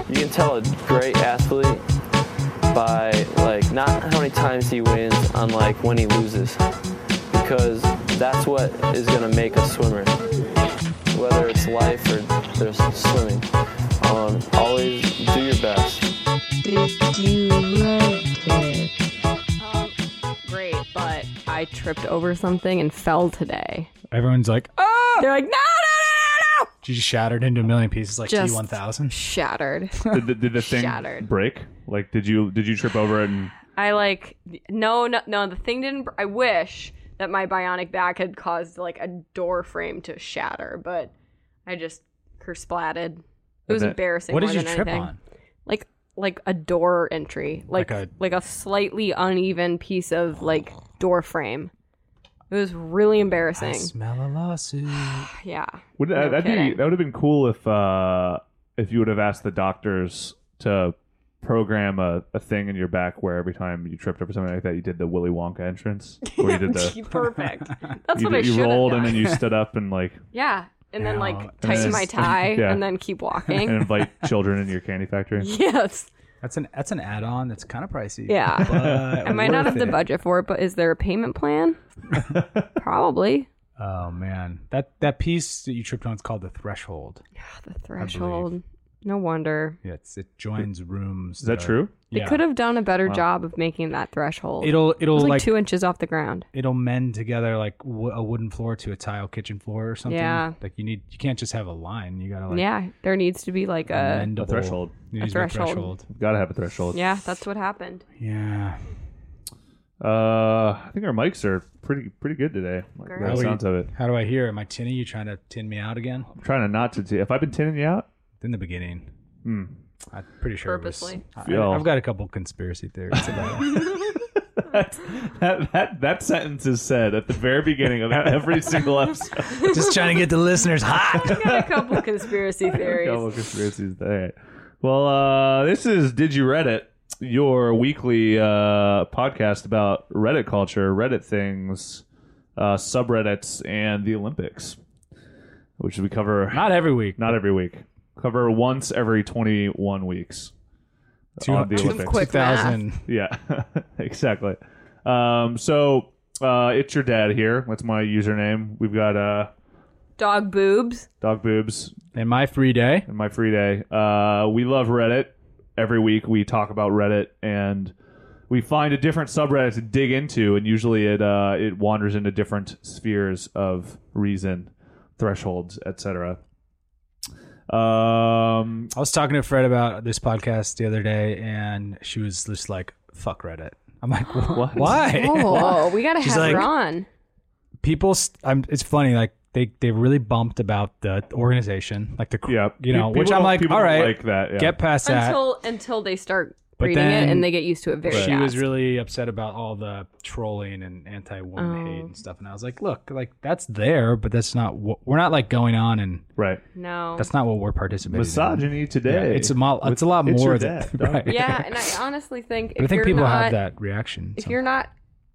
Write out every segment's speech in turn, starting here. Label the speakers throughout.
Speaker 1: You can tell a great athlete by like not how many times he wins on like when he loses, because that's what is going to make a swimmer, whether it's life or there's swimming. Always do your best.
Speaker 2: Did you like it?
Speaker 3: Great, but I tripped over something and fell today.
Speaker 4: Everyone's like, oh!
Speaker 3: They're like, no!
Speaker 4: She just shattered into a million pieces like
Speaker 3: Just
Speaker 4: T-1000.
Speaker 3: Shattered.
Speaker 5: Did the thing
Speaker 3: Shattered.
Speaker 5: break? Like, did you trip over it? And
Speaker 3: I like, no, the thing didn't, I wish that my bionic back had caused like a door frame to shatter, but I just kersplatted. It was embarrassing.
Speaker 4: What did
Speaker 3: more
Speaker 4: you
Speaker 3: than
Speaker 4: trip
Speaker 3: anything.
Speaker 4: on?
Speaker 3: Like a door entry, like a slightly uneven piece of like door frame. It was really embarrassing.
Speaker 4: I smell a lawsuit.
Speaker 3: Yeah.
Speaker 5: that would have been cool if you would have asked the doctors to program a thing in your back where every time you tripped over something like that, you did the Willy Wonka entrance, where you did the
Speaker 3: perfect. That's what I should
Speaker 5: you
Speaker 3: have
Speaker 5: rolled
Speaker 3: done.
Speaker 5: and then you stood up and like
Speaker 3: and then like
Speaker 4: Ow.
Speaker 3: tighten my tie
Speaker 5: Yeah.
Speaker 3: and then keep walking.
Speaker 5: and invite children in your candy factory.
Speaker 3: Yes.
Speaker 4: That's an add-on that's kind of pricey.
Speaker 3: Yeah.
Speaker 4: But
Speaker 3: I might not
Speaker 4: worth
Speaker 3: have the
Speaker 4: it.
Speaker 3: budget for it, but is there a payment plan? Probably.
Speaker 4: Oh man, that piece that you tripped on is called the threshold.
Speaker 3: The threshold. No wonder.
Speaker 4: Yeah, it joins rooms.
Speaker 5: Is that true?
Speaker 3: They could have done a better job of making that threshold.
Speaker 4: It'll
Speaker 3: It was like
Speaker 4: like
Speaker 3: 2 inches off the ground.
Speaker 4: it'll mend together like a wooden floor to a tile kitchen floor or something.
Speaker 3: Yeah.
Speaker 4: Like you can't just have a line. You gotta like
Speaker 3: Yeah, there needs to be like a
Speaker 5: A threshold.
Speaker 4: You need to be
Speaker 3: threshold.
Speaker 5: Gotta have a threshold.
Speaker 3: Yeah, that's what happened.
Speaker 4: Yeah.
Speaker 5: I think our mics are pretty good today. Like,
Speaker 3: Great.
Speaker 5: by the sounds of it.
Speaker 4: How do I hear? Am I tinning you? Trying to tin me out again?
Speaker 5: I'm trying to not to. Have I been tinning you out?
Speaker 4: In the beginning.
Speaker 5: Hmm.
Speaker 4: I'm pretty sure
Speaker 3: Purposely.
Speaker 4: I've got a couple conspiracy theories about it.
Speaker 5: That sentence is said at the very beginning of every single episode.
Speaker 4: Just trying to get the listeners hot.
Speaker 3: I got a couple conspiracy theories.
Speaker 5: Couple conspiracies there. Well, this is Did You Reddit, your weekly podcast about Reddit culture, Reddit things, subreddits, and the Olympics, which we cover
Speaker 4: Not every week.
Speaker 5: not every week. Cover once every 21 weeks on the Olympics.
Speaker 3: quick
Speaker 4: 2000.
Speaker 5: Yeah, exactly. So it's your dad here. That's my username. We've got
Speaker 3: Dog boobs.
Speaker 5: Dog Boobs
Speaker 4: And my free day.
Speaker 5: and my free day. We love Reddit. Every week we talk about Reddit and we find a different subreddit to dig into, and usually it wanders into different spheres of reason, thresholds, etc.
Speaker 4: I was talking to Fred about this podcast the other day, and she was just like, "Fuck Reddit." I'm like,
Speaker 5: What?
Speaker 4: "Why?"
Speaker 3: Oh, we gotta
Speaker 4: She's
Speaker 3: have
Speaker 4: like-
Speaker 3: her on.
Speaker 4: People, it's funny. Like they really bumped about the organization, like the
Speaker 5: Yeah,
Speaker 4: you know,
Speaker 5: people
Speaker 4: which I'm
Speaker 5: don't-
Speaker 4: like,
Speaker 5: people
Speaker 4: all
Speaker 5: don't
Speaker 4: right,
Speaker 5: like that. Yeah.
Speaker 4: get past that.
Speaker 3: Until they start
Speaker 4: But
Speaker 3: reading
Speaker 4: then
Speaker 3: it and they get used to it very
Speaker 4: She
Speaker 3: fast.
Speaker 4: was really upset about all the trolling and anti-woman hate and stuff, and I was like, look, like that's there, but that's not what we're not like going on, and
Speaker 5: Right.
Speaker 3: No.
Speaker 4: that's not what we're participating
Speaker 5: Misogyny
Speaker 4: in.
Speaker 5: today.
Speaker 4: Yeah, it's a lot
Speaker 5: It's
Speaker 4: more
Speaker 5: your
Speaker 4: than
Speaker 5: dad, dog.
Speaker 4: right.
Speaker 3: Yeah, and I honestly think
Speaker 4: But I
Speaker 3: if
Speaker 4: think
Speaker 3: you're
Speaker 4: people
Speaker 3: not,
Speaker 4: have that reaction.
Speaker 3: if you're not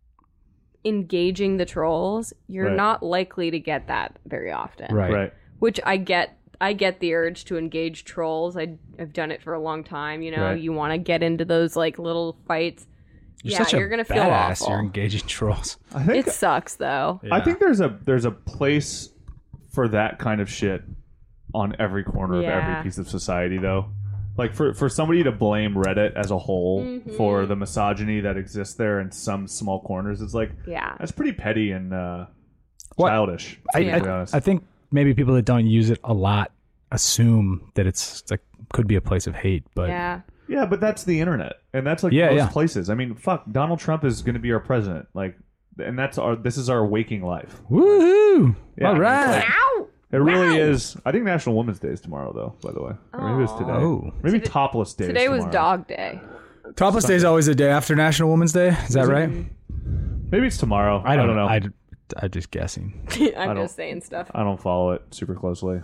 Speaker 3: engaging the trolls, you're
Speaker 5: Right.
Speaker 3: not likely to get that very often.
Speaker 4: right.
Speaker 5: Right.
Speaker 3: Which I get the urge to engage trolls. I've done it for a long time. You know,
Speaker 5: Right.
Speaker 3: you want to get into those like little fights.
Speaker 4: You're
Speaker 3: yeah,
Speaker 4: such a
Speaker 3: you're gonna feel
Speaker 4: badass.
Speaker 3: awful.
Speaker 4: You're engaging trolls.
Speaker 5: I think
Speaker 3: It sucks though.
Speaker 5: I think there's a place for that kind of shit on every corner of
Speaker 3: Yeah.
Speaker 5: every piece of society, though. Like for somebody to blame Reddit as a whole for the misogyny that exists there in some small corners, it's like
Speaker 3: Yeah.
Speaker 5: that's pretty petty and
Speaker 4: What?
Speaker 5: childish. To be honest.
Speaker 4: I think maybe people that don't use it a lot assume that it's like could be a place of hate, but
Speaker 3: Yeah.
Speaker 5: Yeah, but that's the internet, and that's like
Speaker 4: Yeah,
Speaker 5: most
Speaker 4: yeah.
Speaker 5: places. I mean, fuck, Donald Trump is going to be our president, like, and this is our waking life.
Speaker 4: woohoo!
Speaker 5: Yeah,
Speaker 4: All
Speaker 5: I mean,
Speaker 4: right.
Speaker 5: it's like-
Speaker 3: Ow!
Speaker 5: It really is. I think National Women's Day is tomorrow, though. By the way, or maybe it's today.
Speaker 4: Oh.
Speaker 5: Maybe Topless Day.
Speaker 3: Today
Speaker 5: is
Speaker 3: was
Speaker 5: tomorrow.
Speaker 3: Dog Day.
Speaker 4: Topless Day is always the day after National Women's Day. Is that right?
Speaker 5: Maybe it's tomorrow. I don't know.
Speaker 4: I'm just guessing.
Speaker 3: I'm
Speaker 5: don't-
Speaker 3: just saying stuff.
Speaker 5: I don't follow it super closely.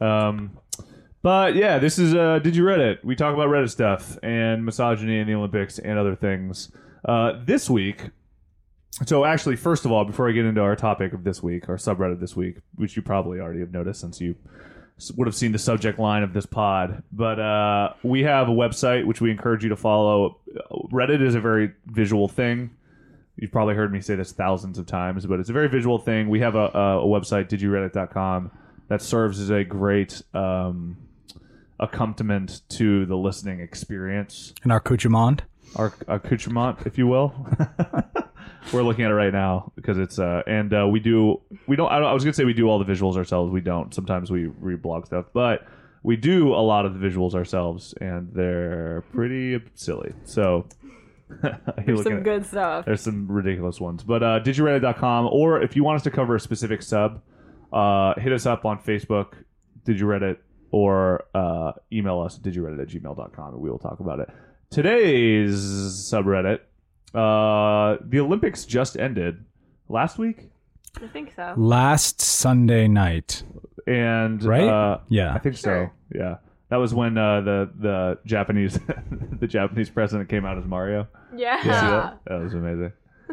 Speaker 5: But yeah, this is Did You Reddit? We talk about Reddit stuff and misogyny in the Olympics and other things. This week, so actually, first of all, before I get into our topic of this week, our subreddit this week, which you probably already have noticed since you would have seen the subject line of this pod. But we have a website which we encourage you to follow. Reddit is a very visual thing. You've probably heard me say this thousands of times, but it's a very visual thing. We have a website, didyoureddit.com, that serves as a great accompaniment to the listening experience.
Speaker 4: And our accoutrement.
Speaker 5: Our accoutrement, if you will. We're looking at it right now because it's I was gonna say we do all the visuals ourselves. We don't. Sometimes we reblog stuff, but we do a lot of the visuals ourselves, and they're pretty silly. So
Speaker 3: There's some good stuff.
Speaker 5: There's some ridiculous ones. But didyoureddit.com, or if you want us to cover a specific sub, hit us up on Facebook, Did You Reddit, or email us at didyoureddit@gmail.com, and we will talk about it. Today's subreddit, the Olympics just ended last week.
Speaker 3: I think so.
Speaker 4: Last Sunday night.
Speaker 5: And
Speaker 4: right? Yeah.
Speaker 5: I think
Speaker 3: Sure.
Speaker 5: so. Yeah. That was when the Japanese the Japanese president came out as Mario.
Speaker 3: Yeah.
Speaker 5: You see that? That was amazing.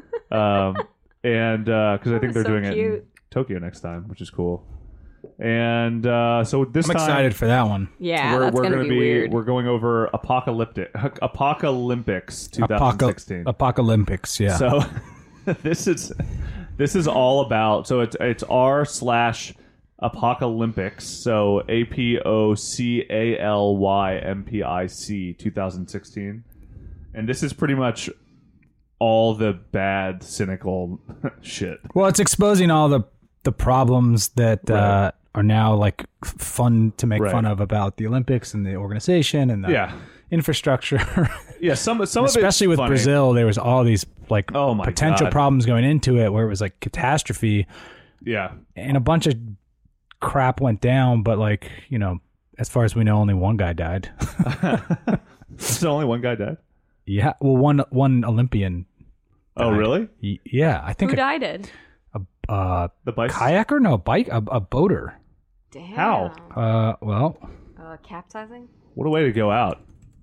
Speaker 5: And because I think they're
Speaker 3: so
Speaker 5: doing it in
Speaker 3: cute.
Speaker 5: Tokyo next time, which is cool. And so this
Speaker 4: I'm
Speaker 5: time
Speaker 4: excited for that one.
Speaker 3: Yeah, that's
Speaker 5: we're
Speaker 3: gonna
Speaker 5: gonna
Speaker 3: be weird.
Speaker 5: we're going over Apocalyptics 2016.
Speaker 4: Apocalyptics, yeah.
Speaker 5: So this is all about. So it's r/Apocalyptics. So APOCALYMPIC 2016, and this is pretty much all the bad, cynical shit.
Speaker 4: Well, it's exposing all the problems that
Speaker 5: Right.
Speaker 4: are now like fun to make
Speaker 5: Right.
Speaker 4: fun of about the Olympics and the organization and the
Speaker 5: Yeah.
Speaker 4: infrastructure.
Speaker 5: Yeah, some of it,
Speaker 4: Especially with
Speaker 5: funny.
Speaker 4: Brazil, there was all these like
Speaker 5: Oh my
Speaker 4: potential
Speaker 5: God.
Speaker 4: problems going into it where it was like catastrophe
Speaker 5: Yeah,
Speaker 4: and a bunch of crap went down, but like, you know, as far as we know, only one guy died.
Speaker 5: so only one guy died.
Speaker 4: Yeah, well, one Olympian.
Speaker 5: Oh,
Speaker 4: died.
Speaker 5: really?
Speaker 4: Yeah, I think
Speaker 3: Who died? It?
Speaker 5: The bike?
Speaker 4: kayaker, no, a boater.
Speaker 3: Damn.
Speaker 5: How?
Speaker 4: Well,
Speaker 3: Capsizing?
Speaker 5: What a way to go out.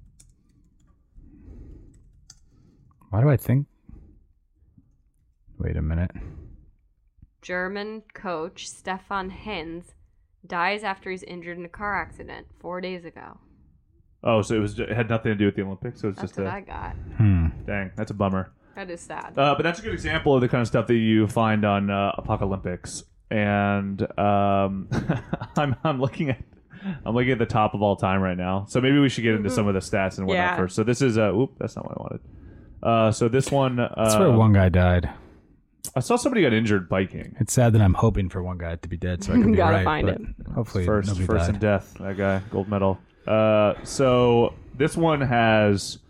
Speaker 4: why do I think? Wait a minute.
Speaker 3: German coach Stefan Hens dies after he's injured in a car accident 4 days ago.
Speaker 5: Oh, so it had nothing to do with the Olympics. So it's
Speaker 3: That's
Speaker 5: just
Speaker 3: what I got.
Speaker 5: dang. That's a bummer.
Speaker 3: That is sad.
Speaker 5: But that's a good example of the kind of stuff that you find on Apocalyptics. And I'm looking at the top of all time right now. So maybe we should get into some of the stats and whatnot
Speaker 3: Yeah.
Speaker 5: first. So this is that's not what I wanted. So this one,
Speaker 4: That's where one guy died.
Speaker 5: I saw somebody got injured biking.
Speaker 4: It's sad that I'm hoping for one guy to be dead so I can be
Speaker 3: Gotta
Speaker 4: right.
Speaker 3: find
Speaker 4: but
Speaker 3: it.
Speaker 4: Hopefully,
Speaker 5: First
Speaker 4: nobody died.
Speaker 5: in death. That guy, gold medal. So this one has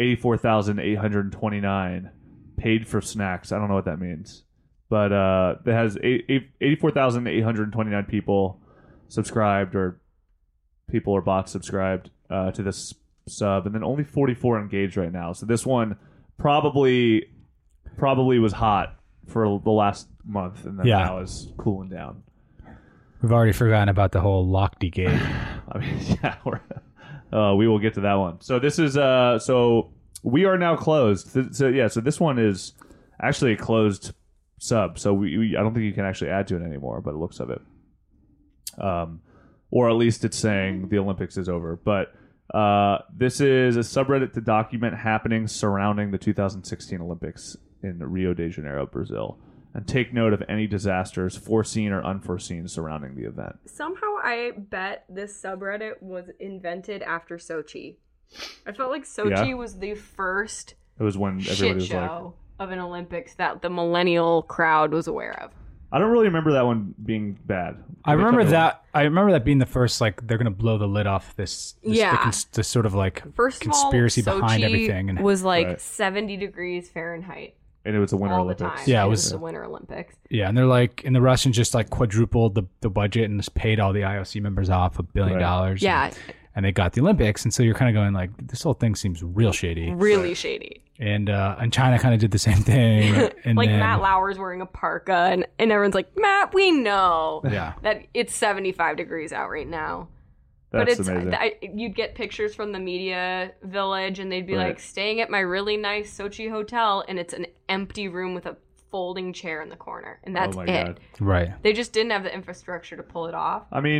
Speaker 5: 84,829 paid for snacks. I don't know what that means, but it has 84,829 people subscribed, or people or bots subscribed to this sub, and then only 44 engaged right now. So this one probably was hot for the last month, and then
Speaker 4: Yeah.
Speaker 5: now is cooling down.
Speaker 4: We've already forgotten about the whole Lochte gate.
Speaker 5: I mean, yeah, we will get to that one. So this is so we are now closed. So this one is actually a closed sub. So we I don't think you can actually add to it anymore, by the looks of it. Or at least it's saying the Olympics is over. But this is a subreddit to document happenings surrounding the 2016 Olympics in Rio de Janeiro, Brazil, and take note of any disasters foreseen or unforeseen surrounding the event.
Speaker 3: Somehow I bet this subreddit was invented after Sochi. I felt like Sochi
Speaker 5: Yeah.
Speaker 3: was the first
Speaker 5: It was when everybody
Speaker 3: shit
Speaker 5: was
Speaker 3: show of an Olympics that the millennial crowd was aware of.
Speaker 5: I don't really remember that one being bad.
Speaker 4: I remember that being the first, like, they're going to blow the lid off this
Speaker 3: Yeah.
Speaker 4: the sort of like
Speaker 3: First
Speaker 4: conspiracy
Speaker 3: of all,
Speaker 4: behind
Speaker 3: Sochi
Speaker 4: everything. And
Speaker 3: was like
Speaker 5: Right.
Speaker 3: 70 degrees Fahrenheit
Speaker 5: And it was the Winter
Speaker 3: all
Speaker 5: Olympics.
Speaker 3: the time.
Speaker 4: Yeah, it
Speaker 3: And
Speaker 4: was-
Speaker 3: the Winter Olympics.
Speaker 4: yeah, and they're like, and the Russians just like quadrupled the budget and just paid all the IOC members off $1 billion.
Speaker 5: Right.
Speaker 3: Yeah,
Speaker 4: And they got the Olympics. And so you're kind of going like, this whole thing seems real shady.
Speaker 3: really shady.
Speaker 4: And China kind of did the same thing. And
Speaker 3: Like
Speaker 4: then,
Speaker 3: Matt Lauer's wearing a parka, and everyone's like, Matt, we know
Speaker 4: Yeah.
Speaker 3: that it's 75 degrees out right now.
Speaker 5: That's
Speaker 3: but it's
Speaker 5: amazing.
Speaker 3: you'd get pictures from the media village, and they'd be
Speaker 5: Right.
Speaker 3: like staying at my really nice Sochi hotel, and it's an empty room with a folding chair in the corner, and that's
Speaker 5: oh my
Speaker 3: it.
Speaker 5: God.
Speaker 4: Right.
Speaker 3: They just didn't have the infrastructure to pull it off.
Speaker 5: I mean,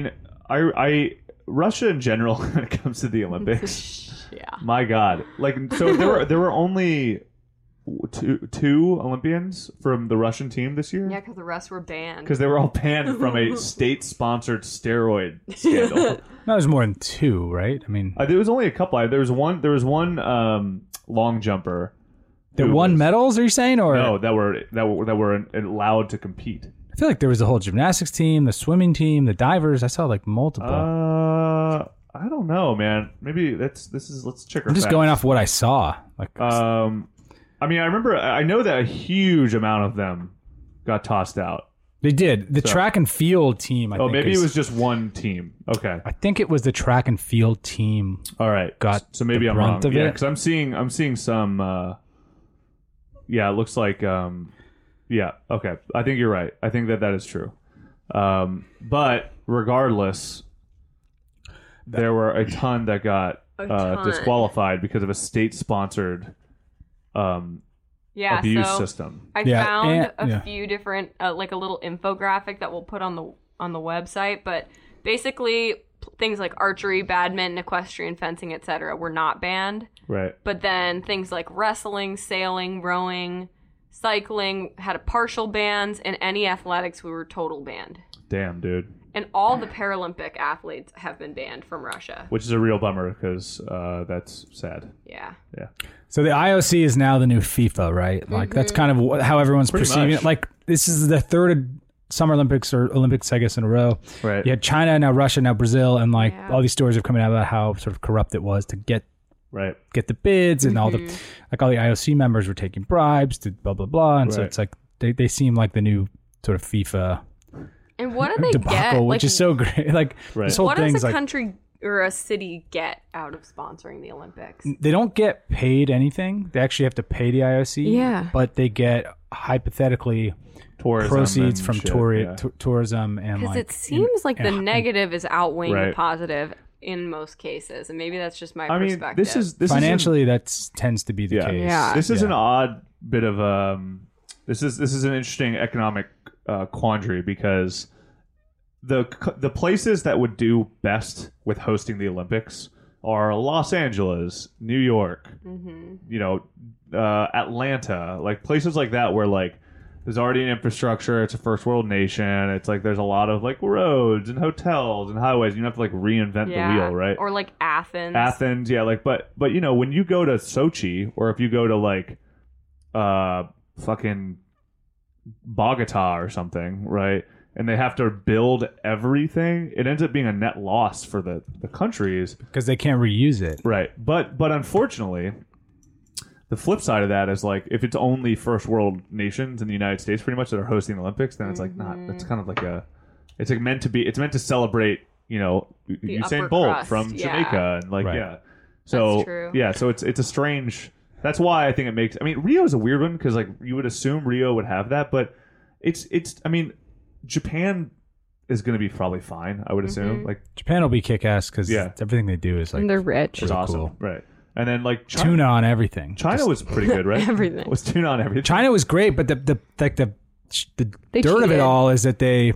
Speaker 5: I Russia in general when it comes to the Olympics.
Speaker 3: Yeah.
Speaker 5: My God, like so there were only two Olympians from the Russian team this year.
Speaker 3: Yeah, because the rest were banned.
Speaker 5: Because they were all banned from a state-sponsored steroid scandal.
Speaker 4: No, there's more than 2, right? I mean,
Speaker 5: There was only a couple. There was one long jumper
Speaker 4: that
Speaker 5: who
Speaker 4: won
Speaker 5: was-
Speaker 4: medals. Are you saying, or
Speaker 5: No, that were allowed to compete.
Speaker 4: I feel like there was the whole gymnastics team, the swimming team, the divers. I saw like multiple.
Speaker 5: I don't know, man. Maybe let's check our
Speaker 4: I'm just
Speaker 5: facts.
Speaker 4: going off what I saw. Like,
Speaker 5: I mean, I know that a huge amount of them got tossed out.
Speaker 4: they did the track and field team. I think
Speaker 5: Maybe it was just one team. Okay.
Speaker 4: I think it was the track and field team.
Speaker 5: All right.
Speaker 4: Got
Speaker 5: so maybe
Speaker 4: the
Speaker 5: I'm wrong.
Speaker 4: brunt of
Speaker 5: Yeah,
Speaker 4: it.
Speaker 5: because I'm seeing some. Yeah, it looks like. Yeah. Okay. I think you're right. I think that is true. But regardless, there were a ton that got disqualified because of a state-sponsored abuse system.
Speaker 3: I
Speaker 4: Yeah,
Speaker 3: found
Speaker 4: and-
Speaker 3: a few different, like a little infographic that we'll put on the website. But basically, things like archery, badminton, equestrian, fencing, etc., were not banned.
Speaker 5: Right.
Speaker 3: But then things like wrestling, sailing, rowing, cycling had a partial bans, and any athletics we were total banned.
Speaker 5: Damn, dude.
Speaker 3: And all the Paralympic athletes have been banned from Russia.
Speaker 5: Which is a real bummer because that's sad.
Speaker 3: Yeah.
Speaker 5: Yeah.
Speaker 4: So the IOC is now the new FIFA, right? Like that's kind of how everyone's
Speaker 5: Pretty
Speaker 4: perceiving
Speaker 5: much.
Speaker 4: it. Like this is the third Summer Olympics or Olympics, I guess, in a row.
Speaker 5: Right.
Speaker 4: You had China, now Russia, now Brazil, and like
Speaker 3: Yeah.
Speaker 4: all these stories are coming out about how sort of corrupt it was to get
Speaker 5: Right.
Speaker 4: the bids, and all the IOC members were taking bribes to blah blah blah, and so
Speaker 5: Right.
Speaker 4: it's like they seem like the new sort of FIFA
Speaker 3: And what do they
Speaker 4: debacle,
Speaker 3: get?
Speaker 4: which is so great. Like
Speaker 5: Right.
Speaker 4: this whole
Speaker 3: what does
Speaker 4: thing's
Speaker 3: a
Speaker 4: like
Speaker 3: country or a city get out of sponsoring the Olympics?
Speaker 4: they don't get paid anything. They actually have to pay the IOC.
Speaker 3: Yeah.
Speaker 4: But they get hypothetically
Speaker 5: Tourism
Speaker 4: proceeds
Speaker 5: and
Speaker 4: from
Speaker 5: shit, yeah.
Speaker 4: tourism and
Speaker 3: Because
Speaker 4: like
Speaker 3: it seems like the
Speaker 4: and-
Speaker 3: negative is outweighing the
Speaker 5: Right.
Speaker 3: positive in most cases, and maybe that's just my
Speaker 5: I mean,
Speaker 3: perspective.
Speaker 5: this is
Speaker 4: financially that tends to be the case.
Speaker 3: Yeah.
Speaker 5: This is
Speaker 4: Yeah.
Speaker 5: an odd bit of this is an interesting economic quandary because the places that would do best with hosting the Olympics are Los Angeles, New York, Atlanta, like places like that where like there's already an infrastructure. It's a first world nation. It's like there's a lot of like roads and hotels and highways. You don't have to like reinvent the wheel, right?
Speaker 3: Or like Athens.
Speaker 5: Athens, yeah, like but you know when you go to Sochi or if you go to like fucking Bogota or something, right? And they have to build everything. It ends up being a net loss for the countries,
Speaker 4: Because they can't reuse it.
Speaker 5: right? But unfortunately, the flip side of that is like if it's only first world nations in the United States pretty much that are hosting the Olympics, then it's like not. It's kind of like it's like meant to be. It's meant to celebrate. You know, Usain
Speaker 3: upper
Speaker 5: Bolt
Speaker 3: crust,
Speaker 5: from
Speaker 3: yeah.
Speaker 5: Jamaica and like
Speaker 4: Right.
Speaker 5: yeah. So
Speaker 3: That's true.
Speaker 5: yeah, so it's a strange. That's why I think it makes. I mean, Rio is a weird one because like you would assume Rio would have that, but it's. I mean, Japan is going to be probably fine. I would assume like
Speaker 4: Japan will be kick-ass because
Speaker 5: Yeah.
Speaker 4: everything they do is like
Speaker 3: And they're rich.
Speaker 5: it's awesome,
Speaker 4: cool.
Speaker 5: right? And then like
Speaker 4: tuna on everything.
Speaker 5: China was pretty good, right?
Speaker 3: Everything.
Speaker 5: Was tuna on everything.
Speaker 4: China was great, but the
Speaker 3: They
Speaker 4: dirt of it
Speaker 3: cheated.
Speaker 4: all is that they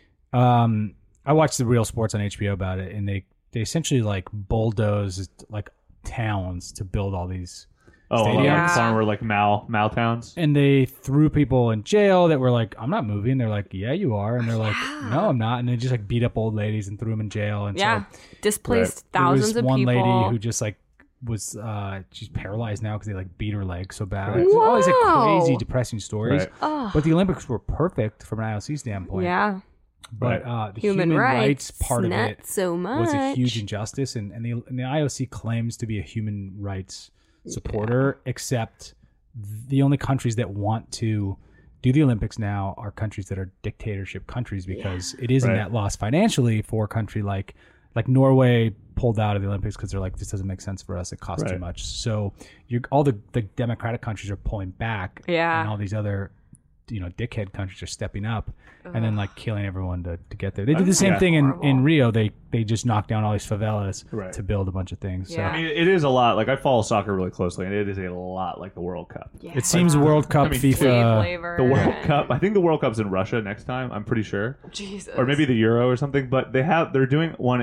Speaker 4: I watched the Real Sports on HBO about it, and they essentially like bulldozed like towns to build all these
Speaker 5: Stadium.
Speaker 3: Yeah.
Speaker 5: Farmer like Mao towns.
Speaker 4: and they threw people in jail that were like, I'm not moving. They're like, yeah, you are. And they're like, no, I'm not. And they just like beat up old ladies and threw them in jail. And
Speaker 3: Yeah.
Speaker 4: so
Speaker 3: Displaced
Speaker 4: there
Speaker 3: thousands
Speaker 4: was
Speaker 3: of
Speaker 4: one
Speaker 3: people.
Speaker 4: lady who just like was she's paralyzed now because they like beat her leg so bad.
Speaker 5: Right.
Speaker 4: All these like
Speaker 3: Wow.
Speaker 4: crazy, depressing stories.
Speaker 5: Right.
Speaker 3: Oh,
Speaker 4: But the Olympics were perfect from an IOC standpoint.
Speaker 3: yeah.
Speaker 4: But the
Speaker 3: Human rights
Speaker 4: part of
Speaker 3: not
Speaker 4: it
Speaker 3: so much.
Speaker 4: was a huge injustice, and the IOC claims to be a human rights supporter, except the only countries that want to do the Olympics now are countries that are dictatorship countries because it is a
Speaker 5: Right.
Speaker 4: net loss financially for a country like Norway pulled out of the Olympics because they're like, this doesn't make sense for us. It costs too
Speaker 5: Right.
Speaker 4: much. So all the democratic countries are pulling back,
Speaker 3: Yeah.
Speaker 4: and all these other dickhead countries are stepping up and then like killing everyone to get there. They did the same thing in Rio. They just knocked down all these favelas to build a bunch of things.
Speaker 3: Yeah.
Speaker 4: So
Speaker 5: I mean, it is a lot. Like I follow soccer really closely, and it is a lot like the World Cup.
Speaker 3: Yeah.
Speaker 4: it seems World Cup, FIFA.
Speaker 3: Flavor
Speaker 5: The World
Speaker 3: and-
Speaker 5: Cup. I think the World Cup's in Russia next time. I'm pretty sure,
Speaker 3: Jesus.
Speaker 5: or maybe the Euro or something. But they're doing one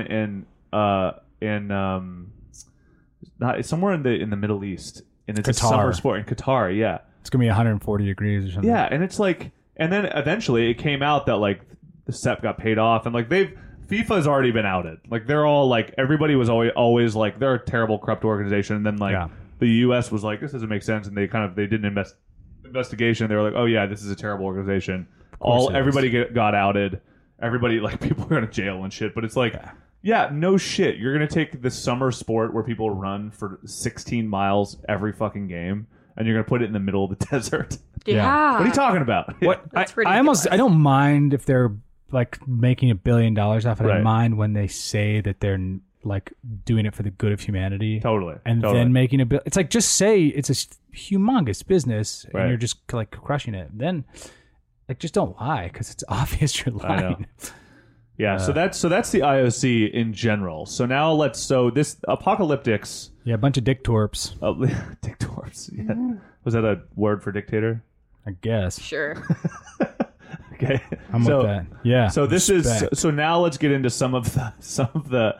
Speaker 5: not somewhere in the Middle East, and it's a
Speaker 4: Qatar.
Speaker 5: summer sport in Qatar. Yeah,
Speaker 4: It's gonna be 140 degrees or something.
Speaker 5: yeah, and it's like, and then eventually it came out that like the SEP got paid off, and like FIFA's already been outed. Like they're all like everybody was always like they're a terrible corrupt organization, and then like the U.S. was like this doesn't make sense, and they did an investigation. They were like, oh yeah, this is a terrible organization. Everybody got outed. Everybody like people are going to jail and shit. But it's like. Yeah, no shit. You're going to take the summer sport where people run for 16 miles every fucking game, and you're going to put it in the middle of the desert.
Speaker 3: Yeah.
Speaker 5: What are you talking about?
Speaker 3: That's
Speaker 4: I don't mind if they're like making $1 billion off it. I
Speaker 5: Right.
Speaker 4: mind when they say that they're like doing it for the good of humanity.
Speaker 5: Totally.
Speaker 4: And then making a bill. It's like just say it's a humongous business
Speaker 5: Right.
Speaker 4: and you're just like crushing it. Then like just don't lie because it's obvious you're
Speaker 5: I know.
Speaker 4: lying.
Speaker 5: Yeah, so that's the IOC in general. So now this Apocalyptics.
Speaker 4: Yeah, a bunch of dick torps,
Speaker 5: Dictators. Yeah. Was that a word for dictator?
Speaker 4: I guess.
Speaker 3: Sure.
Speaker 5: Okay.
Speaker 4: I'm with that. Yeah.
Speaker 5: So this
Speaker 4: respect.
Speaker 5: is so now let's get into some of the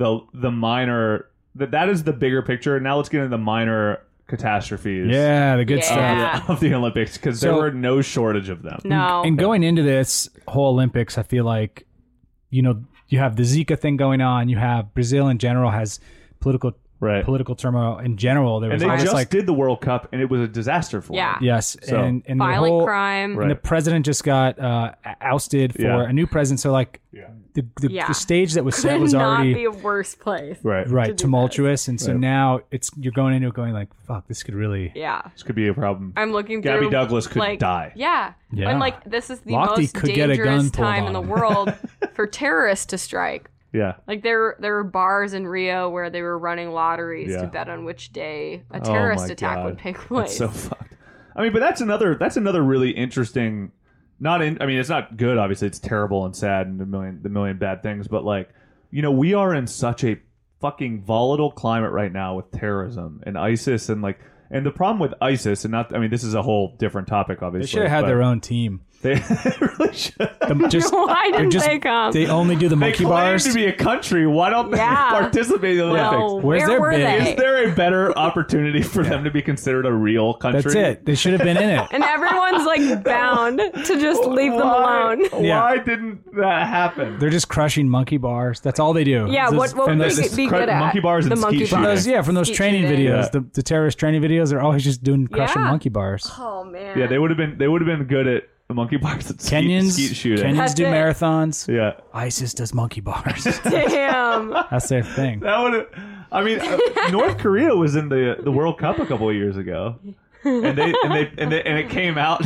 Speaker 5: minor that is the bigger picture. Now let's get into the minor catastrophes.
Speaker 4: Yeah, the good
Speaker 3: Yeah.
Speaker 4: stuff.
Speaker 5: Of the Olympics because there
Speaker 4: So-
Speaker 5: were no shortage of them.
Speaker 3: No.
Speaker 4: And going into this whole Olympics, I feel like, you have the Zika thing going on. You have Brazil in general has political turmoil in general. There
Speaker 5: And
Speaker 4: was
Speaker 5: they
Speaker 4: all this,
Speaker 5: just
Speaker 4: like,
Speaker 5: did the World Cup, and it was a disaster for
Speaker 3: Yeah.
Speaker 5: them.
Speaker 4: yes,
Speaker 5: So-
Speaker 4: and the
Speaker 3: Violent
Speaker 4: whole
Speaker 3: crime.
Speaker 4: and the president just got ousted for a new president. So like the stage that was set
Speaker 3: Could
Speaker 4: was
Speaker 3: not
Speaker 4: already
Speaker 3: be a worse place.
Speaker 5: Right.
Speaker 3: to
Speaker 4: right
Speaker 3: do
Speaker 4: tumultuous, and so
Speaker 5: Right.
Speaker 4: now you're going into it going like, fuck, this could really.
Speaker 3: Yeah.
Speaker 5: This could be a problem.
Speaker 3: I'm looking
Speaker 5: Gabby
Speaker 3: through.
Speaker 5: Douglas could
Speaker 3: like,
Speaker 5: die.
Speaker 3: Yeah.
Speaker 4: Yeah.
Speaker 3: And like this is the
Speaker 4: Lochte
Speaker 3: most
Speaker 4: could get a gun
Speaker 3: dangerous
Speaker 4: pulled
Speaker 3: time
Speaker 4: on
Speaker 3: in the
Speaker 4: him.
Speaker 3: world for terrorists to strike.
Speaker 5: Yeah.
Speaker 3: Like there were bars in Rio where they were running lotteries
Speaker 5: Yeah.
Speaker 3: to bet on which day a
Speaker 5: Oh
Speaker 3: terrorist
Speaker 5: my
Speaker 3: attack
Speaker 5: God.
Speaker 3: would take place.
Speaker 5: That's so fucked. I mean, but that's another really interesting. It's not good. Obviously, it's terrible and sad and the million bad things. But like, we are in such a fucking volatile climate right now with terrorism and ISIS and the problem with ISIS this is a whole different topic. Obviously,
Speaker 4: They should have had their own team.
Speaker 5: They really should.
Speaker 3: Why didn't they come?
Speaker 4: They only do the
Speaker 5: They
Speaker 4: monkey
Speaker 5: claim
Speaker 4: bars.
Speaker 5: to be a country. Why don't they
Speaker 3: Yeah.
Speaker 5: participate in the
Speaker 3: Well,
Speaker 5: Olympics?
Speaker 4: Where's
Speaker 3: where
Speaker 4: their
Speaker 3: were
Speaker 4: bid?
Speaker 3: they?
Speaker 5: Is there a better opportunity for them to be considered a real country?
Speaker 4: That's it. They should have been in it.
Speaker 3: And everyone's like bound to just leave them alone.
Speaker 4: Yeah.
Speaker 5: Why didn't that happen?
Speaker 4: They're just crushing monkey bars. That's all they do.
Speaker 3: Yeah, what would
Speaker 4: from
Speaker 3: we
Speaker 4: those,
Speaker 3: be good at?
Speaker 5: monkey bars and
Speaker 3: the monkey
Speaker 5: skeet shooting.
Speaker 3: bars.
Speaker 4: from those
Speaker 3: Skeet
Speaker 4: training
Speaker 3: shooting.
Speaker 4: videos,
Speaker 5: Yeah.
Speaker 4: the terrorist training videos, they're always just doing crushing
Speaker 3: Yeah.
Speaker 4: monkey bars.
Speaker 3: Oh man.
Speaker 5: Yeah, they would have been good at monkey bars and
Speaker 4: Kenyans
Speaker 5: skeet shooting.
Speaker 4: Kenyans
Speaker 3: That's
Speaker 4: do
Speaker 3: it.
Speaker 4: marathons.
Speaker 5: Yeah,
Speaker 4: ISIS does monkey bars.
Speaker 3: Damn.
Speaker 4: That's their thing.
Speaker 5: that would. North Korea was in the World Cup a couple of years ago, and it came out.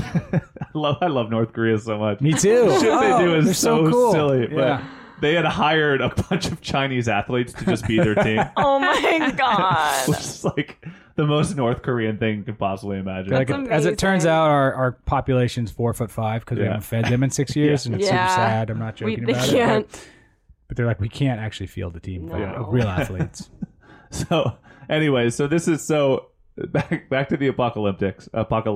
Speaker 5: I love North Korea so much.
Speaker 4: Me too.
Speaker 5: The shit they do
Speaker 4: they're
Speaker 5: is so
Speaker 4: cool.
Speaker 5: silly.
Speaker 4: Yeah.
Speaker 5: But they had hired a bunch of Chinese athletes to just be their team,
Speaker 3: Oh my god.
Speaker 5: which is like the most North Korean thing you could possibly imagine.
Speaker 4: Like,
Speaker 3: That's
Speaker 4: as it turns
Speaker 3: amazing.
Speaker 4: out, our population's 4'5" because we
Speaker 5: Yeah.
Speaker 4: haven't fed them in 6 years, and it's super
Speaker 3: Yeah.
Speaker 4: sad. I'm not joking
Speaker 3: They
Speaker 4: about
Speaker 3: can't.
Speaker 4: it. But they're like, we can't actually field a team full
Speaker 3: No.
Speaker 4: of real athletes.
Speaker 5: So, anyway, so this is back to the apocalyptics.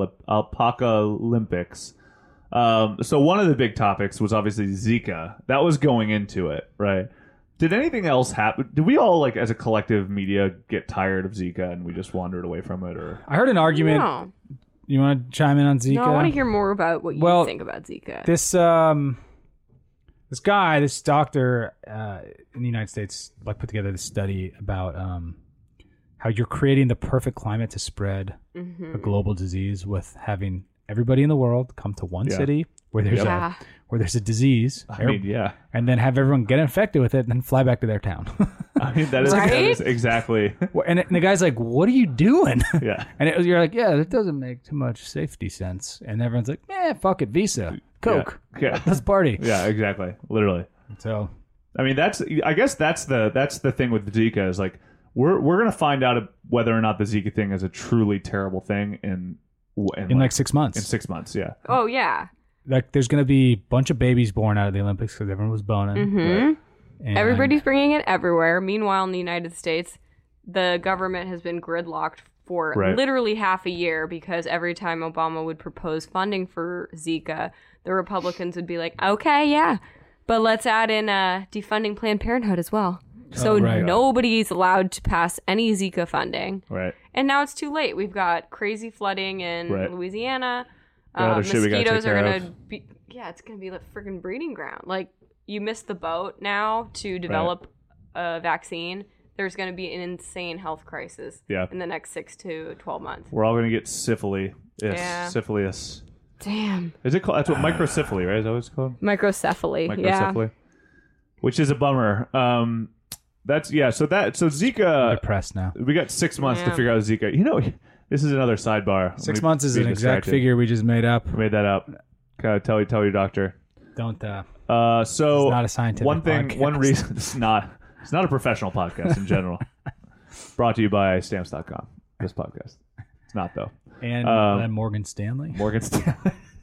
Speaker 5: So one of the big topics was obviously Zika. That was going into it, right? Did anything else happen? Did we all, like, as a collective media, get tired of Zika and we just wandered away from it? Or
Speaker 4: I heard an argument.
Speaker 3: No.
Speaker 4: You want to chime in on Zika?
Speaker 3: No, I want to hear more about what you
Speaker 4: Well,
Speaker 3: think about Zika.
Speaker 4: This this doctor in the United States put together this study about how you're creating the perfect climate to spread a global disease with having everybody in the world come to one
Speaker 5: Yeah.
Speaker 4: city where there's
Speaker 3: Yeah.
Speaker 4: where there's a disease,
Speaker 5: yeah.
Speaker 4: and then have everyone get infected with it, and then fly back to their town.
Speaker 5: I mean, that is
Speaker 3: Right?
Speaker 5: exactly.
Speaker 4: and the guy's like, "What are you doing?"
Speaker 5: Yeah.
Speaker 4: And you're like, "Yeah, that doesn't make too much safety sense." And everyone's like, fuck it, Visa, Coke,
Speaker 5: Yeah.
Speaker 4: let's party."
Speaker 5: Yeah, exactly. Literally.
Speaker 4: So
Speaker 5: I mean, I guess that's the thing with Zika is like we're gonna find out whether or not the Zika thing is a truly terrible thing in
Speaker 4: in like 6 months.
Speaker 5: In 6 months, yeah.
Speaker 3: Oh yeah.
Speaker 4: Like there's going to be a bunch of babies born out of the Olympics because everyone was boning.
Speaker 3: Mm-hmm.
Speaker 4: And
Speaker 3: Everybody's bringing it everywhere. Meanwhile, in the United States, the government has been gridlocked for
Speaker 5: Right.
Speaker 3: literally half a year because every time Obama would propose funding for Zika, the Republicans would be like, okay, yeah, but let's add in defunding Planned Parenthood as well. So
Speaker 4: right.
Speaker 3: nobody's allowed to pass any Zika funding.
Speaker 5: Right.
Speaker 3: And now it's too late. We've got crazy flooding in
Speaker 5: Right.
Speaker 3: Louisiana.
Speaker 5: Got other shit we gotta
Speaker 3: Mosquitoes
Speaker 5: take
Speaker 3: are
Speaker 5: care
Speaker 3: going to
Speaker 5: of.
Speaker 3: be, yeah, it's going to be a freaking breeding ground. Like, you missed the boat now to develop a vaccine. There's going to be an insane health crisis
Speaker 5: Yeah.
Speaker 3: in the next 6 to 12 months.
Speaker 5: We're all going to get syphilis.
Speaker 3: Yeah.
Speaker 5: Syphilis.
Speaker 3: Damn.
Speaker 5: Is it called? That's what microcephaly, right? Is that what it's called?
Speaker 3: Microcephaly. Yeah.
Speaker 5: Microcephaly. Which is a bummer. So Zika.
Speaker 4: depressed now.
Speaker 5: We got 6 months to
Speaker 3: Yeah.
Speaker 5: figure out Zika. You know, this is another sidebar.
Speaker 4: 6
Speaker 5: We-
Speaker 4: months is
Speaker 5: we
Speaker 4: an exact
Speaker 5: distracted.
Speaker 4: figure we just made up.
Speaker 5: I made that up. Gotta tell your doctor.
Speaker 4: Don't.
Speaker 5: So
Speaker 4: It's not a scientific
Speaker 5: one thing,
Speaker 4: podcast.
Speaker 5: one reason it's not a professional podcast in general. Brought to you by Stamps.com. This podcast. It's not though.
Speaker 4: And Morgan Stanley.
Speaker 5: Morgan Stanley.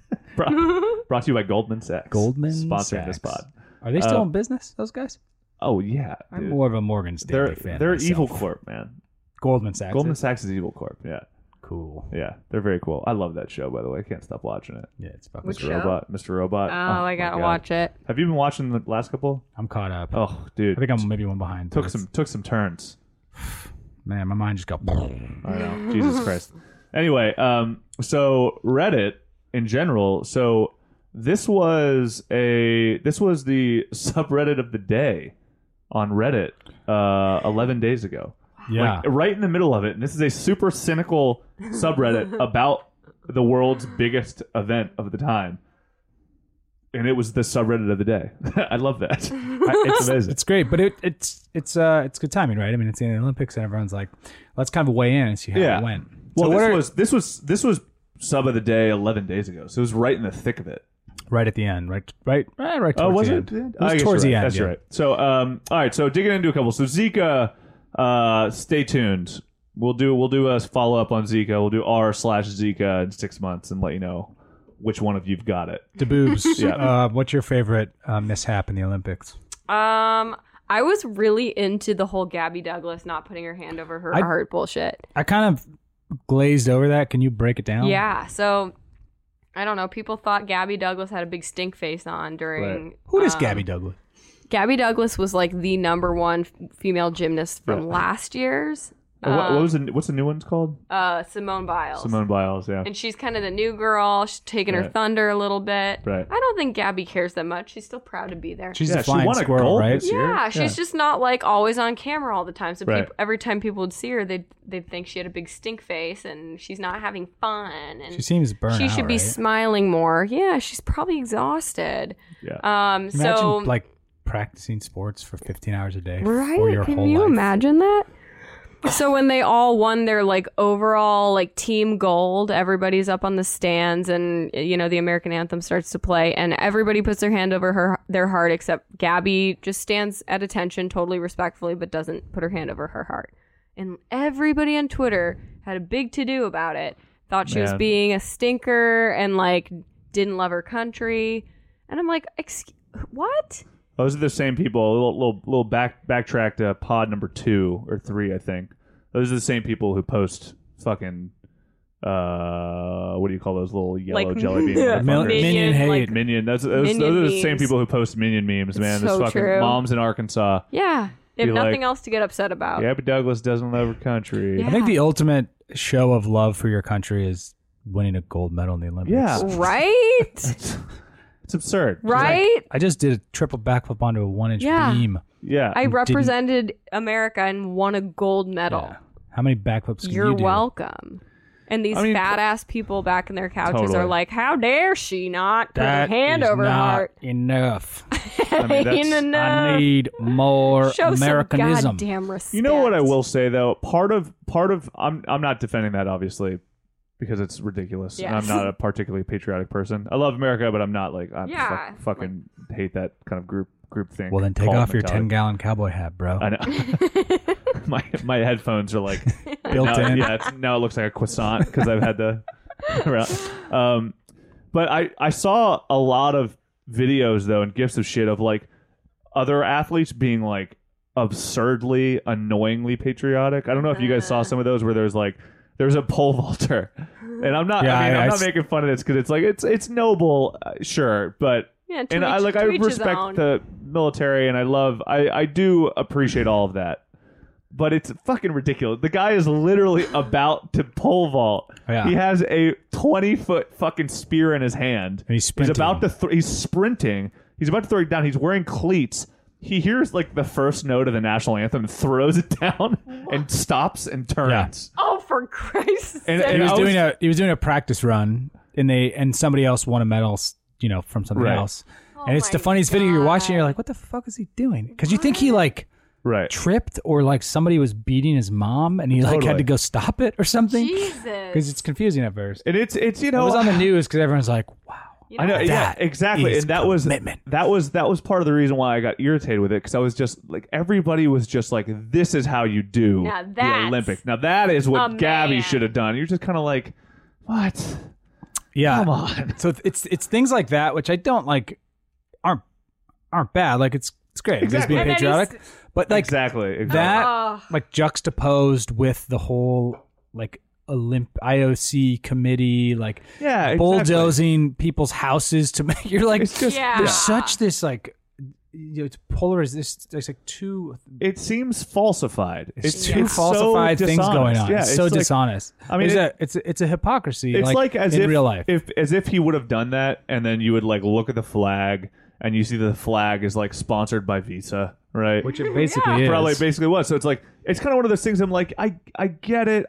Speaker 5: brought to you by Goldman Sachs.
Speaker 4: Goldman
Speaker 5: sponsoring
Speaker 4: Sachs.
Speaker 5: this pod.
Speaker 4: Are they still in business? Those guys.
Speaker 5: Oh yeah,
Speaker 4: I'm
Speaker 5: dude.
Speaker 4: more of a Morgan Stanley fan.
Speaker 5: They're
Speaker 4: myself.
Speaker 5: evil corp, man.
Speaker 4: Goldman Sachs.
Speaker 5: Goldman
Speaker 4: is?
Speaker 5: Sachs is evil corp. Yeah,
Speaker 4: Cool.
Speaker 5: yeah, they're very cool. I love that show, by the way. I can't stop watching it.
Speaker 4: Yeah, it's fucking.
Speaker 3: Which
Speaker 5: Mr.
Speaker 3: show?
Speaker 5: Robot. Mr. Robot.
Speaker 3: Oh, I
Speaker 5: my
Speaker 3: got to
Speaker 5: God.
Speaker 3: watch it.
Speaker 5: Have you been watching the last couple?
Speaker 4: I'm caught up.
Speaker 5: Oh, dude.
Speaker 4: I think I'm maybe one behind.
Speaker 5: took
Speaker 4: but
Speaker 5: some turns.
Speaker 4: Man, my mind just got.
Speaker 5: I know. Jesus Christ. Anyway, so Reddit in general. So this was the subreddit of the day on Reddit 11 days ago.
Speaker 4: Yeah.
Speaker 5: Like, right in the middle of it. And this is a super cynical subreddit about the world's biggest event of the time. And it was the subreddit of the day. I love that. It's amazing.
Speaker 4: It's great, but it's good timing, right? I mean, it's in the Olympics, and everyone's like, let's kind of weigh in and see how
Speaker 5: Yeah.
Speaker 4: it went.
Speaker 5: Well,
Speaker 4: So
Speaker 5: this was sub of the day 11 days ago. So it was right in the thick of it.
Speaker 4: right at the end, right towards
Speaker 5: Oh, was
Speaker 4: the
Speaker 5: it?
Speaker 4: end.
Speaker 5: I
Speaker 4: It was
Speaker 5: guess
Speaker 4: towards
Speaker 5: you're
Speaker 4: the
Speaker 5: right.
Speaker 4: end.
Speaker 5: That's
Speaker 4: yeah.
Speaker 5: right. So, all right. So digging into a couple. So Zika, stay tuned. We'll do a follow up on Zika. We'll do r/Zika in 6 months and let you know which one of you've got it.
Speaker 4: The boobs.
Speaker 5: Yeah.
Speaker 4: What's your favorite mishap in the Olympics?
Speaker 3: I was really into the whole Gabby Douglas not putting her hand over her heart bullshit.
Speaker 4: I kind of glazed over that. Can you break it down?
Speaker 3: Yeah, so I don't know. People thought Gabby Douglas had a big stink face on during.
Speaker 4: Who is Gabby Douglas?
Speaker 3: Gabby Douglas was like the number one female gymnast from
Speaker 5: Yeah.
Speaker 3: last year's.
Speaker 5: What's the new one's called?
Speaker 3: Simone Biles.
Speaker 5: Simone Biles. Yeah.
Speaker 3: And she's kind of the new girl. She's taking her
Speaker 5: Right.
Speaker 3: thunder a little bit.
Speaker 5: Right.
Speaker 3: I don't think Gabby cares that much. She's still proud to be there.
Speaker 4: She's
Speaker 5: Yeah,
Speaker 4: a
Speaker 5: she
Speaker 4: flying
Speaker 5: won a
Speaker 4: squirrel,
Speaker 5: gold
Speaker 4: right?
Speaker 5: this year.
Speaker 3: Yeah, she's just not like always on camera all the time. So
Speaker 5: Right.
Speaker 3: every time people would see her, they'd think she had a big stink face and she's not having fun. And
Speaker 4: She seems burnt
Speaker 3: she
Speaker 4: out,
Speaker 3: should be
Speaker 4: right?
Speaker 3: smiling more. Yeah, she's probably exhausted.
Speaker 5: Yeah.
Speaker 4: Imagine
Speaker 3: So
Speaker 4: like practicing sports for 15 hours a day
Speaker 3: right?
Speaker 4: for your
Speaker 3: Can
Speaker 4: whole
Speaker 3: you
Speaker 4: life.
Speaker 3: imagine that? So when they all won their like overall like team gold, everybody's up on the stands and you know the American anthem starts to play and everybody puts their hand over their heart except Gabby just stands at attention totally respectfully but doesn't put her hand over her heart. And everybody on Twitter had a big to-do about it. Thought she was
Speaker 5: Man.
Speaker 3: being a stinker and like didn't love her country. And I'm like, what?
Speaker 5: Those are the same people. Little backtrack to pod number 2 or 3, I think. Those are the same people who post fucking what do you call those little yellow
Speaker 3: Like,
Speaker 5: jelly beans?
Speaker 3: yeah,
Speaker 4: Minion hate.
Speaker 3: like-
Speaker 5: Minion. Those
Speaker 3: Minion
Speaker 5: are the same
Speaker 3: memes.
Speaker 5: people who post Minion memes, man.
Speaker 3: It's
Speaker 5: There's
Speaker 3: so
Speaker 5: fucking
Speaker 3: true.
Speaker 5: moms in Arkansas.
Speaker 3: Yeah. They have
Speaker 5: Be like,
Speaker 3: nothing else to get upset about.
Speaker 5: Gabby Douglas doesn't love her country.
Speaker 3: Yeah.
Speaker 4: I think the ultimate show of love for your country is winning a gold medal in the Olympics.
Speaker 5: Yeah.
Speaker 3: Right?
Speaker 5: It's absurd.
Speaker 3: Right?
Speaker 4: I just did a triple backflip onto a 1-inch
Speaker 3: Yeah.
Speaker 4: beam.
Speaker 5: Yeah.
Speaker 3: I represented America and won a gold medal.
Speaker 4: Yeah. How many backflips can
Speaker 3: You're
Speaker 4: you do?
Speaker 3: welcome. And these
Speaker 5: I mean,
Speaker 3: fat ass people back in their couches
Speaker 5: Totally.
Speaker 3: are like, how dare she not put
Speaker 4: That
Speaker 3: her hand
Speaker 4: is
Speaker 3: over her
Speaker 4: not
Speaker 3: heart?
Speaker 4: enough.
Speaker 5: I mean, that's-
Speaker 3: Ain't enough.
Speaker 4: I need more
Speaker 3: Show
Speaker 4: Americanism.
Speaker 3: some goddamn respect.
Speaker 5: You know what I will say though? Part of I'm not defending that obviously because it's ridiculous. And I'm
Speaker 3: Yes.
Speaker 5: not a particularly patriotic person. I love America, but I'm not like I
Speaker 3: Yeah.
Speaker 5: fucking hate that kind of group thing.
Speaker 4: Well, then take off your 10-gallon cowboy hat, bro.
Speaker 5: I know. my headphones are like
Speaker 4: Built
Speaker 5: now,
Speaker 4: in.
Speaker 5: Yeah, now it looks like a croissant because I've had the But I saw a lot of videos though and gifs of shit of like other athletes being like absurdly, annoyingly patriotic. I don't know if you guys saw some of those where there's a pole vaulter, and I'm not.
Speaker 4: Yeah,
Speaker 5: I'm not making fun of this because it's like it's noble, sure, but.
Speaker 3: Yeah,
Speaker 5: And I respect the military, and I do appreciate all of that, but it's fucking ridiculous. The guy is literally about to pole vault.
Speaker 4: Yeah.
Speaker 5: He has a 20-foot fucking spear in his hand.
Speaker 4: And he's sprinting.
Speaker 5: He's about to. He's sprinting. He's about to throw it down. He's wearing cleats. He hears like the first note of the national anthem, and throws it down, and stops and turns.
Speaker 3: Oh, for Christ's sake!
Speaker 5: And
Speaker 4: He was doing a practice run, and somebody else won a medal. From something
Speaker 5: Right.
Speaker 4: else.
Speaker 3: Oh
Speaker 4: And it's the
Speaker 3: my
Speaker 4: funniest video you're watching.
Speaker 3: God.
Speaker 4: You're like, what the fuck is he doing? Because you think he like
Speaker 5: Right.
Speaker 4: tripped or like somebody was beating his mom and he like
Speaker 5: Totally.
Speaker 4: had to go stop it or something.
Speaker 3: Jesus.
Speaker 4: Because it's confusing at first.
Speaker 5: And it's
Speaker 4: It was on the news because everyone's like, wow.
Speaker 3: You
Speaker 5: I know, yeah,
Speaker 4: That
Speaker 5: exactly,
Speaker 4: is
Speaker 5: and that was
Speaker 4: commitment.
Speaker 5: that was part of the reason why I got irritated with it because I was just like everybody was just like, this is how you do
Speaker 3: Now
Speaker 5: the
Speaker 3: that's
Speaker 5: Olympics. Now that is what
Speaker 3: a
Speaker 5: Gabby
Speaker 3: man.
Speaker 5: should have done. You're just kind of like, what?
Speaker 4: Yeah.
Speaker 5: Come on.
Speaker 4: So it's things like that which I don't like aren't bad. Like it's great.
Speaker 5: Exactly.
Speaker 4: It's being
Speaker 3: And then
Speaker 4: patriotic. But like
Speaker 5: Exactly.
Speaker 4: that
Speaker 3: Ugh.
Speaker 4: like juxtaposed with the whole like IOC committee like
Speaker 5: Yeah, exactly.
Speaker 4: bulldozing people's houses to make you're like
Speaker 5: It's just
Speaker 3: Yeah.
Speaker 4: there's such this like it's polarized. There's like two
Speaker 5: It seems falsified.
Speaker 4: it's
Speaker 5: It's
Speaker 4: two
Speaker 5: so
Speaker 4: falsified things
Speaker 5: dishonest.
Speaker 4: going on.
Speaker 5: Yeah,
Speaker 4: it's so
Speaker 5: like-
Speaker 4: dishonest.
Speaker 5: I mean,
Speaker 4: it's a hypocrisy.
Speaker 5: It's like as
Speaker 4: in
Speaker 5: if
Speaker 4: real life.
Speaker 5: as if he would have done that, and then you would like look at the flag, and you see the flag is like sponsored by Visa, right?
Speaker 4: Which it basically is.
Speaker 5: Probably basically was. So it's like it's kind of one of those things. I'm like, I get it.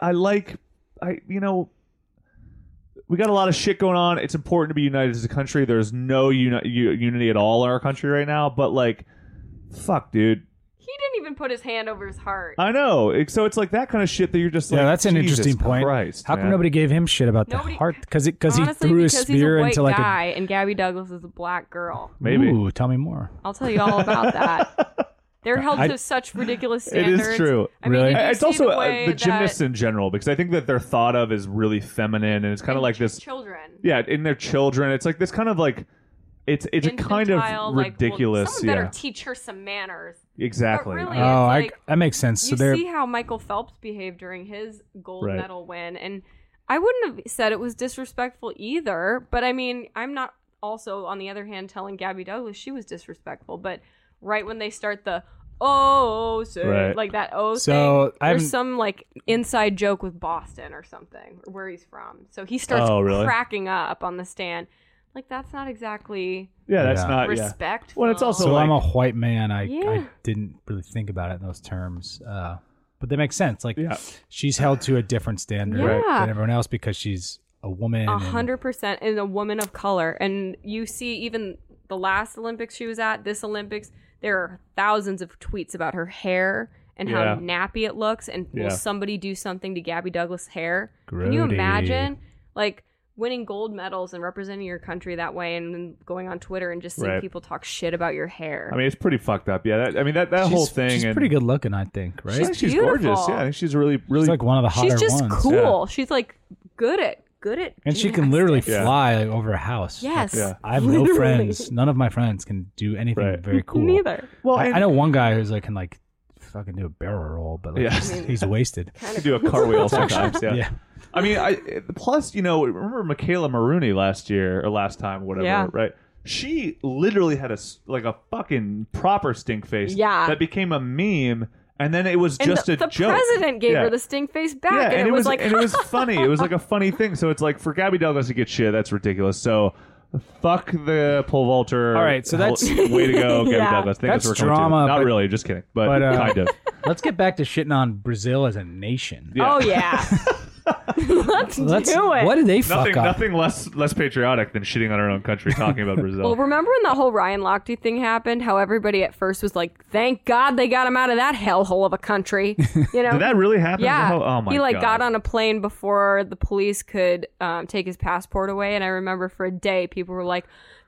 Speaker 5: We got a lot of shit going on. It's important to be united as a country. There's no unity at all in our country right now. But like, fuck, dude.
Speaker 3: He didn't even put his hand over his heart.
Speaker 5: I know. So it's like that kind of shit that you're just like,
Speaker 4: Yeah, that's an
Speaker 5: Jesus
Speaker 4: interesting point.
Speaker 5: Christ,
Speaker 4: How come
Speaker 5: man.
Speaker 4: nobody gave him shit about
Speaker 3: Nobody-
Speaker 4: the heart? Because he
Speaker 3: Honestly,
Speaker 4: threw his
Speaker 3: because
Speaker 4: spear
Speaker 3: he's a white
Speaker 4: into like
Speaker 3: guy, and Gabby Douglas is a black girl.
Speaker 5: Maybe.
Speaker 4: Ooh, tell me more.
Speaker 3: I'll tell you all about that. They're held to such ridiculous
Speaker 5: It
Speaker 3: standards.
Speaker 5: is true.
Speaker 3: I mean,
Speaker 4: Really?
Speaker 3: did you
Speaker 5: It's
Speaker 3: see
Speaker 5: also
Speaker 3: the way
Speaker 5: the
Speaker 3: that
Speaker 5: gymnasts in general, because I think that they're thought of as really feminine, and it's kind of like this.
Speaker 3: children.
Speaker 5: Yeah, in their children, it's like this kind of like, it's a kind of
Speaker 3: Infantile, like,
Speaker 5: ridiculous.
Speaker 3: Well, someone better
Speaker 5: Yeah,
Speaker 3: teach her some manners.
Speaker 5: exactly.
Speaker 3: But really,
Speaker 4: Oh,
Speaker 3: it's like,
Speaker 4: that makes sense. So
Speaker 3: you
Speaker 4: they're
Speaker 3: see how Michael Phelps behaved during his gold
Speaker 5: Right.
Speaker 3: medal win, and I wouldn't have said it was disrespectful either. But I mean, I'm not also on the other hand telling Gabby Douglas she was disrespectful. But right when they start the say
Speaker 5: Right.
Speaker 3: like that
Speaker 4: So,
Speaker 3: thing,
Speaker 4: I'm-
Speaker 3: there's some like inside joke with Boston or something, or where he's from. So he starts
Speaker 5: Oh, really?
Speaker 3: cracking up on the stand. Like that's not exactly
Speaker 5: Yeah, that's
Speaker 4: Yeah.
Speaker 5: not. Yeah.
Speaker 3: respectful.
Speaker 5: Well, it's also
Speaker 4: so
Speaker 5: like,
Speaker 4: I'm a white man. I
Speaker 3: Yeah.
Speaker 4: didn't really think about it in those terms. But that makes sense. Like
Speaker 5: Yeah.
Speaker 4: she's held to a different standard
Speaker 3: Yeah.
Speaker 4: than everyone else because she's a woman. and-
Speaker 3: 100% is a woman of color. And you see even the last Olympics she was at, this Olympics, there are thousands of tweets about her hair and how
Speaker 5: Yeah.
Speaker 3: nappy it looks, and
Speaker 5: Yeah.
Speaker 3: will somebody do something to Gabby Douglas' hair? Can you
Speaker 4: Grody.
Speaker 3: imagine like winning gold medals and representing your country that way, and then going on Twitter and just seeing
Speaker 5: Right.
Speaker 3: people talk shit about your hair?
Speaker 5: I mean, it's pretty fucked up. Yeah, that whole thing.
Speaker 4: She's
Speaker 5: and
Speaker 4: pretty good looking, I think. Right?
Speaker 5: I think she's
Speaker 3: beautiful.
Speaker 5: gorgeous. Yeah, I think she's really.
Speaker 4: She's like one of the hotter
Speaker 3: She's just
Speaker 4: ones.
Speaker 3: cool. She's like good at
Speaker 4: And she can literally
Speaker 3: gymnastics.
Speaker 5: Yeah.
Speaker 4: fly like, over a house.
Speaker 3: Yes.
Speaker 5: Yeah.
Speaker 4: I have no
Speaker 3: Literally.
Speaker 4: friends. None of my friends can do anything
Speaker 5: Right.
Speaker 4: very cool.
Speaker 3: Neither.
Speaker 5: Well,
Speaker 4: I know one guy who's like can like fucking do a barrel roll, but like,
Speaker 5: Yeah.
Speaker 4: he's wasted.
Speaker 5: to do a cartwheel sometimes. Yeah.
Speaker 4: Yeah.
Speaker 5: I mean, plus, remember Michaela Maroney last time, whatever,
Speaker 3: Yeah.
Speaker 5: right? She literally had a fucking proper stink face.
Speaker 3: Yeah.
Speaker 5: That became a meme, and then it was
Speaker 3: And
Speaker 5: just
Speaker 3: the
Speaker 5: a joke.
Speaker 3: president gave
Speaker 5: Yeah.
Speaker 3: her the stink face back,
Speaker 5: Yeah,
Speaker 3: and it was like,
Speaker 5: and it was funny. It was like a funny thing. So it's like for Gabby Douglas to get shit, that's ridiculous. So fuck the pole vaulter.
Speaker 4: All right, so that's-
Speaker 5: way to go, Gabby
Speaker 3: Yeah.
Speaker 5: Douglas. Thank
Speaker 4: That's
Speaker 5: us for coming
Speaker 4: drama,
Speaker 5: too. Not
Speaker 4: but-
Speaker 5: really, just kidding, but
Speaker 4: but,
Speaker 5: kind of.
Speaker 4: Let's get back to shitting on Brazil as a nation.
Speaker 5: Yeah.
Speaker 3: oh yeah, let's do it.
Speaker 4: What did they fuck up?
Speaker 5: Nothing less patriotic than shitting on our own country talking about Brazil.
Speaker 3: Well, remember when that whole Ryan Lochte thing happened? How everybody at first was like, "Thank God they got him out of that hellhole of a country." You know?
Speaker 5: Did that really happen?
Speaker 3: Yeah.
Speaker 5: Oh my
Speaker 3: he
Speaker 5: god.
Speaker 3: got on a plane before the police could take his passport away, and I remember for a day people were like,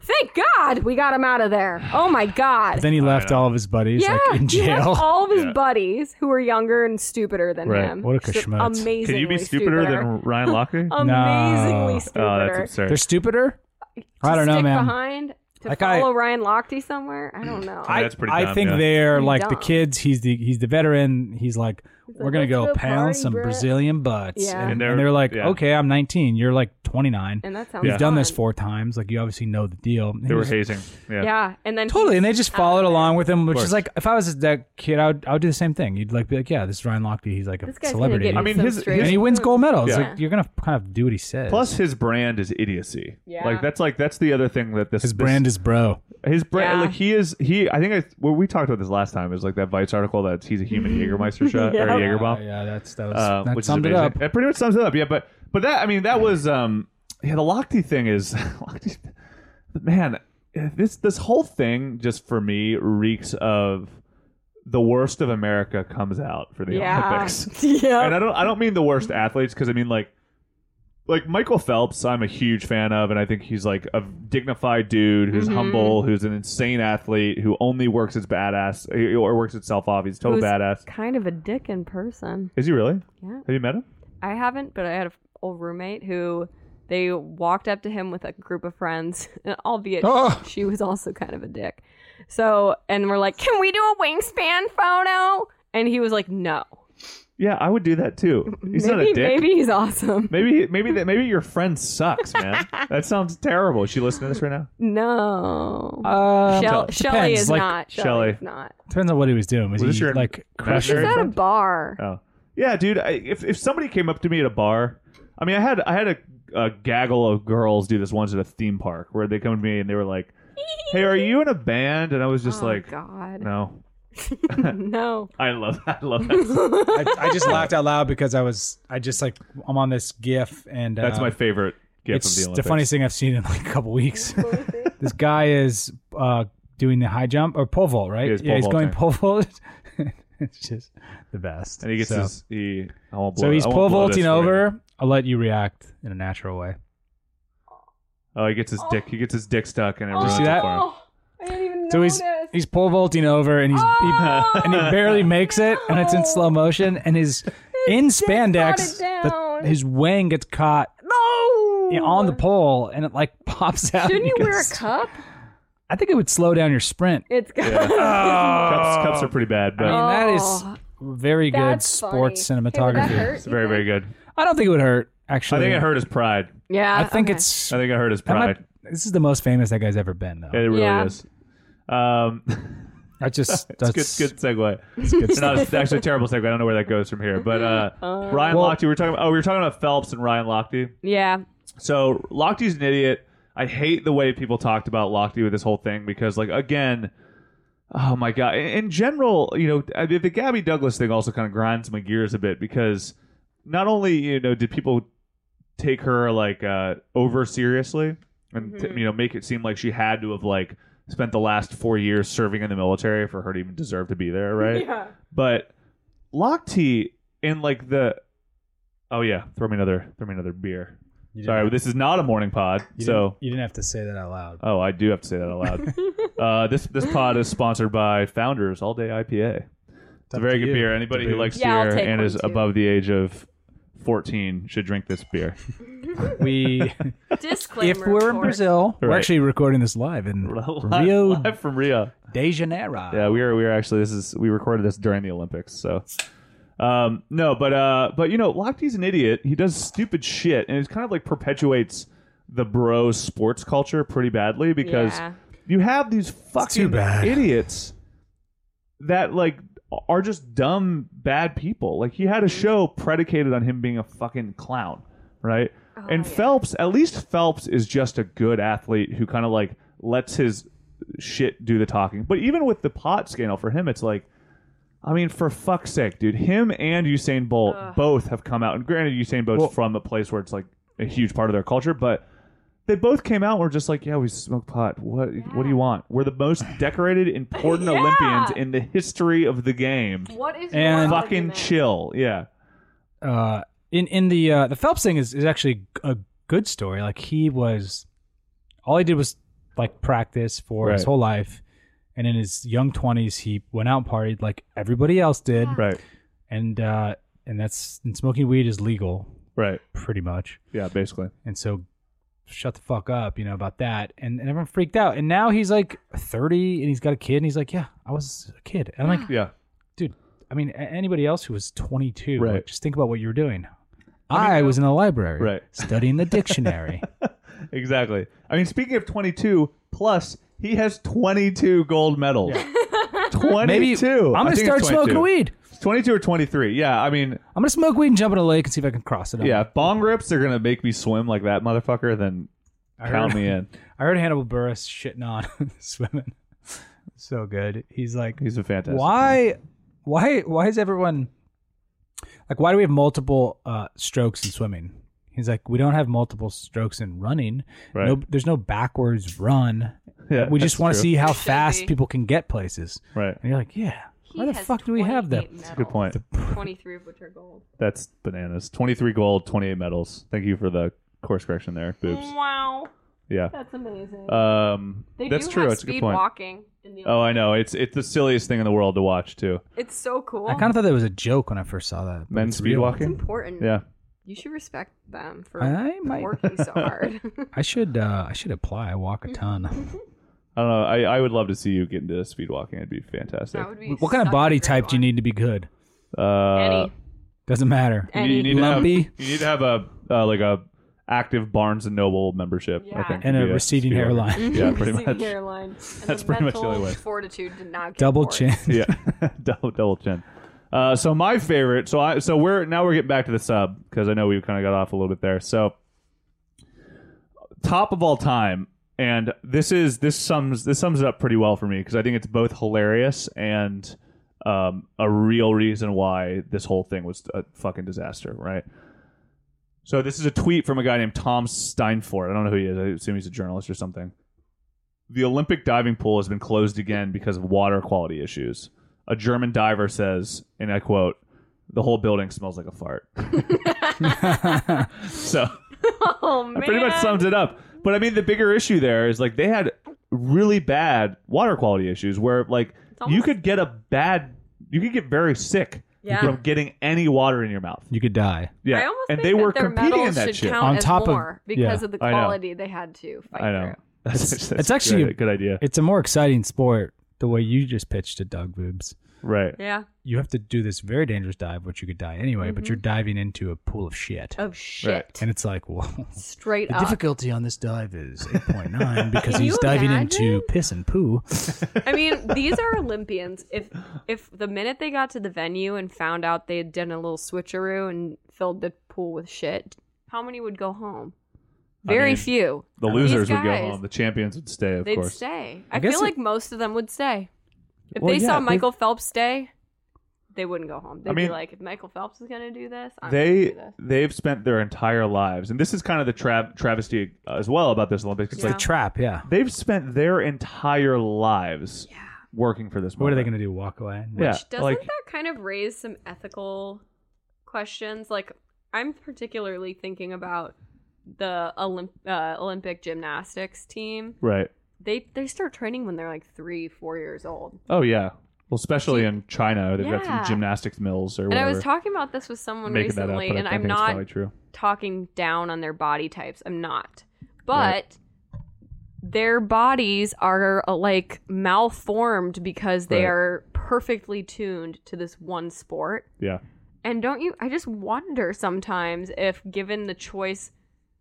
Speaker 3: Thank God we got him out of there. Oh my God.
Speaker 4: Then he left all of his buddies
Speaker 3: Yeah,
Speaker 4: like in
Speaker 3: he left
Speaker 4: jail.
Speaker 3: all of his buddies who were younger and stupider than
Speaker 5: Right.
Speaker 3: him.
Speaker 4: What a
Speaker 3: Just
Speaker 4: schmutz.
Speaker 3: Amazingly
Speaker 5: Can you be stupider than Ryan Lochte?
Speaker 3: Amazingly
Speaker 4: No.
Speaker 3: stupider.
Speaker 5: Oh, that's absurd.
Speaker 4: They're stupider. I don't know,
Speaker 3: Stick
Speaker 4: man.
Speaker 3: behind to
Speaker 4: Like I-
Speaker 3: follow Ryan Lochte somewhere. I don't know.
Speaker 5: That's pretty
Speaker 4: I
Speaker 5: dumb,
Speaker 4: think
Speaker 5: yeah.
Speaker 4: they're
Speaker 3: Pretty
Speaker 4: like the
Speaker 3: dumb.
Speaker 4: kids. He's the veteran. He's like, we're gonna
Speaker 3: "Let's
Speaker 4: go
Speaker 3: go
Speaker 4: pound
Speaker 3: party,
Speaker 4: some
Speaker 3: Brett."
Speaker 4: Brazilian butts.
Speaker 3: Yeah.
Speaker 4: And,
Speaker 5: And
Speaker 4: they're,
Speaker 5: they're-
Speaker 4: like,
Speaker 5: yeah.
Speaker 4: okay, I'm 19. You're like 29.
Speaker 3: and that sounds
Speaker 4: We've done this
Speaker 3: fun.
Speaker 4: 4 times. Like, you obviously know the deal.
Speaker 5: They were hazing. Yeah.
Speaker 3: Yeah, and then
Speaker 4: Totally,
Speaker 3: he's
Speaker 4: and they just
Speaker 3: out
Speaker 4: followed
Speaker 3: of it.
Speaker 4: along with him, which
Speaker 5: course.
Speaker 4: is like, if I was that kid, I would do the same thing. You'd like be like, yeah, this is Ryan Lochte. He's like a
Speaker 3: This guy's
Speaker 4: celebrity.
Speaker 3: gonna get
Speaker 5: I mean,
Speaker 3: some
Speaker 5: his-
Speaker 3: straight
Speaker 4: and he wins
Speaker 3: food.
Speaker 4: gold medals.
Speaker 5: Yeah.
Speaker 4: Like, you're gonna kind of do what he says.
Speaker 5: Plus, his brand is idiocy.
Speaker 3: Yeah.
Speaker 5: Like that's the other thing that
Speaker 4: his brand is bro.
Speaker 5: his brand.
Speaker 3: Yeah.
Speaker 5: Like I think we talked about this last time. It was like that Vice article that he's a human Jägermeister shot or a Jaeger bomb.
Speaker 4: Yeah, that
Speaker 5: Which is
Speaker 4: summed it
Speaker 5: amazing.
Speaker 4: up.
Speaker 5: It pretty much sums it up. Yeah, but that, I mean, that was the Lochte thing is Lochte, man, this whole thing just for me reeks of the worst of America comes out for the Olympics.
Speaker 3: Yeah.
Speaker 5: And I don't mean the worst athletes, because I mean like Michael Phelps, I'm a huge fan of, and I think he's like a dignified dude who's humble, who's an insane athlete, who only works his badass or works himself off. He's total
Speaker 3: Who's
Speaker 5: badass.
Speaker 3: kind of a dick in person.
Speaker 5: Is he really?
Speaker 3: Yeah.
Speaker 5: Have you met him?
Speaker 3: I haven't, but I had an old roommate who they walked up to him with a group of friends, albeit
Speaker 4: Oh.
Speaker 3: she was also kind of a dick. So, and we're like, can we do a wingspan photo? And he was like, no.
Speaker 5: Yeah, I would do that too. He's not a dick.
Speaker 3: Maybe he's awesome.
Speaker 5: Maybe your friend sucks, man. That sounds terrible. Is she listening to this right now?
Speaker 3: No.
Speaker 4: Depends.
Speaker 3: Shelly is
Speaker 4: Like,
Speaker 3: not.
Speaker 5: Shelley.
Speaker 3: Shelly's not.
Speaker 4: Depends on what he was doing. Was
Speaker 5: Was this
Speaker 4: he
Speaker 5: your
Speaker 4: like
Speaker 3: She's
Speaker 4: crushing?
Speaker 5: imaginary
Speaker 3: at a
Speaker 5: friend?
Speaker 3: bar.
Speaker 5: Oh, yeah, dude. If somebody came up to me at a bar, I mean, I had a gaggle of girls do this once at a theme park where they come to me and they were like, "Hey, are you in a band?" And I was just
Speaker 3: Oh,
Speaker 5: like,
Speaker 3: God.
Speaker 5: "No."
Speaker 3: No.
Speaker 5: I love that.
Speaker 4: I just laughed out loud because I'm on this GIF and
Speaker 5: That's my favorite gift
Speaker 4: it's
Speaker 5: of the
Speaker 4: the
Speaker 5: Olympics.
Speaker 4: funniest thing I've seen in like a couple weeks. This guy is doing the high jump or pole vault, right?
Speaker 5: Yeah, he's pole
Speaker 4: he's going
Speaker 5: vaulting.
Speaker 4: pole vault. It's just the best.
Speaker 5: And he gets
Speaker 4: so,
Speaker 5: I won't blow,
Speaker 4: so he's
Speaker 5: I won't
Speaker 4: pole
Speaker 5: blow this
Speaker 4: vaulting
Speaker 5: for you.
Speaker 4: over. I'll let you react in a natural way.
Speaker 5: Oh, he gets his dick. He gets his dick stuck, and it
Speaker 3: Oh,
Speaker 5: ruins
Speaker 4: see
Speaker 5: it
Speaker 4: that?
Speaker 5: for him.
Speaker 3: I didn't even
Speaker 4: So
Speaker 3: notice.
Speaker 4: he's pole vaulting over and and he barely makes it, and it's in slow motion, and his in spandex,
Speaker 3: brought it down.
Speaker 4: his wang gets caught
Speaker 3: No.
Speaker 4: on the pole, and it like pops out.
Speaker 3: Shouldn't you
Speaker 4: and
Speaker 3: wear a
Speaker 4: goes-
Speaker 3: cup?
Speaker 4: I think it would slow down your sprint.
Speaker 3: It's good.
Speaker 5: Cups are pretty bad, but
Speaker 4: I mean, that is
Speaker 3: Oh,
Speaker 4: very good
Speaker 3: that's
Speaker 4: sports
Speaker 3: funny. Hey, would
Speaker 4: cinematography.
Speaker 3: that hurt,
Speaker 5: it's
Speaker 3: you
Speaker 5: very,
Speaker 3: think?
Speaker 5: very good.
Speaker 4: I don't think it would hurt.
Speaker 5: I
Speaker 4: Actually,
Speaker 5: think it hurt his pride.
Speaker 3: Yeah.
Speaker 4: I think
Speaker 3: okay.
Speaker 4: it's.
Speaker 5: I think it hurt his
Speaker 4: that might-
Speaker 5: pride.
Speaker 4: this is the most famous that guy's ever been, though.
Speaker 5: It really
Speaker 3: Yeah.
Speaker 5: is.
Speaker 4: I just
Speaker 5: It's good segue. No, it's actually a terrible segue. I don't know where that goes from here. But Ryan
Speaker 4: Well-
Speaker 5: Lochte, we were talking about Phelps and Ryan Lochte.
Speaker 3: Yeah.
Speaker 5: So Lochte's an idiot. I hate the way people talked about Lochte with this whole thing because, like, again, oh my god. In general, you know, the Gabby Douglas thing also kind of grinds my gears a bit because not only did people take her like over seriously and make it seem like she had to have like spent the last 4 years serving in the military for her to even deserve to be there, right?
Speaker 3: Yeah.
Speaker 5: But Lochte in like throw me another beer. Sorry, this is not a morning pod, so
Speaker 4: you didn't have to say that out loud.
Speaker 5: oh, I do have to say that out loud. This pod is sponsored by Founders All Day IPA. It's a very good beer. Anybody who likes
Speaker 3: Yeah, I'll
Speaker 5: beer
Speaker 3: take
Speaker 5: and
Speaker 3: one,
Speaker 5: is
Speaker 3: too.
Speaker 5: above the age of 14 should drink this beer.
Speaker 4: We,
Speaker 3: Disclaimer.
Speaker 4: if we're in
Speaker 3: of course.
Speaker 4: Brazil, we're
Speaker 5: Right.
Speaker 4: actually recording this live in Rio
Speaker 5: Live from Rio.
Speaker 4: de Janeiro.
Speaker 5: Yeah, we are actually. We recorded this during the Olympics, so. No, but Lochte's an idiot. He does stupid shit, and it kind of like perpetuates the bro sports culture pretty badly because
Speaker 3: Yeah.
Speaker 5: you have these
Speaker 4: too
Speaker 5: fucking
Speaker 4: bad.
Speaker 5: idiots that like are just dumb bad people. Like he had a show predicated on him being a fucking clown, right? And Phelps, at least Phelps is just a good athlete who kind of like lets his shit do the talking. But even with the pot scandal for him, it's like, I mean, for fuck's sake, dude, him and Usain Bolt both have come out. And granted, Usain Bolt's from a place where it's like a huge part of their culture, but they both came out and were just like, yeah, we smoke pot. What do you want? We're the most decorated, important
Speaker 3: Yeah.
Speaker 5: Olympians in the history of the game.
Speaker 3: What is
Speaker 4: And-
Speaker 3: your
Speaker 5: Fucking
Speaker 3: argument?
Speaker 5: chill. Yeah.
Speaker 4: In the Phelps thing is actually a good story. Like all he did was like practice for his
Speaker 5: Right.
Speaker 4: whole life, and in his young 20s he went out and partied like everybody else did,
Speaker 5: Right.
Speaker 4: and smoking weed is legal
Speaker 5: Right.
Speaker 4: pretty much,
Speaker 5: Yeah. Basically.
Speaker 4: and so shut the fuck up, about that, and everyone freaked out, and now he's like 30 and he's got a kid, and he's like, yeah, I was a kid, and I'm like,
Speaker 5: Yeah.
Speaker 4: dude, I mean, anybody else who was 22,
Speaker 5: Right.
Speaker 4: like, just think about what you were doing. I was in the library,
Speaker 5: Right.
Speaker 4: studying the dictionary.
Speaker 5: Exactly. I mean, speaking of 22 plus, he has 22 gold medals. 22.
Speaker 4: Maybe I'm
Speaker 5: I
Speaker 4: gonna
Speaker 5: think
Speaker 4: start
Speaker 5: it's 22.
Speaker 4: smoking weed.
Speaker 5: It's 22 or 23. Yeah. I mean,
Speaker 4: I'm gonna smoke weed and jump in a lake and see if I can cross it up.
Speaker 5: yeah. If bong rips are gonna make me swim like that motherfucker, then count me in.
Speaker 4: I heard Hannibal Buress shitting on swimming. So good. He's like,
Speaker 5: He's a fantastic.
Speaker 4: why is everyone like? Why do we have multiple strokes in swimming? He's like, we don't have multiple strokes in running.
Speaker 5: Right.
Speaker 4: No, there's no backwards run.
Speaker 5: Yeah,
Speaker 4: We just
Speaker 5: that's
Speaker 4: want to
Speaker 5: true.
Speaker 4: see how
Speaker 3: There should
Speaker 4: fast
Speaker 3: be.
Speaker 4: people can get places.
Speaker 5: Right.
Speaker 4: And you're like, yeah. Why the
Speaker 3: He has
Speaker 4: fuck do we have that?
Speaker 3: 28
Speaker 5: That's a good point.
Speaker 3: medals, 23 of which are gold.
Speaker 5: That's bananas. 23 gold, 28 medals. Thank you for the course correction there, boobs.
Speaker 3: Wow,
Speaker 5: Yeah.
Speaker 3: that's amazing.
Speaker 5: They that's
Speaker 3: do
Speaker 5: true.
Speaker 3: have
Speaker 5: That's a good
Speaker 3: speed
Speaker 5: point.
Speaker 3: walking in the
Speaker 5: Oh, I know. It's the silliest thing in the world to watch too.
Speaker 3: It's so cool.
Speaker 4: I kind of thought that was a joke when I first saw that. but
Speaker 5: Men's
Speaker 4: it's
Speaker 5: speed
Speaker 4: real.
Speaker 3: It's
Speaker 5: walking.
Speaker 3: important.
Speaker 5: Yeah.
Speaker 3: You should respect them for
Speaker 4: I might.
Speaker 3: working so hard.
Speaker 4: I should apply. I walk a ton.
Speaker 5: I don't know. I would love to see you get into speed walking. It'd be fantastic.
Speaker 3: That would be
Speaker 4: What kind of
Speaker 3: such a
Speaker 4: body
Speaker 3: great
Speaker 4: type do you
Speaker 3: one.
Speaker 4: need to be good?
Speaker 3: Any.
Speaker 4: Doesn't matter.
Speaker 3: Any.
Speaker 5: You need to have,
Speaker 4: Lumpy?
Speaker 5: you need to have a like a active Barnes and Noble membership. I
Speaker 3: Yeah.
Speaker 5: think,
Speaker 4: And
Speaker 5: to
Speaker 4: a
Speaker 5: be
Speaker 4: receding
Speaker 5: speed walker.
Speaker 4: hairline.
Speaker 5: Yeah, pretty
Speaker 3: Receding
Speaker 5: much.
Speaker 3: hairline. And
Speaker 5: That's
Speaker 3: the
Speaker 5: pretty much the
Speaker 3: mental
Speaker 5: only way.
Speaker 3: Fortitude did not get
Speaker 4: Double
Speaker 3: bored.
Speaker 4: chin.
Speaker 5: Yeah, double chin. So my favorite. So we're getting back to the sub because I know we kind of got off a little bit there. So top of all time, and this sums it up pretty well for me because I think it's both hilarious and a real reason why this whole thing was a fucking disaster, right? So this is a tweet from a guy named Tom Steinfort. I don't know who he is. I assume he's a journalist or something. The Olympic diving pool has been closed again because of water quality issues. A German diver says, and I quote, "The whole building smells like a fart." So
Speaker 3: Oh man.
Speaker 5: that pretty much sums it up. But I mean, the bigger issue there is like they had really bad water quality issues where like you could get very sick
Speaker 3: Yeah.
Speaker 5: from getting any water in your mouth.
Speaker 4: You could die.
Speaker 5: Yeah,
Speaker 3: I almost
Speaker 5: and
Speaker 3: think
Speaker 5: they were
Speaker 3: that their
Speaker 5: competing in
Speaker 3: medals
Speaker 5: that
Speaker 3: should
Speaker 5: shit.
Speaker 3: count
Speaker 4: On
Speaker 3: as
Speaker 4: top of-
Speaker 3: more because
Speaker 4: yeah.
Speaker 3: of the
Speaker 5: I know.
Speaker 3: quality they had to fight
Speaker 5: I know.
Speaker 3: through.
Speaker 4: It's actually
Speaker 5: a good idea,
Speaker 4: It's a more exciting sport the way you just pitched it, Doug Boobs.
Speaker 5: right?
Speaker 3: Yeah.
Speaker 4: You have to do this very dangerous dive, which you could die anyway, but you're diving into a pool of shit.
Speaker 3: Oh shit.
Speaker 4: And it's like, whoa.
Speaker 3: Straight
Speaker 4: The
Speaker 3: up.
Speaker 4: difficulty on this dive is 8.9 because
Speaker 3: Can
Speaker 4: he's
Speaker 3: you
Speaker 4: diving
Speaker 3: imagine?
Speaker 4: into piss and poo.
Speaker 3: I mean, these are Olympians. If the minute they got to the venue and found out they had done a little switcheroo and filled the pool with shit, how many would go home? Very
Speaker 5: mean,
Speaker 3: few.
Speaker 5: The
Speaker 3: These
Speaker 5: losers would go
Speaker 3: guys,
Speaker 5: home. The champions would stay, of
Speaker 3: They'd
Speaker 5: course.
Speaker 3: stay. I
Speaker 4: guess
Speaker 3: feel
Speaker 4: it-
Speaker 3: like most of them would stay. If
Speaker 4: Well,
Speaker 3: they
Speaker 4: yeah,
Speaker 3: saw
Speaker 4: they-
Speaker 3: Michael Phelps stay, they wouldn't go home. They'd
Speaker 5: I mean,
Speaker 3: be like, if Michael Phelps is going to do this, I'm going to do this.
Speaker 5: They've spent their entire lives, and this is kind of the travesty as well about this Olympics. It's
Speaker 3: Yeah.
Speaker 5: like
Speaker 4: Trap, yeah.
Speaker 5: they've spent their entire lives working for this.
Speaker 4: What are they
Speaker 5: moment.
Speaker 4: going to do? Walk away?
Speaker 5: Yeah,
Speaker 3: Doesn't
Speaker 5: like
Speaker 3: that kind of raise some ethical questions? Like, I'm particularly thinking about the Olympic gymnastics team.
Speaker 5: right.
Speaker 3: They start training when they're like 3-4 years old.
Speaker 5: Oh yeah. Well, especially in China, they've got some
Speaker 3: Yeah.
Speaker 5: gymnastics mills or
Speaker 3: And
Speaker 5: whatever.
Speaker 3: I was talking about this with someone
Speaker 5: Making that up,
Speaker 3: recently,
Speaker 5: but
Speaker 3: and
Speaker 5: I
Speaker 3: I'm
Speaker 5: think it's
Speaker 3: not
Speaker 5: probably true.
Speaker 3: talking down on their body types. I'm not. But
Speaker 5: Right.
Speaker 3: their bodies are like malformed because they
Speaker 5: Right.
Speaker 3: are perfectly tuned to this one sport.
Speaker 5: Yeah.
Speaker 3: And I just wonder sometimes if given the choice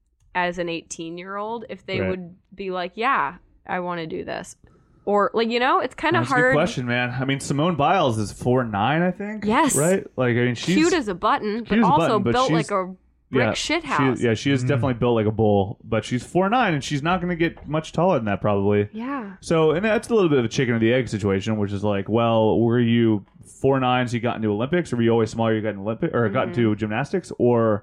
Speaker 3: as an 18-year-old, if they
Speaker 5: Right.
Speaker 3: would be like, yeah, I want to do this. Or like, it's kind of
Speaker 5: That's a good
Speaker 3: hard.
Speaker 5: question, man. I mean, Simone Biles is 4'9", I think.
Speaker 3: Yes.
Speaker 5: Right. Like, I mean, she's
Speaker 3: Cute as a button, but
Speaker 5: cute as a
Speaker 3: also
Speaker 5: button, but
Speaker 3: built
Speaker 5: she's-
Speaker 3: like a brick shit house.
Speaker 5: She is definitely built like a bull, but she's 4'9", and she's not going to get much taller than that probably.
Speaker 3: Yeah.
Speaker 5: So, and that's a little bit of a chicken or the egg situation, which is like, well, were you 4'9", so you got into Olympics, or were you always smaller, you got into got into gymnastics, or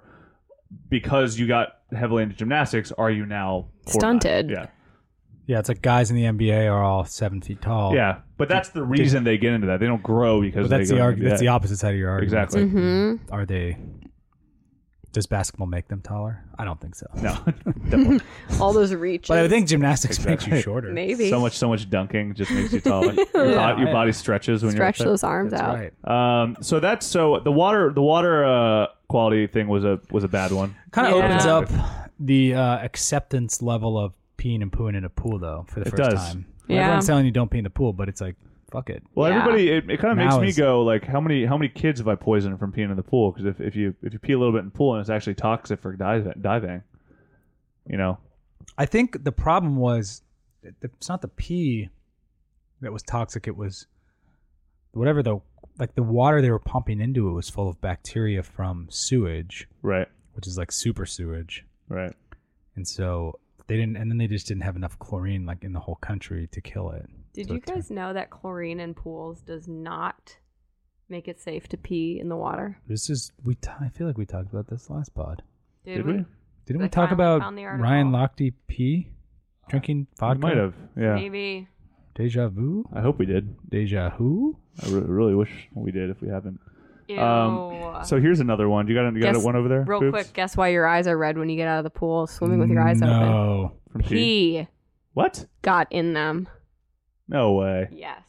Speaker 5: because you got heavily into gymnastics, are you now 4'9"?
Speaker 3: Stunted.
Speaker 5: Yeah,
Speaker 4: Yeah, it's like guys in the NBA are all 7 feet tall.
Speaker 5: yeah. But that's the reason they get into that. They don't grow because
Speaker 4: But that's
Speaker 5: they
Speaker 4: the
Speaker 5: go
Speaker 4: that's the opposite side of your argument.
Speaker 5: Exactly.
Speaker 3: Mm-hmm.
Speaker 4: Are they Does basketball make them taller? I don't think so.
Speaker 5: No, definitely.
Speaker 3: All those reaches.
Speaker 4: But I think gymnastics makes you
Speaker 5: Exactly.
Speaker 4: shorter.
Speaker 3: Maybe.
Speaker 5: So much dunking just makes you taller. Your body stretches when
Speaker 3: Stretch
Speaker 5: you're up
Speaker 3: those arms
Speaker 4: That's
Speaker 3: out.
Speaker 4: right.
Speaker 5: So the water quality thing was a bad one.
Speaker 4: Kind of
Speaker 3: Yeah.
Speaker 4: opens up the acceptance level of peeing and pooing in a pool, though, for the
Speaker 5: It
Speaker 4: first
Speaker 5: does.
Speaker 4: time.
Speaker 3: Yeah.
Speaker 4: Everyone's telling you don't pee in the pool, but it's like, fuck it.
Speaker 5: Well,
Speaker 3: Yeah.
Speaker 5: everybody, it kind of makes
Speaker 4: Now
Speaker 5: me
Speaker 4: is-
Speaker 5: go like, how many kids have I poisoned from peeing in the pool? Because if you pee a little bit in the pool and it's actually toxic for diving, you know.
Speaker 4: I think the problem was it's not the pee that was toxic. It was whatever the water they were pumping into it was full of bacteria from sewage,
Speaker 5: Right.
Speaker 4: which is like super sewage.
Speaker 5: Right.
Speaker 4: And so they didn't, and then they just didn't have enough chlorine like in the whole country to kill it.
Speaker 3: Did
Speaker 4: So
Speaker 3: you
Speaker 4: it
Speaker 3: guys know that chlorine in pools does not make it safe to pee in the water?
Speaker 4: This is I feel like we talked about this last pod.
Speaker 5: Did we?
Speaker 4: Didn't
Speaker 3: I
Speaker 4: we talk
Speaker 3: finally
Speaker 4: about
Speaker 3: found the article.
Speaker 4: Ryan Lochte pee drinking
Speaker 5: We
Speaker 4: vodka?
Speaker 5: might have. Yeah.
Speaker 3: Maybe.
Speaker 4: Deja vu?
Speaker 5: I hope we did.
Speaker 4: Deja who?
Speaker 5: I really wish we did if we haven't.
Speaker 3: Ew.
Speaker 5: So here's another one. You got
Speaker 3: Guess-
Speaker 5: one over there?
Speaker 3: Real
Speaker 5: Boobs?
Speaker 3: quick, guess why your eyes are red when you get out of the pool swimming with your eyes open?
Speaker 4: No.
Speaker 5: From pee.
Speaker 3: Pee
Speaker 5: What?
Speaker 3: got in them.
Speaker 5: No way,
Speaker 3: Yes.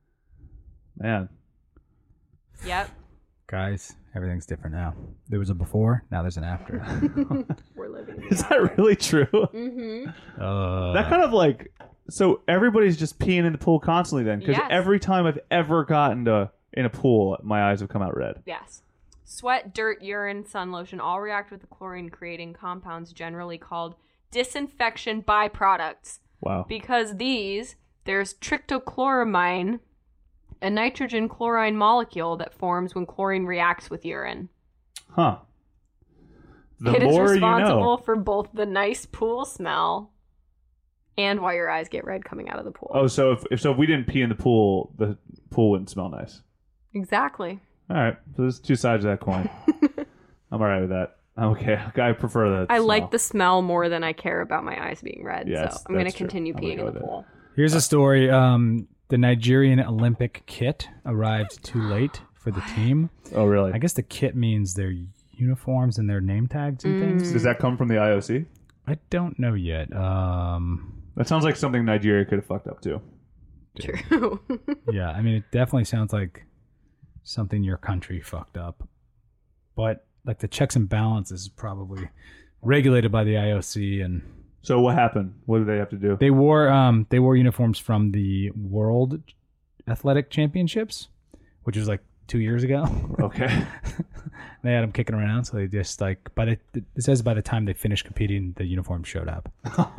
Speaker 5: man.
Speaker 3: Yep.
Speaker 4: Guys, everything's different now. There was a before, now there's an after.
Speaker 3: We're living.
Speaker 5: Is that really true?
Speaker 3: Mm-hmm.
Speaker 5: That kind of like, so everybody's just peeing in the pool constantly then, because
Speaker 3: Yes.
Speaker 5: every time I've ever gotten in a pool, my eyes have come out red.
Speaker 3: Yes. Sweat, dirt, urine, sun lotion all react with the chlorine creating compounds generally called disinfection byproducts.
Speaker 5: Wow.
Speaker 3: Because there's trichloramine, a nitrogen chlorine molecule that forms when chlorine reacts with urine.
Speaker 5: Huh. The
Speaker 3: It is
Speaker 5: more you
Speaker 3: responsible
Speaker 5: know.
Speaker 3: for both the nice pool smell and why your eyes get red coming out of the pool.
Speaker 5: Oh, so if we didn't pee in the pool wouldn't smell nice.
Speaker 3: Exactly.
Speaker 5: All right. So there's two sides of that coin. I'm all right with that. I'm okay. I prefer that.
Speaker 3: I like
Speaker 5: smell.
Speaker 3: the smell more than I care about my eyes being red.
Speaker 5: Yes,
Speaker 3: so I'm going to
Speaker 5: that's true.
Speaker 3: continue
Speaker 5: I'm gonna
Speaker 3: peeing
Speaker 5: go
Speaker 3: in the
Speaker 5: with it.
Speaker 3: pool.
Speaker 4: Here's a story. The Nigerian Olympic kit arrived too late for the team.
Speaker 5: Oh, really?
Speaker 4: I guess the kit means their uniforms and their name tags and things.
Speaker 5: Does that come from the IOC?
Speaker 4: I don't know yet.
Speaker 5: That sounds like something Nigeria could have fucked up too.
Speaker 3: True.
Speaker 4: Yeah, I mean, it definitely sounds like something your country fucked up. But like the checks and balances is probably regulated by the IOC, and
Speaker 5: So what happened? What did they have to do?
Speaker 4: they wore uniforms from the World Athletic Championships, which was like 2 years ago.
Speaker 5: Okay.
Speaker 4: They had them kicking around, so they just like it says by the time they finished competing, the uniform showed up.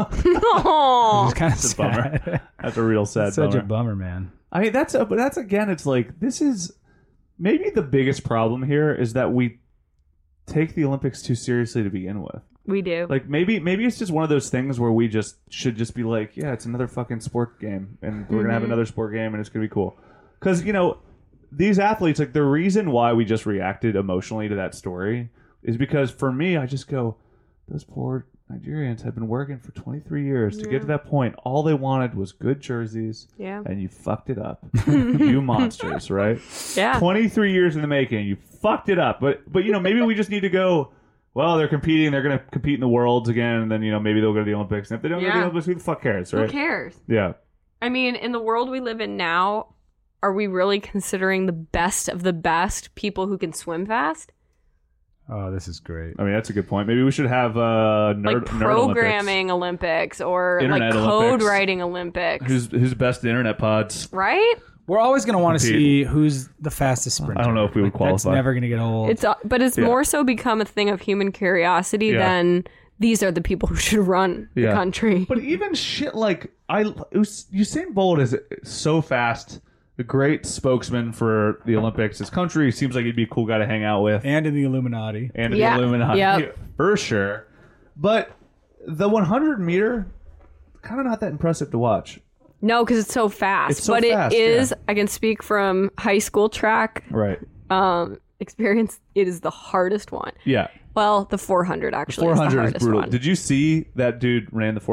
Speaker 3: Aw.
Speaker 4: It's kind of
Speaker 5: That's a bummer. That's a real sad
Speaker 4: Such
Speaker 5: bummer.
Speaker 4: a bummer, man.
Speaker 5: I mean, but that's again, it's like, this is maybe the biggest problem here is that we take the Olympics too seriously to begin with.
Speaker 3: We do.
Speaker 5: Like maybe it's just one of those things where we should just be like, yeah, it's another fucking sport game, and we're gonna have another sport game, and it's gonna be cool. Because these athletes, like the reason why we just reacted emotionally to that story is because for me, I just go, those poor Nigerians have been working for 23 years to get to that point. All they wanted was good jerseys,
Speaker 3: Yeah.
Speaker 5: and you fucked it up. You monsters, right?
Speaker 3: Yeah.
Speaker 5: 23 years in the making, you fucked it up. But maybe we just need to go, well, they're competing, they're going to compete in the Worlds again, and then, maybe they'll go to the Olympics. And if they don't go to the
Speaker 3: Yeah.
Speaker 5: Olympics, who the fuck cares, right?
Speaker 3: Who cares?
Speaker 5: Yeah.
Speaker 3: I mean, in the world we live in now, are we really considering the best of the best people who can swim fast?
Speaker 4: Oh, this is great.
Speaker 5: I mean, that's a good point. Maybe we should have nerd
Speaker 3: Like
Speaker 5: Olympics.
Speaker 3: programming Olympics or
Speaker 5: Internet
Speaker 3: like code
Speaker 5: Olympics.
Speaker 3: writing Olympics.
Speaker 5: Who's best at internet pods?
Speaker 3: Right?
Speaker 4: We're always going to want to
Speaker 5: Compete.
Speaker 4: see who's the fastest sprinter.
Speaker 5: I don't know if we would
Speaker 4: That's
Speaker 5: qualify.
Speaker 4: never going to get old.
Speaker 3: But it's
Speaker 5: Yeah.
Speaker 3: more so become a thing of human curiosity
Speaker 5: Yeah.
Speaker 3: than these are the people who should run the
Speaker 5: Yeah.
Speaker 3: country.
Speaker 5: But even shit like Usain Bolt is so fast, a great spokesman for the Olympics. His country seems like he'd be a cool guy to hang out with,
Speaker 4: and in the Illuminati.
Speaker 5: and
Speaker 3: Yeah.
Speaker 5: the Illuminati
Speaker 3: Yep.
Speaker 5: for sure. But the 100 meter, kind of not that impressive to watch.
Speaker 3: No, because it's so fast.
Speaker 5: It's so
Speaker 3: but
Speaker 5: fast,
Speaker 3: it is,
Speaker 5: yeah.
Speaker 3: I can speak from high school track
Speaker 5: Right.
Speaker 3: experience, it is the hardest one.
Speaker 5: Yeah.
Speaker 3: Well, the 400 actually
Speaker 5: 400
Speaker 3: is the
Speaker 5: is
Speaker 3: hardest
Speaker 5: brutal.
Speaker 3: one.
Speaker 5: Did you see that dude ran the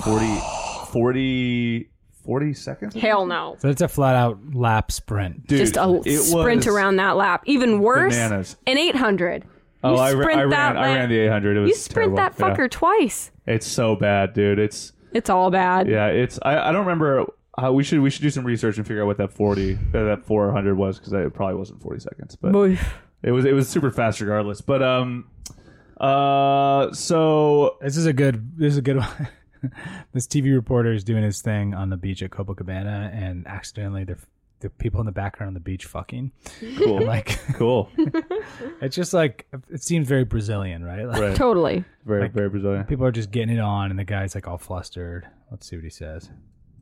Speaker 5: 40 seconds?
Speaker 3: Hell no.
Speaker 4: So it's a flat out lap sprint.
Speaker 5: Dude,
Speaker 3: Just a
Speaker 5: it
Speaker 3: sprint
Speaker 5: was
Speaker 3: around that lap. Even worse,
Speaker 5: bananas.
Speaker 3: an 800.
Speaker 5: Oh, I
Speaker 3: sprint that
Speaker 5: ran the 800. It was
Speaker 3: You sprint
Speaker 5: terrible.
Speaker 3: that fucker twice.
Speaker 5: Yeah. It's so bad, dude. It's
Speaker 3: all bad.
Speaker 5: yeah. I don't remember. We should do some research and figure out what that 400 was, because it probably wasn't 40 seconds, but it was super fast regardless. But so
Speaker 4: This is a good one. This TV reporter is doing his thing on the beach at Copacabana, and accidentally the people in the background on the beach fucking.
Speaker 5: cool,
Speaker 4: And like
Speaker 5: cool,
Speaker 4: it's just like it seems very Brazilian, right? Like,
Speaker 5: right?
Speaker 3: Totally.
Speaker 5: Very very Brazilian.
Speaker 4: people are just getting it on, and the guy's like all flustered. Let's see what he says.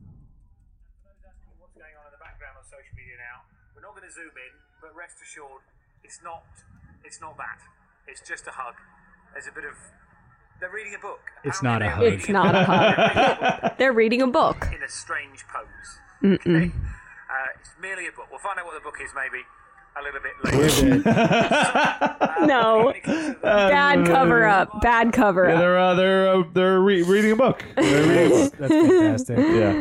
Speaker 6: What's going on in the background on social media now? We're not going to zoom in, but rest assured, it's not that. It's just a hug. There's a bit of. They're reading a book.
Speaker 4: It's
Speaker 6: Apparently
Speaker 4: not a
Speaker 6: they're
Speaker 4: hug.
Speaker 3: It's not a hug. They're reading a book.
Speaker 6: in a strange pose. Okay? It's merely a book. We'll find out what the book is maybe a little bit later.
Speaker 3: No. Bad cover up. Bad cover
Speaker 5: Yeah,
Speaker 3: up.
Speaker 5: they're reading a book. They're reading a book.
Speaker 4: That's fantastic.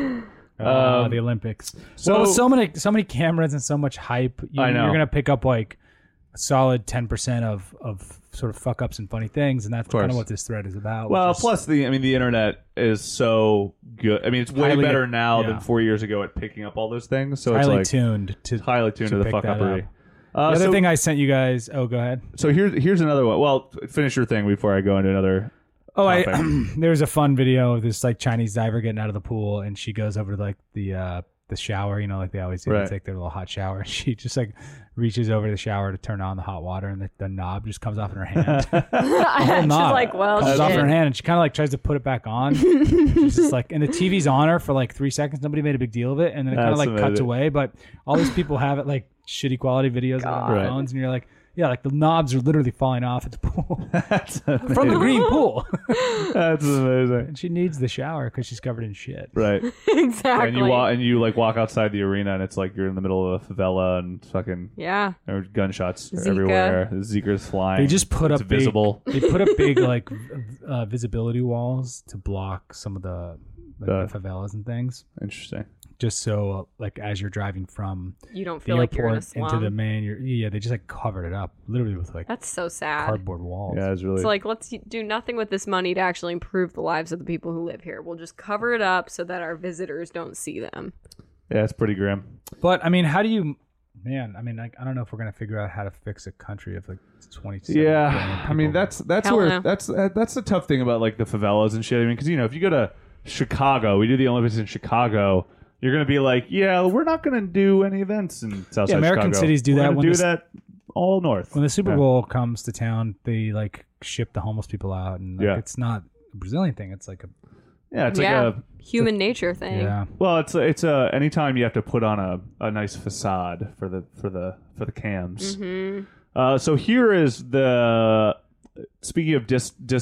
Speaker 5: Yeah.
Speaker 4: The Olympics.
Speaker 5: so-
Speaker 4: So so many cameras and so much hype.
Speaker 5: I know.
Speaker 4: You're gonna pick up like a solid 10% of sort of fuck ups and funny things, and that's kind
Speaker 5: course.
Speaker 4: of what this thread is about.
Speaker 5: Well,
Speaker 4: which is-
Speaker 5: plus the internet is so good. I mean, it's way
Speaker 4: Highly-
Speaker 5: better now
Speaker 4: yeah.
Speaker 5: than 4 years ago at picking up all those things. So
Speaker 4: highly
Speaker 5: it's like
Speaker 4: tuned to
Speaker 5: highly tuned to the
Speaker 4: pick
Speaker 5: fuck
Speaker 4: that
Speaker 5: uppery.
Speaker 4: up. The other thing I sent you guys. Oh, go ahead.
Speaker 5: So here's another one. Well, finish your thing before I go into another.
Speaker 4: Oh,
Speaker 5: topic.
Speaker 4: there was a fun video of this like Chinese diver getting out of the pool, and she goes over to like the shower, like they always do.
Speaker 5: Right.
Speaker 4: They take their little hot shower. She just like reaches over the shower to turn on the hot water, and the knob just comes off in her hand.
Speaker 3: She's
Speaker 4: knob
Speaker 3: like, well,
Speaker 4: comes off in her
Speaker 3: shit.
Speaker 4: hand, and she kind of like tries to put it back on. She's just like, and the TV's on her for like 3 seconds. Nobody made a big deal of it, and then it kind of
Speaker 5: That's
Speaker 4: like cuts
Speaker 5: amazing.
Speaker 4: away. But all these people have it like shitty quality videos on their
Speaker 5: Right.
Speaker 4: phones, and you're like, yeah, like the knobs are literally falling off at the pool
Speaker 5: That's amazing.
Speaker 4: from the green pool.
Speaker 5: That's amazing.
Speaker 4: And she needs the shower because she's covered in shit.
Speaker 5: Right.
Speaker 3: Exactly.
Speaker 5: And you like walk outside the arena, and it's like you're in the middle of a favela, and fucking
Speaker 3: Yeah.
Speaker 5: there are gunshots
Speaker 3: Zika.
Speaker 5: everywhere. The Zika's flying.
Speaker 4: They just put
Speaker 5: it's
Speaker 4: up
Speaker 5: visible.
Speaker 4: They put up big like visibility walls to block some of the favelas and things,
Speaker 5: Interesting.
Speaker 4: just so like as you're driving from
Speaker 3: You don't
Speaker 4: the
Speaker 3: feel like you're in a
Speaker 4: airport into
Speaker 3: slum.
Speaker 4: the main, they just like covered it up literally with like
Speaker 3: That's so sad.
Speaker 4: cardboard walls.
Speaker 5: Yeah, it's really.
Speaker 3: It's like, let's do nothing with this money to actually improve the lives of the people who live here. We'll just cover it up so that our visitors don't see them.
Speaker 5: yeah, it's pretty grim.
Speaker 4: But I mean, how do you? Man, I mean, like, I don't know if we're gonna figure out how to fix a country of like 27 billion
Speaker 5: Yeah, I mean
Speaker 4: people.
Speaker 5: that's
Speaker 3: Hell
Speaker 5: where
Speaker 3: no.
Speaker 5: that's the tough thing about like the favelas and shit. I mean, because if you go to Chicago, we do the Olympics in Chicago. You're gonna be like, yeah, we're not gonna do any events in Southside
Speaker 4: American
Speaker 5: Chicago.
Speaker 4: cities do
Speaker 5: We're
Speaker 4: that
Speaker 5: gonna
Speaker 4: when
Speaker 5: do
Speaker 4: the-
Speaker 5: that all north.
Speaker 4: when the Super
Speaker 5: Yeah.
Speaker 4: Bowl comes to town, they like ship the homeless people out, and like,
Speaker 5: Yeah.
Speaker 4: it's not a Brazilian thing. It's like a
Speaker 5: Yeah, it's
Speaker 3: yeah.
Speaker 5: like a
Speaker 3: Human nature thing.
Speaker 4: yeah.
Speaker 5: well, it's a anytime you have to put on a nice facade for the cams.
Speaker 3: Mm-hmm.
Speaker 5: So here is the speaking of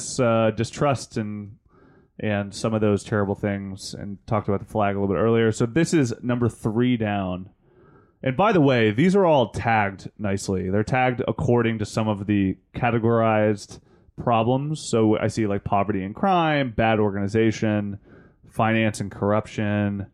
Speaker 5: distrust and some of those terrible things, and talked about the flag a little bit earlier. So this is number 3 down. And by the way, these are all tagged nicely. They're tagged according to some of the categorized problems. So I see like poverty and crime, bad organization, finance and corruption,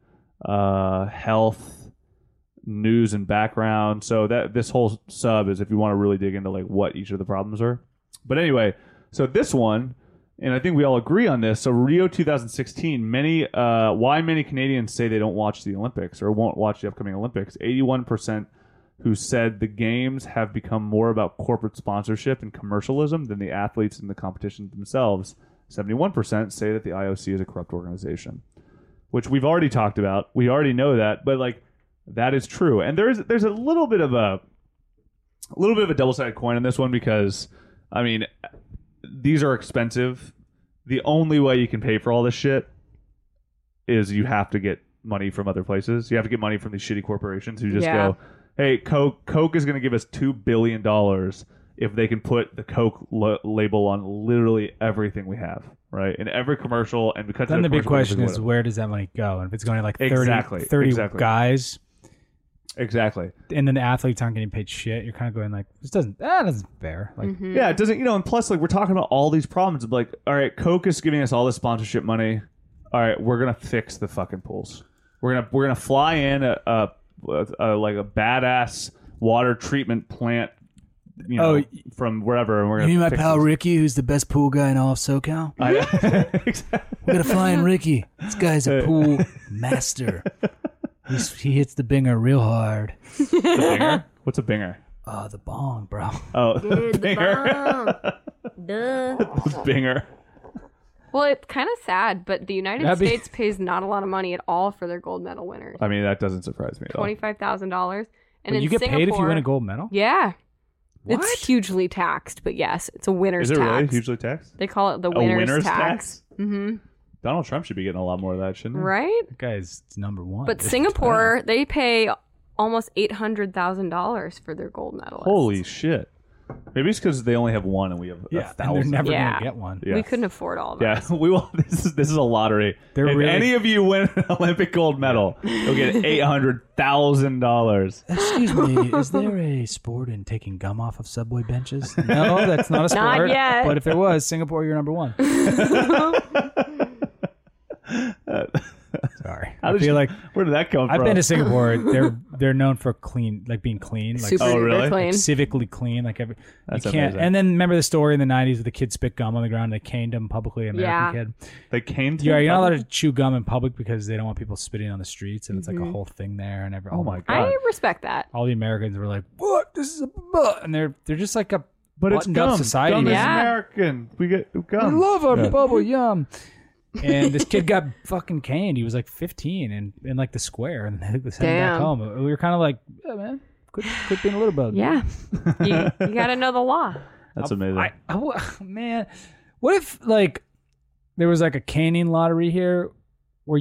Speaker 5: health, news and background. So that this whole sub is if you want to really dig into like what each of the problems are. But anyway, so this one, and I think we all agree on this. So Rio 2016, why many Canadians say they don't watch the Olympics or won't watch the upcoming Olympics. 81% who said the games have become more about corporate sponsorship and commercialism than the athletes in the competition themselves. 71% say that the IOC is a corrupt organization, which we've already talked about. We already know that, but like that is true. And there's a little bit of a double-sided coin on this one because I mean, these are expensive. The only way you can pay for all this shit is you have to get money from other places. You have to get money from these shitty corporations who just
Speaker 3: Yeah.
Speaker 5: go, hey, Coke is going to give us $2 billion if they can put the Coke label on literally everything we have, right? In every commercial. And because
Speaker 4: Then the big
Speaker 5: commercial,
Speaker 4: question is,
Speaker 5: whatever.
Speaker 4: where does that money go? And if it's going to like 30,
Speaker 5: Exactly,
Speaker 4: 30
Speaker 5: exactly.
Speaker 4: guys,
Speaker 5: Exactly.
Speaker 4: and then the athletes aren't getting paid shit, you're kind of going like, this doesn't fair. Like,
Speaker 3: Mm-hmm.
Speaker 5: Yeah, it doesn't, and plus, like, we're talking about all these problems. Like, all right, Coke is giving us all this sponsorship money. All right, we're gonna fix the fucking pools. We're gonna fly in a like a badass water treatment plant you know,
Speaker 4: Oh,
Speaker 5: from wherever, and we're
Speaker 4: You
Speaker 5: gonna
Speaker 4: mean my
Speaker 5: fix
Speaker 4: pal
Speaker 5: this.
Speaker 4: Ricky, who's the best pool guy in all of SoCal?
Speaker 5: Exactly.
Speaker 4: We gotta find Ricky. This guy's a pool master. He hits the binger real hard.
Speaker 5: The binger? What's a binger?
Speaker 4: The bong, bro.
Speaker 5: Oh, binger.
Speaker 3: Duh.
Speaker 5: Binger.
Speaker 3: Well, it's kind of sad, but the United
Speaker 4: That'd be-
Speaker 3: States pays not a lot of money at all for their gold medal winners.
Speaker 5: I mean, that doesn't surprise me at all.
Speaker 3: $25,000. And
Speaker 4: But
Speaker 3: in
Speaker 4: you get
Speaker 3: Singapore,
Speaker 4: paid if you win a gold medal?
Speaker 3: Yeah.
Speaker 4: What?
Speaker 3: It's hugely taxed, but yes, it's a winner's
Speaker 5: Is it
Speaker 3: tax.
Speaker 5: really hugely taxed?
Speaker 3: They call it the
Speaker 5: A
Speaker 3: winner's, tax.
Speaker 5: Mm-hmm. Donald Trump should be getting a lot more of that, shouldn't he?
Speaker 3: Right?
Speaker 4: That guy's number one.
Speaker 3: But Singapore, they pay almost $800,000 for their gold medalists.
Speaker 5: Holy shit. Maybe it's because they only have one and we have
Speaker 4: Yeah, and they're
Speaker 5: 1,000.
Speaker 4: never
Speaker 3: Yeah.
Speaker 4: gonna get one.
Speaker 5: Yeah.
Speaker 3: We couldn't afford all of
Speaker 5: Yeah,
Speaker 3: it.
Speaker 5: we will. This is a lottery.
Speaker 4: They're
Speaker 5: if
Speaker 4: really-
Speaker 5: any of you win an Olympic gold medal, you'll get $800,000.
Speaker 4: Excuse me, is there a sport in taking gum off of subway benches? No, that's not a sport.
Speaker 3: Not yet.
Speaker 4: But if there was, Singapore, you're number one. Sorry. I feel like
Speaker 5: Where did that come
Speaker 4: I've
Speaker 5: from?
Speaker 4: been to Singapore. They're known for clean, like being clean, like
Speaker 3: Super
Speaker 5: Oh,
Speaker 3: duper
Speaker 5: really?
Speaker 3: clean.
Speaker 4: civically clean. Like
Speaker 5: That's
Speaker 4: you can't.
Speaker 5: amazing.
Speaker 4: And then remember the story in the '90s where the kid spit gum on the ground. They caned him publicly. American
Speaker 3: Yeah.
Speaker 4: kid.
Speaker 5: They came to
Speaker 4: Yeah, you're not
Speaker 5: public?
Speaker 4: allowed to chew gum in public because they don't want people spitting on the streets, and it's like a whole thing there. And
Speaker 5: Oh my god!
Speaker 3: I respect that.
Speaker 4: all the Americans were like, "What? This is a," and they're just like a
Speaker 5: But it's
Speaker 4: buttoned up
Speaker 5: gum.
Speaker 4: society.
Speaker 5: Gum is
Speaker 3: Yeah.
Speaker 5: American. We get
Speaker 4: I
Speaker 5: gum.
Speaker 4: love our
Speaker 5: Yeah.
Speaker 4: bubble yum. And this kid got fucking caned. He was like 15 and in like the square, and they sent him back
Speaker 3: Damn.
Speaker 4: home. We were kind of like, yeah, man, quit being a little bug.
Speaker 3: Yeah. you got to know the law.
Speaker 5: That's amazing.
Speaker 4: Man, what if like there was like a caning lottery here where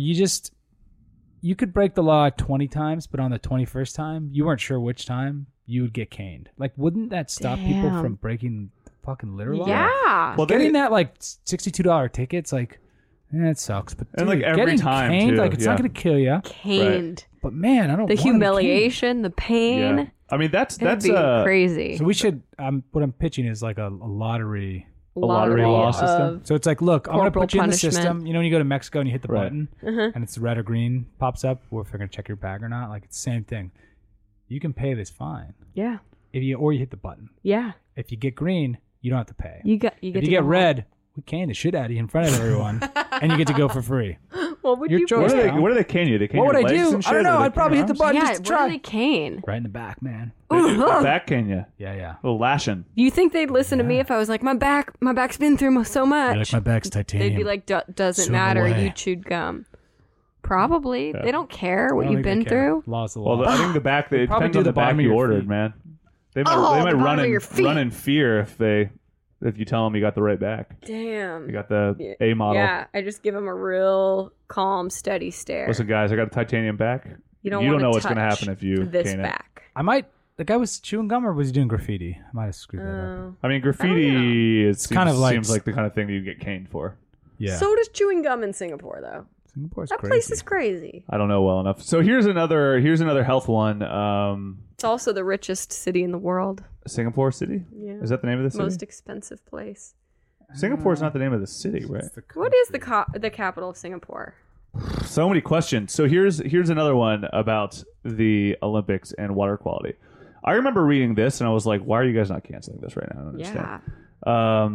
Speaker 4: you could break the law 20 times, but on the 21st time, you weren't sure which time you would get caned. Like, wouldn't that stop people
Speaker 3: Damn.
Speaker 4: from breaking the fucking litter law?
Speaker 3: Yeah.
Speaker 5: well,
Speaker 4: Getting that like $62 tickets, like, it sucks. But
Speaker 5: And, like,
Speaker 4: dude,
Speaker 5: every
Speaker 4: getting
Speaker 5: time,
Speaker 4: caned,
Speaker 5: too,
Speaker 4: like it's
Speaker 5: yeah.
Speaker 4: not going to kill you.
Speaker 3: Caned.
Speaker 4: But man, I don't.
Speaker 3: The
Speaker 4: wanna be caned.
Speaker 3: humiliation, the pain.
Speaker 5: yeah. I mean, that's
Speaker 3: That'd be crazy.
Speaker 4: So we should. What I'm pitching is like a lottery.
Speaker 5: lottery law
Speaker 3: of-
Speaker 5: system?
Speaker 4: So it's like, look, I'm going to
Speaker 3: Corporal
Speaker 4: put you in the
Speaker 3: punishment.
Speaker 4: system. You know, when you go to Mexico and you hit the
Speaker 5: Right.
Speaker 4: button and it's red or green pops up, or if they're going to check your bag or not. Like it's the same thing. You can pay this fine
Speaker 3: Yeah.
Speaker 4: or you hit the button.
Speaker 3: Yeah.
Speaker 4: If you get green, you don't have to pay.
Speaker 3: You get
Speaker 4: if you
Speaker 3: to
Speaker 4: get
Speaker 3: go home.
Speaker 4: red, we can the shit out of you in front of everyone, and you get to go for free.
Speaker 3: What would
Speaker 4: Your
Speaker 3: you
Speaker 4: choice.
Speaker 3: pick?
Speaker 5: What do they cane you? They cane
Speaker 4: What would
Speaker 5: your
Speaker 4: I
Speaker 5: legs
Speaker 4: do?
Speaker 5: and shit,
Speaker 4: I don't know.
Speaker 5: or they
Speaker 4: I'd probably
Speaker 5: cane
Speaker 4: hit the
Speaker 5: your
Speaker 4: button
Speaker 3: Yeah,
Speaker 4: just to
Speaker 3: what
Speaker 4: try.
Speaker 3: do they cane?
Speaker 4: Right in the back, man.
Speaker 5: arms? They back cane you.
Speaker 4: Yeah.
Speaker 5: A little lashing.
Speaker 3: Do you think they'd listen to me if I was like, my back's been through so much?
Speaker 4: You're like, my back's titanium.
Speaker 3: They'd be like, doesn't
Speaker 4: Swim
Speaker 3: matter.
Speaker 4: away.
Speaker 3: You chewed gum. Probably. They don't care what
Speaker 4: I don't
Speaker 3: you've
Speaker 4: think
Speaker 3: been
Speaker 4: they care.
Speaker 3: through.
Speaker 4: Law's the law.
Speaker 5: Well, I think the back. It
Speaker 4: probably
Speaker 5: depends
Speaker 4: do
Speaker 5: on
Speaker 4: the
Speaker 5: the back
Speaker 4: bottom of
Speaker 5: you
Speaker 4: your
Speaker 5: ordered,
Speaker 4: feet.
Speaker 5: man. They
Speaker 3: Oh,
Speaker 5: might
Speaker 3: the
Speaker 5: run
Speaker 3: bottom of your feet.
Speaker 5: run in fear if you tell them you got the right back.
Speaker 3: Damn.
Speaker 5: You got the A model.
Speaker 3: Yeah, I just give them a real calm, steady stare.
Speaker 5: Listen, guys, I got a titanium back.
Speaker 3: you don't
Speaker 5: know
Speaker 3: wanna
Speaker 5: what's going to
Speaker 3: touch
Speaker 5: happen if you
Speaker 3: this
Speaker 5: cane it.
Speaker 3: back.
Speaker 4: I might. The guy was chewing gum or was he doing graffiti? I might have screwed that up.
Speaker 5: I mean, graffiti it seems,
Speaker 4: kind of like-
Speaker 5: seems like the kind of thing that you get caned for.
Speaker 4: Yeah.
Speaker 3: So does chewing gum in Singapore, though.
Speaker 4: Singapore's
Speaker 3: That
Speaker 4: crazy.
Speaker 3: place is crazy.
Speaker 5: I don't know well enough. So here's another health one.
Speaker 3: It's also the richest city in the world.
Speaker 5: Singapore City.
Speaker 3: Yeah.
Speaker 5: Is that the name of the city?
Speaker 3: Most expensive place.
Speaker 5: Singapore's not the name of the city, right?
Speaker 3: What is the capital of Singapore?
Speaker 5: So many questions. So here's another one about the Olympics and water quality. I remember reading this and I was like, why are you guys not canceling this right now? I don't understand.
Speaker 3: Yeah.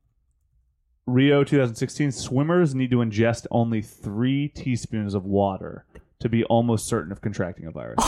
Speaker 5: Rio 2016, swimmers need to ingest only 3 teaspoons of water to be almost certain of contracting a virus.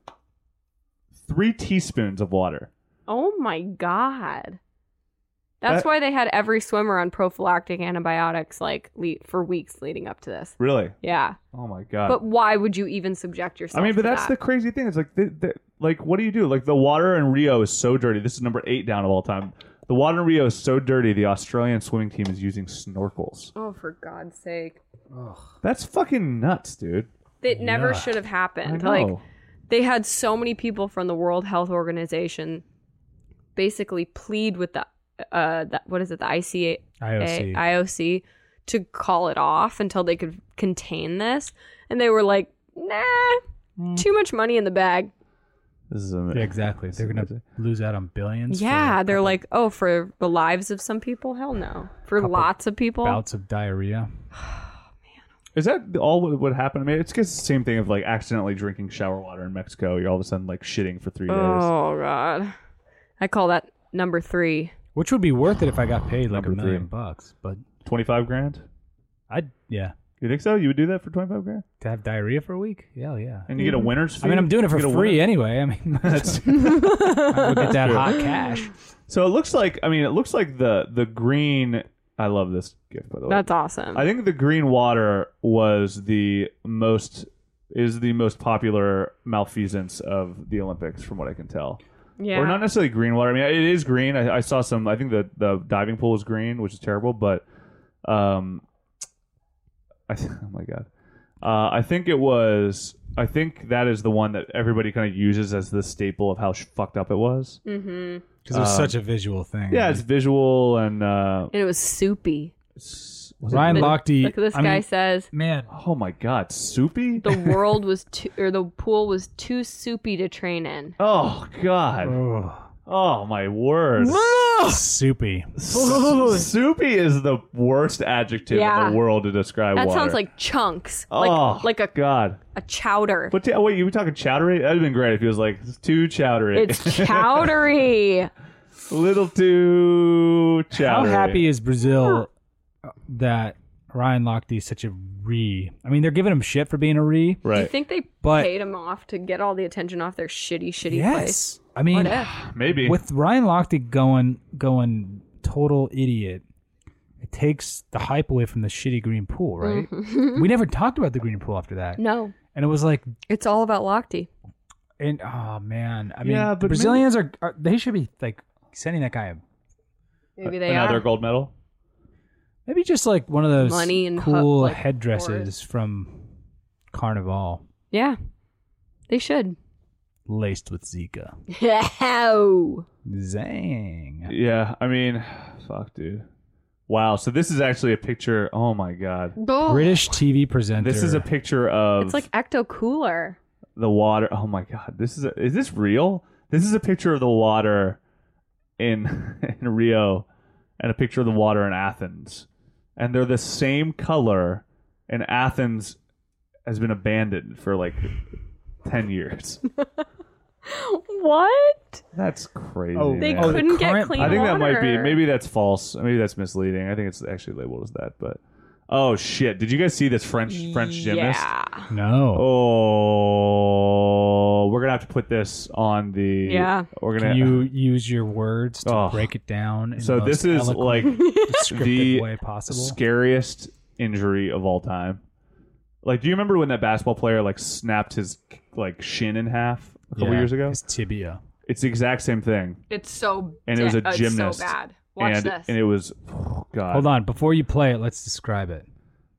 Speaker 5: 3 teaspoons of water.
Speaker 3: Oh my god. That's why they had every swimmer on prophylactic antibiotics for weeks leading up to this.
Speaker 5: Really?
Speaker 3: Yeah.
Speaker 5: Oh my god.
Speaker 3: But why would you even subject yourself
Speaker 5: I mean, but
Speaker 3: to
Speaker 5: that's
Speaker 3: that?
Speaker 5: the crazy thing. It's like, like, what do you do? Like, the water in Rio is so dirty. This is number 8 down of all time. The water in Rio is so dirty. The Australian swimming team is using snorkels.
Speaker 3: Oh, for God's sake.
Speaker 5: That's fucking nuts, dude.
Speaker 3: It never
Speaker 4: Yeah.
Speaker 3: should have
Speaker 5: I
Speaker 3: happened.
Speaker 5: know.
Speaker 3: Like, they had so many people from the World Health Organization basically plead with the what is it, the IOC to call it off until they could contain this, and they were like, nah, too much money in the bag.
Speaker 5: This is
Speaker 4: Yeah,
Speaker 5: amazing.
Speaker 4: exactly. They're gonna lose out on billions.
Speaker 3: Yeah,
Speaker 4: for
Speaker 3: they're like, oh, for the lives of some people, hell no. For lots of people,
Speaker 4: bouts of diarrhea.
Speaker 5: Is that all what happened? I mean, it's just the same thing of like accidentally drinking shower water in Mexico. You're all of a sudden like shitting for 3 days.
Speaker 3: oh god, I call that number 3.
Speaker 4: Which would be worth it if I got paid like
Speaker 5: Number
Speaker 4: $1 million
Speaker 5: three.
Speaker 4: bucks. But
Speaker 5: 25 grand.
Speaker 4: yeah.
Speaker 5: You think so? You would do that for 25 grand?
Speaker 4: To have diarrhea for a week? Hell yeah.
Speaker 5: And you get a winner's fee?
Speaker 4: I mean, I'm doing it for
Speaker 5: You get a
Speaker 4: free
Speaker 5: winner-
Speaker 4: anyway. I mean,
Speaker 5: That's
Speaker 4: I'll get that hot cash.
Speaker 5: so it looks like. I mean, it looks like the green. I love this gift, by the way.
Speaker 3: That's awesome.
Speaker 5: I think the green water was the most popular malfeasance of the Olympics, from what I can tell.
Speaker 3: yeah.
Speaker 5: Or not necessarily green water. I mean, it is green. I saw some. I think the diving pool is green, which is terrible. But, oh my god, I think it was. I think that is the one that everybody kind of uses as the staple of how fucked up it was.
Speaker 3: Mm-hmm.
Speaker 4: Because it was such a visual thing.
Speaker 5: Yeah, it's visual and.
Speaker 3: And it was soupy.
Speaker 4: Ryan Lochte.
Speaker 3: Like this
Speaker 4: I
Speaker 3: guy
Speaker 4: mean,
Speaker 3: says,
Speaker 4: man,
Speaker 5: Oh my god, soupy!
Speaker 3: the world was the pool was too soupy to train in.
Speaker 5: Oh god!
Speaker 4: oh,
Speaker 5: Oh my word!
Speaker 4: soupy.
Speaker 5: Soupy is the worst adjective
Speaker 3: Yeah.
Speaker 5: in the world to describe
Speaker 3: That
Speaker 5: water.
Speaker 3: sounds like chunks,
Speaker 5: oh
Speaker 3: like a
Speaker 5: god.
Speaker 3: chowder.
Speaker 5: But wait, you were talking chowdery? That'd have been great if he was like, it's too chowdery.
Speaker 3: It's chowdery.
Speaker 5: a little too
Speaker 4: How
Speaker 5: chowdery.
Speaker 4: happy is Brazil that Ryan Lochte is such a I mean, they're giving him shit for being a
Speaker 3: Do you
Speaker 5: Right.
Speaker 3: think they
Speaker 4: But-
Speaker 3: paid him off to get all the attention off their shitty place?
Speaker 4: yes. I mean,
Speaker 3: What if?
Speaker 5: Maybe.
Speaker 4: with Ryan Lochte going total idiot, it takes the hype away from the shitty green pool, right? We never talked about the green pool after that,
Speaker 3: No,
Speaker 4: and it was like,
Speaker 3: it's all about Lochte.
Speaker 4: and oh man, I mean,
Speaker 5: Yeah,
Speaker 4: the
Speaker 5: but
Speaker 4: Brazilians are they should be like sending that guy
Speaker 3: Maybe they
Speaker 5: Another
Speaker 3: are.
Speaker 5: gold medal?
Speaker 4: maybe just like one of those
Speaker 3: Money and
Speaker 4: cool
Speaker 3: like,
Speaker 4: headdresses from Carnival,
Speaker 3: Yeah, they should.
Speaker 4: laced with Zika.
Speaker 3: How?
Speaker 4: Zang.
Speaker 5: Yeah, I mean, fuck, dude. Wow, so this is actually a picture. Oh my god.
Speaker 4: British TV presenter.
Speaker 5: This is a picture of
Speaker 3: It's like Ecto Cooler.
Speaker 5: the water. Oh my god, is this real? This is a picture of the water in in Rio and a picture of the water in Athens. And they're the same color, and Athens has been abandoned for like 10 years.
Speaker 3: What?
Speaker 5: That's crazy.
Speaker 4: Oh,
Speaker 3: They
Speaker 5: man.
Speaker 4: the
Speaker 3: couldn't get
Speaker 4: current-
Speaker 3: clean
Speaker 5: I think
Speaker 3: water.
Speaker 5: that might be, maybe that's false. Maybe that's misleading. I think it's actually labeled as that, but oh shit. Did you guys see this French gymnast?
Speaker 3: Yeah.
Speaker 4: no.
Speaker 5: Oh, we're gonna have to put this on the.
Speaker 3: Yeah.
Speaker 5: We're gonna.
Speaker 4: Can you use your words to
Speaker 5: Oh.
Speaker 4: break it down? In
Speaker 5: So
Speaker 4: the
Speaker 5: this
Speaker 4: most
Speaker 5: is
Speaker 4: eloquent,
Speaker 5: like
Speaker 4: descriptive
Speaker 5: the
Speaker 4: way possible.
Speaker 5: scariest injury of all time. Like, do you remember when that basketball player like snapped his like shin in half a couple
Speaker 4: Yeah,
Speaker 5: years ago?
Speaker 4: his tibia.
Speaker 5: It's the exact same thing,
Speaker 3: It's so
Speaker 5: and it was a
Speaker 3: it's
Speaker 5: gymnast.
Speaker 3: so bad. Watch
Speaker 5: and
Speaker 3: this.
Speaker 5: and it was oh, God.
Speaker 4: Hold on, before you play it, let's describe it.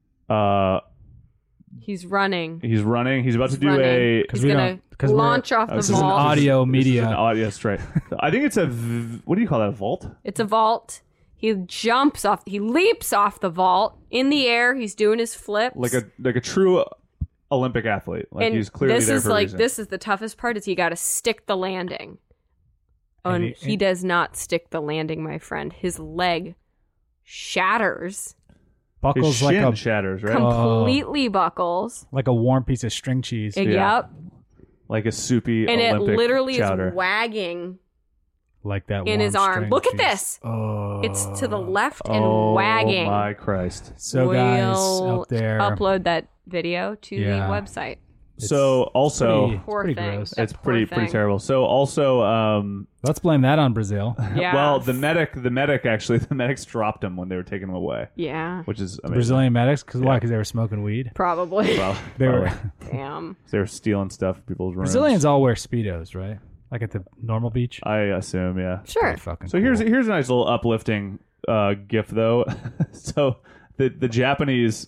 Speaker 3: He's running.
Speaker 5: He's running. He's about to do
Speaker 3: running.
Speaker 5: a.
Speaker 3: He's
Speaker 4: we
Speaker 3: gonna
Speaker 4: don't- 'cause we're-
Speaker 3: launch off the
Speaker 5: this is an
Speaker 3: vault.
Speaker 4: audio
Speaker 5: This is
Speaker 4: media.
Speaker 5: an audio. That's right. I think it's a. What do you call that? A vault?
Speaker 3: It's a vault. He jumps off. He leaps off the vault in the air. He's doing his flips.
Speaker 5: Like a true Olympic athlete. Like
Speaker 3: and
Speaker 5: he's clearly
Speaker 3: this
Speaker 5: there
Speaker 3: is
Speaker 5: for a
Speaker 3: like
Speaker 5: reason.
Speaker 3: this is the toughest part. Is he got to stick the landing.
Speaker 4: And
Speaker 3: And
Speaker 4: he-
Speaker 3: he does not stick the landing, my friend. His leg shatters,
Speaker 5: His
Speaker 4: Buckles like
Speaker 5: shin
Speaker 4: a
Speaker 5: shatters, right?
Speaker 3: completely buckles.
Speaker 4: like a warm piece of string cheese.
Speaker 3: Yep.
Speaker 5: Like a soupy
Speaker 3: And
Speaker 5: Olympic
Speaker 3: it literally
Speaker 5: chowder.
Speaker 3: is wagging
Speaker 4: Like that
Speaker 3: in
Speaker 4: warm
Speaker 3: his arm.
Speaker 4: string
Speaker 3: Look at
Speaker 4: cheese.
Speaker 3: this.
Speaker 4: Oh,
Speaker 3: It's to the left and
Speaker 5: Oh
Speaker 3: wagging.
Speaker 5: my Christ!
Speaker 4: So guys
Speaker 3: We'll
Speaker 4: out there,
Speaker 3: upload that video to
Speaker 4: Yeah.
Speaker 3: the website.
Speaker 5: So also,
Speaker 4: pretty-
Speaker 3: Poor
Speaker 4: pretty
Speaker 3: thing.
Speaker 4: gross.
Speaker 3: That
Speaker 5: it's
Speaker 3: poor
Speaker 5: pretty
Speaker 3: thing.
Speaker 5: terrible. So also,
Speaker 4: let's blame that on Brazil.
Speaker 3: Yeah.
Speaker 5: well, the medics dropped him when they were taking him away,
Speaker 3: Yeah.
Speaker 5: which is amazing.
Speaker 4: Brazilian medics, because why?
Speaker 5: Yeah.
Speaker 4: Because they were smoking weed.
Speaker 3: Probably.
Speaker 5: Well,
Speaker 4: They were
Speaker 3: Damn.
Speaker 5: they were stealing stuff from people's rooms.
Speaker 4: Brazilians all wear speedos, right? Like at the normal beach.
Speaker 5: I assume, yeah.
Speaker 3: Sure.
Speaker 4: Pretty fucking
Speaker 5: So here's
Speaker 4: cool.
Speaker 5: a nice little uplifting gift though. So the Japanese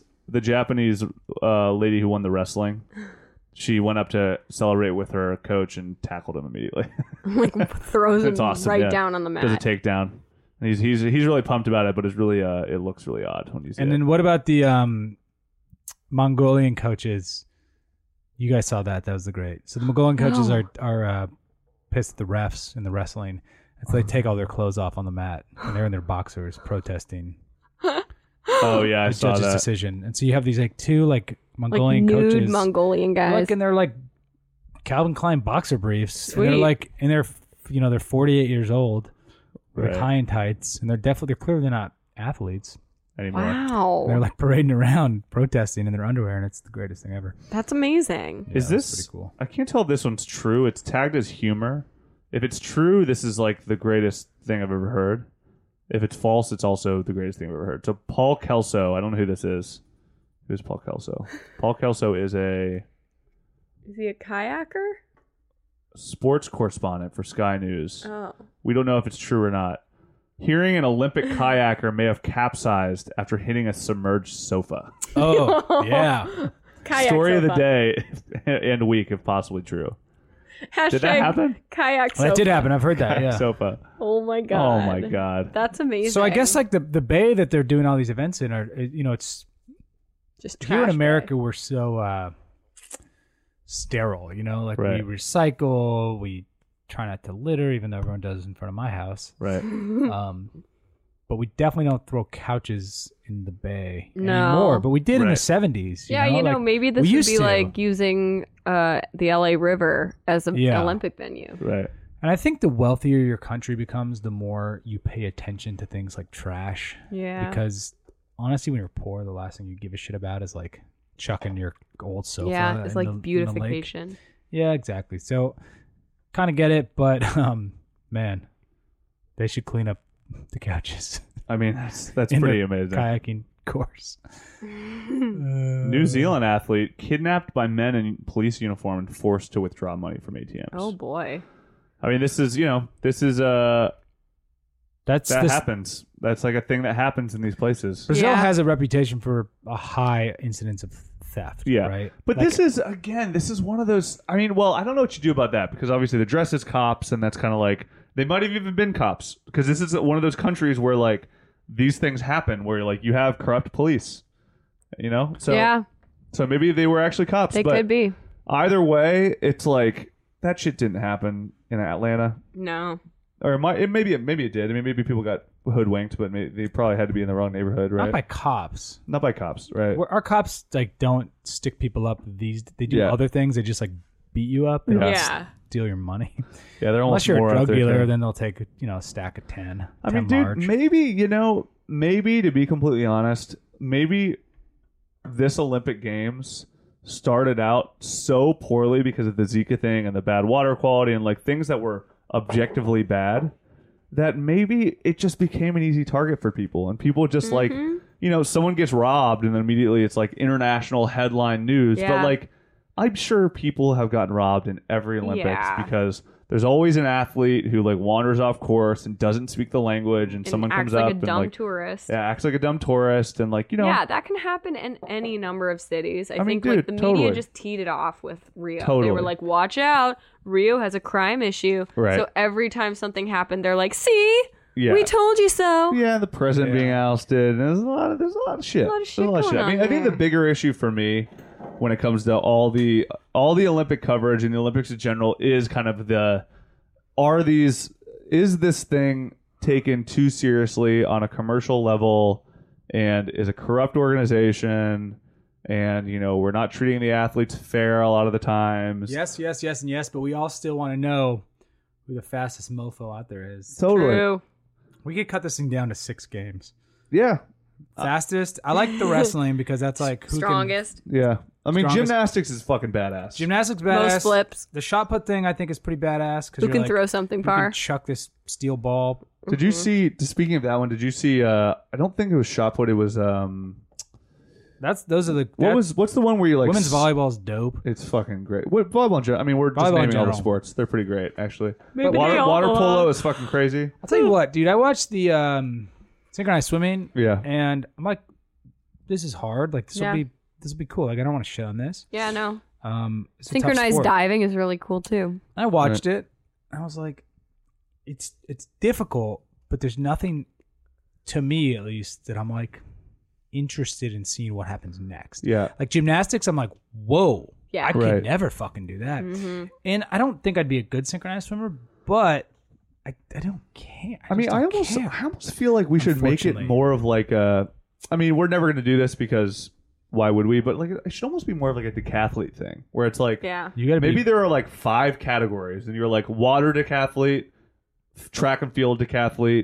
Speaker 5: lady who won the wrestling, she went up to celebrate with her coach and tackled him immediately.
Speaker 3: Like throws him
Speaker 5: It's awesome.
Speaker 3: right
Speaker 5: yeah.
Speaker 3: down on the mat.
Speaker 5: Does a takedown. And he's really pumped about it, but it's really it looks really odd when you see
Speaker 4: And
Speaker 5: it.
Speaker 4: then what about the Mongolian coaches? You guys saw that. That was the great. So the Mongolian coaches
Speaker 3: No.
Speaker 4: are pissed at the refs in the wrestling. And so they take all their clothes off on the mat and they're in their boxers protesting
Speaker 5: Oh yeah, I
Speaker 4: the
Speaker 5: saw
Speaker 4: judge's
Speaker 5: that.
Speaker 4: decision. And so you have these like two like
Speaker 3: like
Speaker 4: Mongolian
Speaker 3: nude
Speaker 4: coaches
Speaker 3: Mongolian guys.
Speaker 4: like in their like Calvin Klein boxer briefs. And
Speaker 3: Sweet.
Speaker 4: they're like in their they're 48 years old like
Speaker 5: Right.
Speaker 4: high in tights, and they're clearly not athletes.
Speaker 5: anymore.
Speaker 3: Wow.
Speaker 4: They're like parading around, protesting in their underwear, and it's the greatest thing ever.
Speaker 3: That's amazing.
Speaker 5: Is
Speaker 4: Yeah, it's
Speaker 5: this?
Speaker 4: pretty cool?
Speaker 5: I can't tell if this one's true. It's tagged as humor. If it's true, this is like the greatest thing I've ever heard. If it's false, it's also the greatest thing I've ever heard. So Paul Kelso, I don't know who this is. Who's Paul Kelso? Paul Kelso is a
Speaker 3: Is he a kayaker?
Speaker 5: sports correspondent for Sky News.
Speaker 3: Oh.
Speaker 5: We don't know if it's true or not. Hearing an Olympic kayaker may have capsized after hitting a submerged sofa.
Speaker 4: Oh, yeah.
Speaker 3: Kayak
Speaker 5: Story of the
Speaker 3: sofa.
Speaker 5: day and week, if possibly true.
Speaker 3: Hashtag
Speaker 5: Did that happen?
Speaker 3: Kayak
Speaker 4: Well, that did
Speaker 3: sofa.
Speaker 4: happen. I've heard that. Yeah.
Speaker 5: Sofa.
Speaker 3: Oh my god.
Speaker 5: Oh my god.
Speaker 3: That's amazing.
Speaker 4: So I guess like the bay that they're doing all these events in are, it's
Speaker 3: just
Speaker 4: here in
Speaker 3: trash
Speaker 4: America
Speaker 3: bag.
Speaker 4: we're so sterile, like
Speaker 5: Right.
Speaker 4: we recycle, we try not to litter, even though everyone does in front of my house.
Speaker 5: Right.
Speaker 4: But we definitely don't throw couches in the bay
Speaker 3: No.
Speaker 4: anymore. But we did in the
Speaker 5: Right.
Speaker 4: 70s.
Speaker 3: Yeah,
Speaker 4: like,
Speaker 3: maybe this
Speaker 4: we
Speaker 3: would
Speaker 4: used
Speaker 3: be
Speaker 4: to.
Speaker 3: like using the LA River as an
Speaker 4: Yeah.
Speaker 3: Olympic venue.
Speaker 5: Right.
Speaker 4: And I think the wealthier your country becomes, the more you pay attention to things like trash.
Speaker 3: Yeah.
Speaker 4: Because honestly, when you're poor, the last thing you give a shit about is like chucking your old sofa.
Speaker 3: Yeah, it's
Speaker 4: in
Speaker 3: like
Speaker 4: the lake.
Speaker 3: beautification.
Speaker 4: Yeah, exactly. So kind of get it, but man, they should clean up the couches.
Speaker 5: I mean, that's
Speaker 4: in
Speaker 5: pretty
Speaker 4: the
Speaker 5: amazing.
Speaker 4: Kayaking course.
Speaker 5: New Zealand athlete kidnapped by men in police uniform and forced to withdraw money from ATMs.
Speaker 3: Oh boy.
Speaker 5: I mean, this is
Speaker 4: That's
Speaker 5: that
Speaker 4: this,
Speaker 5: happens. That's like a thing that happens in these places.
Speaker 4: Brazil
Speaker 3: Yeah.
Speaker 4: has a reputation for a high incidence of theft.
Speaker 5: Yeah.
Speaker 4: Right.
Speaker 5: But
Speaker 4: Like,
Speaker 5: this is one of those. I mean, well, I don't know what you do about that because obviously they're dressed as cops, and that's kind of like they might have even been cops because this is one of those countries where like these things happen where like you have corrupt police, So
Speaker 3: yeah,
Speaker 5: so maybe they were actually cops.
Speaker 3: they
Speaker 5: but
Speaker 3: could be.
Speaker 5: Either way, it's like that shit didn't happen in Atlanta,
Speaker 3: No.
Speaker 5: or maybe it did. I mean, maybe people got hoodwinked, but they probably had to be in the wrong neighborhood, right?
Speaker 4: not by cops.
Speaker 5: Not by cops, right?
Speaker 4: Our cops like don't stick people up. They do
Speaker 5: Yeah.
Speaker 4: other things. They just like beat you up. They don't
Speaker 3: Yeah.
Speaker 4: steal your money.
Speaker 5: Yeah, they're almost
Speaker 4: Unless you're
Speaker 5: more
Speaker 4: a drug
Speaker 5: out there
Speaker 4: dealer,
Speaker 5: than-
Speaker 4: then they'll take a stack of 10.
Speaker 5: I
Speaker 4: 10
Speaker 5: mean, dude,
Speaker 4: large.
Speaker 5: maybe to be completely honest, maybe this Olympic Games started out so poorly because of the Zika thing and the bad water quality and like things that were objectively bad that maybe it just became an easy target for people and people just like, someone gets robbed and then immediately it's like international headline news. But
Speaker 3: Yeah.
Speaker 5: like, I'm sure people have gotten robbed in every Olympics
Speaker 3: Yeah.
Speaker 5: because there's always an athlete who like wanders off course and doesn't speak the language and someone
Speaker 3: acts
Speaker 5: comes
Speaker 3: like
Speaker 5: up
Speaker 3: a
Speaker 5: and
Speaker 3: dumb
Speaker 5: like
Speaker 3: tourist.
Speaker 5: acts like a dumb tourist and like
Speaker 3: Yeah, that can happen in any number of cities. I
Speaker 5: mean,
Speaker 3: think
Speaker 5: dude,
Speaker 3: like the media
Speaker 5: totally.
Speaker 3: just teed it off with Rio. They
Speaker 5: Totally.
Speaker 3: were like, "Watch out, Rio has a crime issue."
Speaker 5: Right.
Speaker 3: So every time something happened, they're like, "See,
Speaker 5: yeah.
Speaker 3: we told you so."
Speaker 5: Yeah, the president being ousted. And there's a lot of shit.
Speaker 3: A lot of shit
Speaker 5: There's
Speaker 3: going
Speaker 5: I mean,
Speaker 3: on
Speaker 5: I think the
Speaker 3: there.
Speaker 5: bigger issue for me when it comes to all the Olympic coverage and the Olympics in general is kind of is this thing taken too seriously on a commercial level and is a corrupt organization and we're not treating the athletes fair a lot of the times.
Speaker 4: Yes, and yes, but we all still want to know who the fastest mofo out there is.
Speaker 5: Totally.
Speaker 3: True.
Speaker 4: We could cut this thing down to 6 games.
Speaker 5: Yeah.
Speaker 4: Fastest. I like the wrestling because that's like who
Speaker 3: Strongest.
Speaker 5: Yeah. I mean,
Speaker 4: Strongest-
Speaker 5: gymnastics is fucking badass.
Speaker 4: Gymnastics badass.
Speaker 3: Most flips.
Speaker 4: The shot put thing I think is pretty badass because
Speaker 3: Who can throw something
Speaker 4: you
Speaker 3: far?
Speaker 4: can chuck this steel ball.
Speaker 5: Did you see? Speaking of that one, did you see? I don't think it was shot put. It was.
Speaker 4: Those are the
Speaker 5: What's the one where you like?
Speaker 4: women's volleyball is dope.
Speaker 5: It's fucking great. Volleyball in general. I mean, we're just
Speaker 4: Volleyball in
Speaker 5: naming all the
Speaker 4: general.
Speaker 5: sports. They're pretty great, actually.
Speaker 3: Maybe
Speaker 5: water
Speaker 3: they all
Speaker 5: water
Speaker 3: belong.
Speaker 5: polo is fucking crazy.
Speaker 4: I'll tell you what, dude. I watched the synchronized swimming.
Speaker 5: Yeah.
Speaker 4: And I'm like, this is hard. Like this
Speaker 3: Yeah.
Speaker 4: will be cool. Like I don't want to shit on this.
Speaker 3: Yeah, no.
Speaker 4: It's a tough
Speaker 3: Synchronized
Speaker 4: sport.
Speaker 3: diving is really cool too.
Speaker 4: I watched it. I was like, it's difficult, but there's nothing, to me at least, that I'm like interested in seeing what happens next.
Speaker 5: Yeah.
Speaker 4: Like gymnastics, I'm like, whoa,
Speaker 3: Yeah.
Speaker 4: I
Speaker 5: Right.
Speaker 4: could never fucking do that.
Speaker 3: Mm-hmm.
Speaker 4: And I don't think I'd be a good synchronized swimmer, but I don't care.
Speaker 5: I mean,
Speaker 4: just
Speaker 5: I
Speaker 4: don't
Speaker 5: almost
Speaker 4: care.
Speaker 5: feel like we should make it
Speaker 4: Unfortunately.
Speaker 5: more of like a. I mean, we're never going to do this because why would we? But like, it should almost be more of like a decathlete thing, where it's like
Speaker 3: Yeah.
Speaker 4: You gotta
Speaker 5: maybe
Speaker 4: be,
Speaker 5: there are like 5 categories, and you're like water decathlete, track and field decathlete,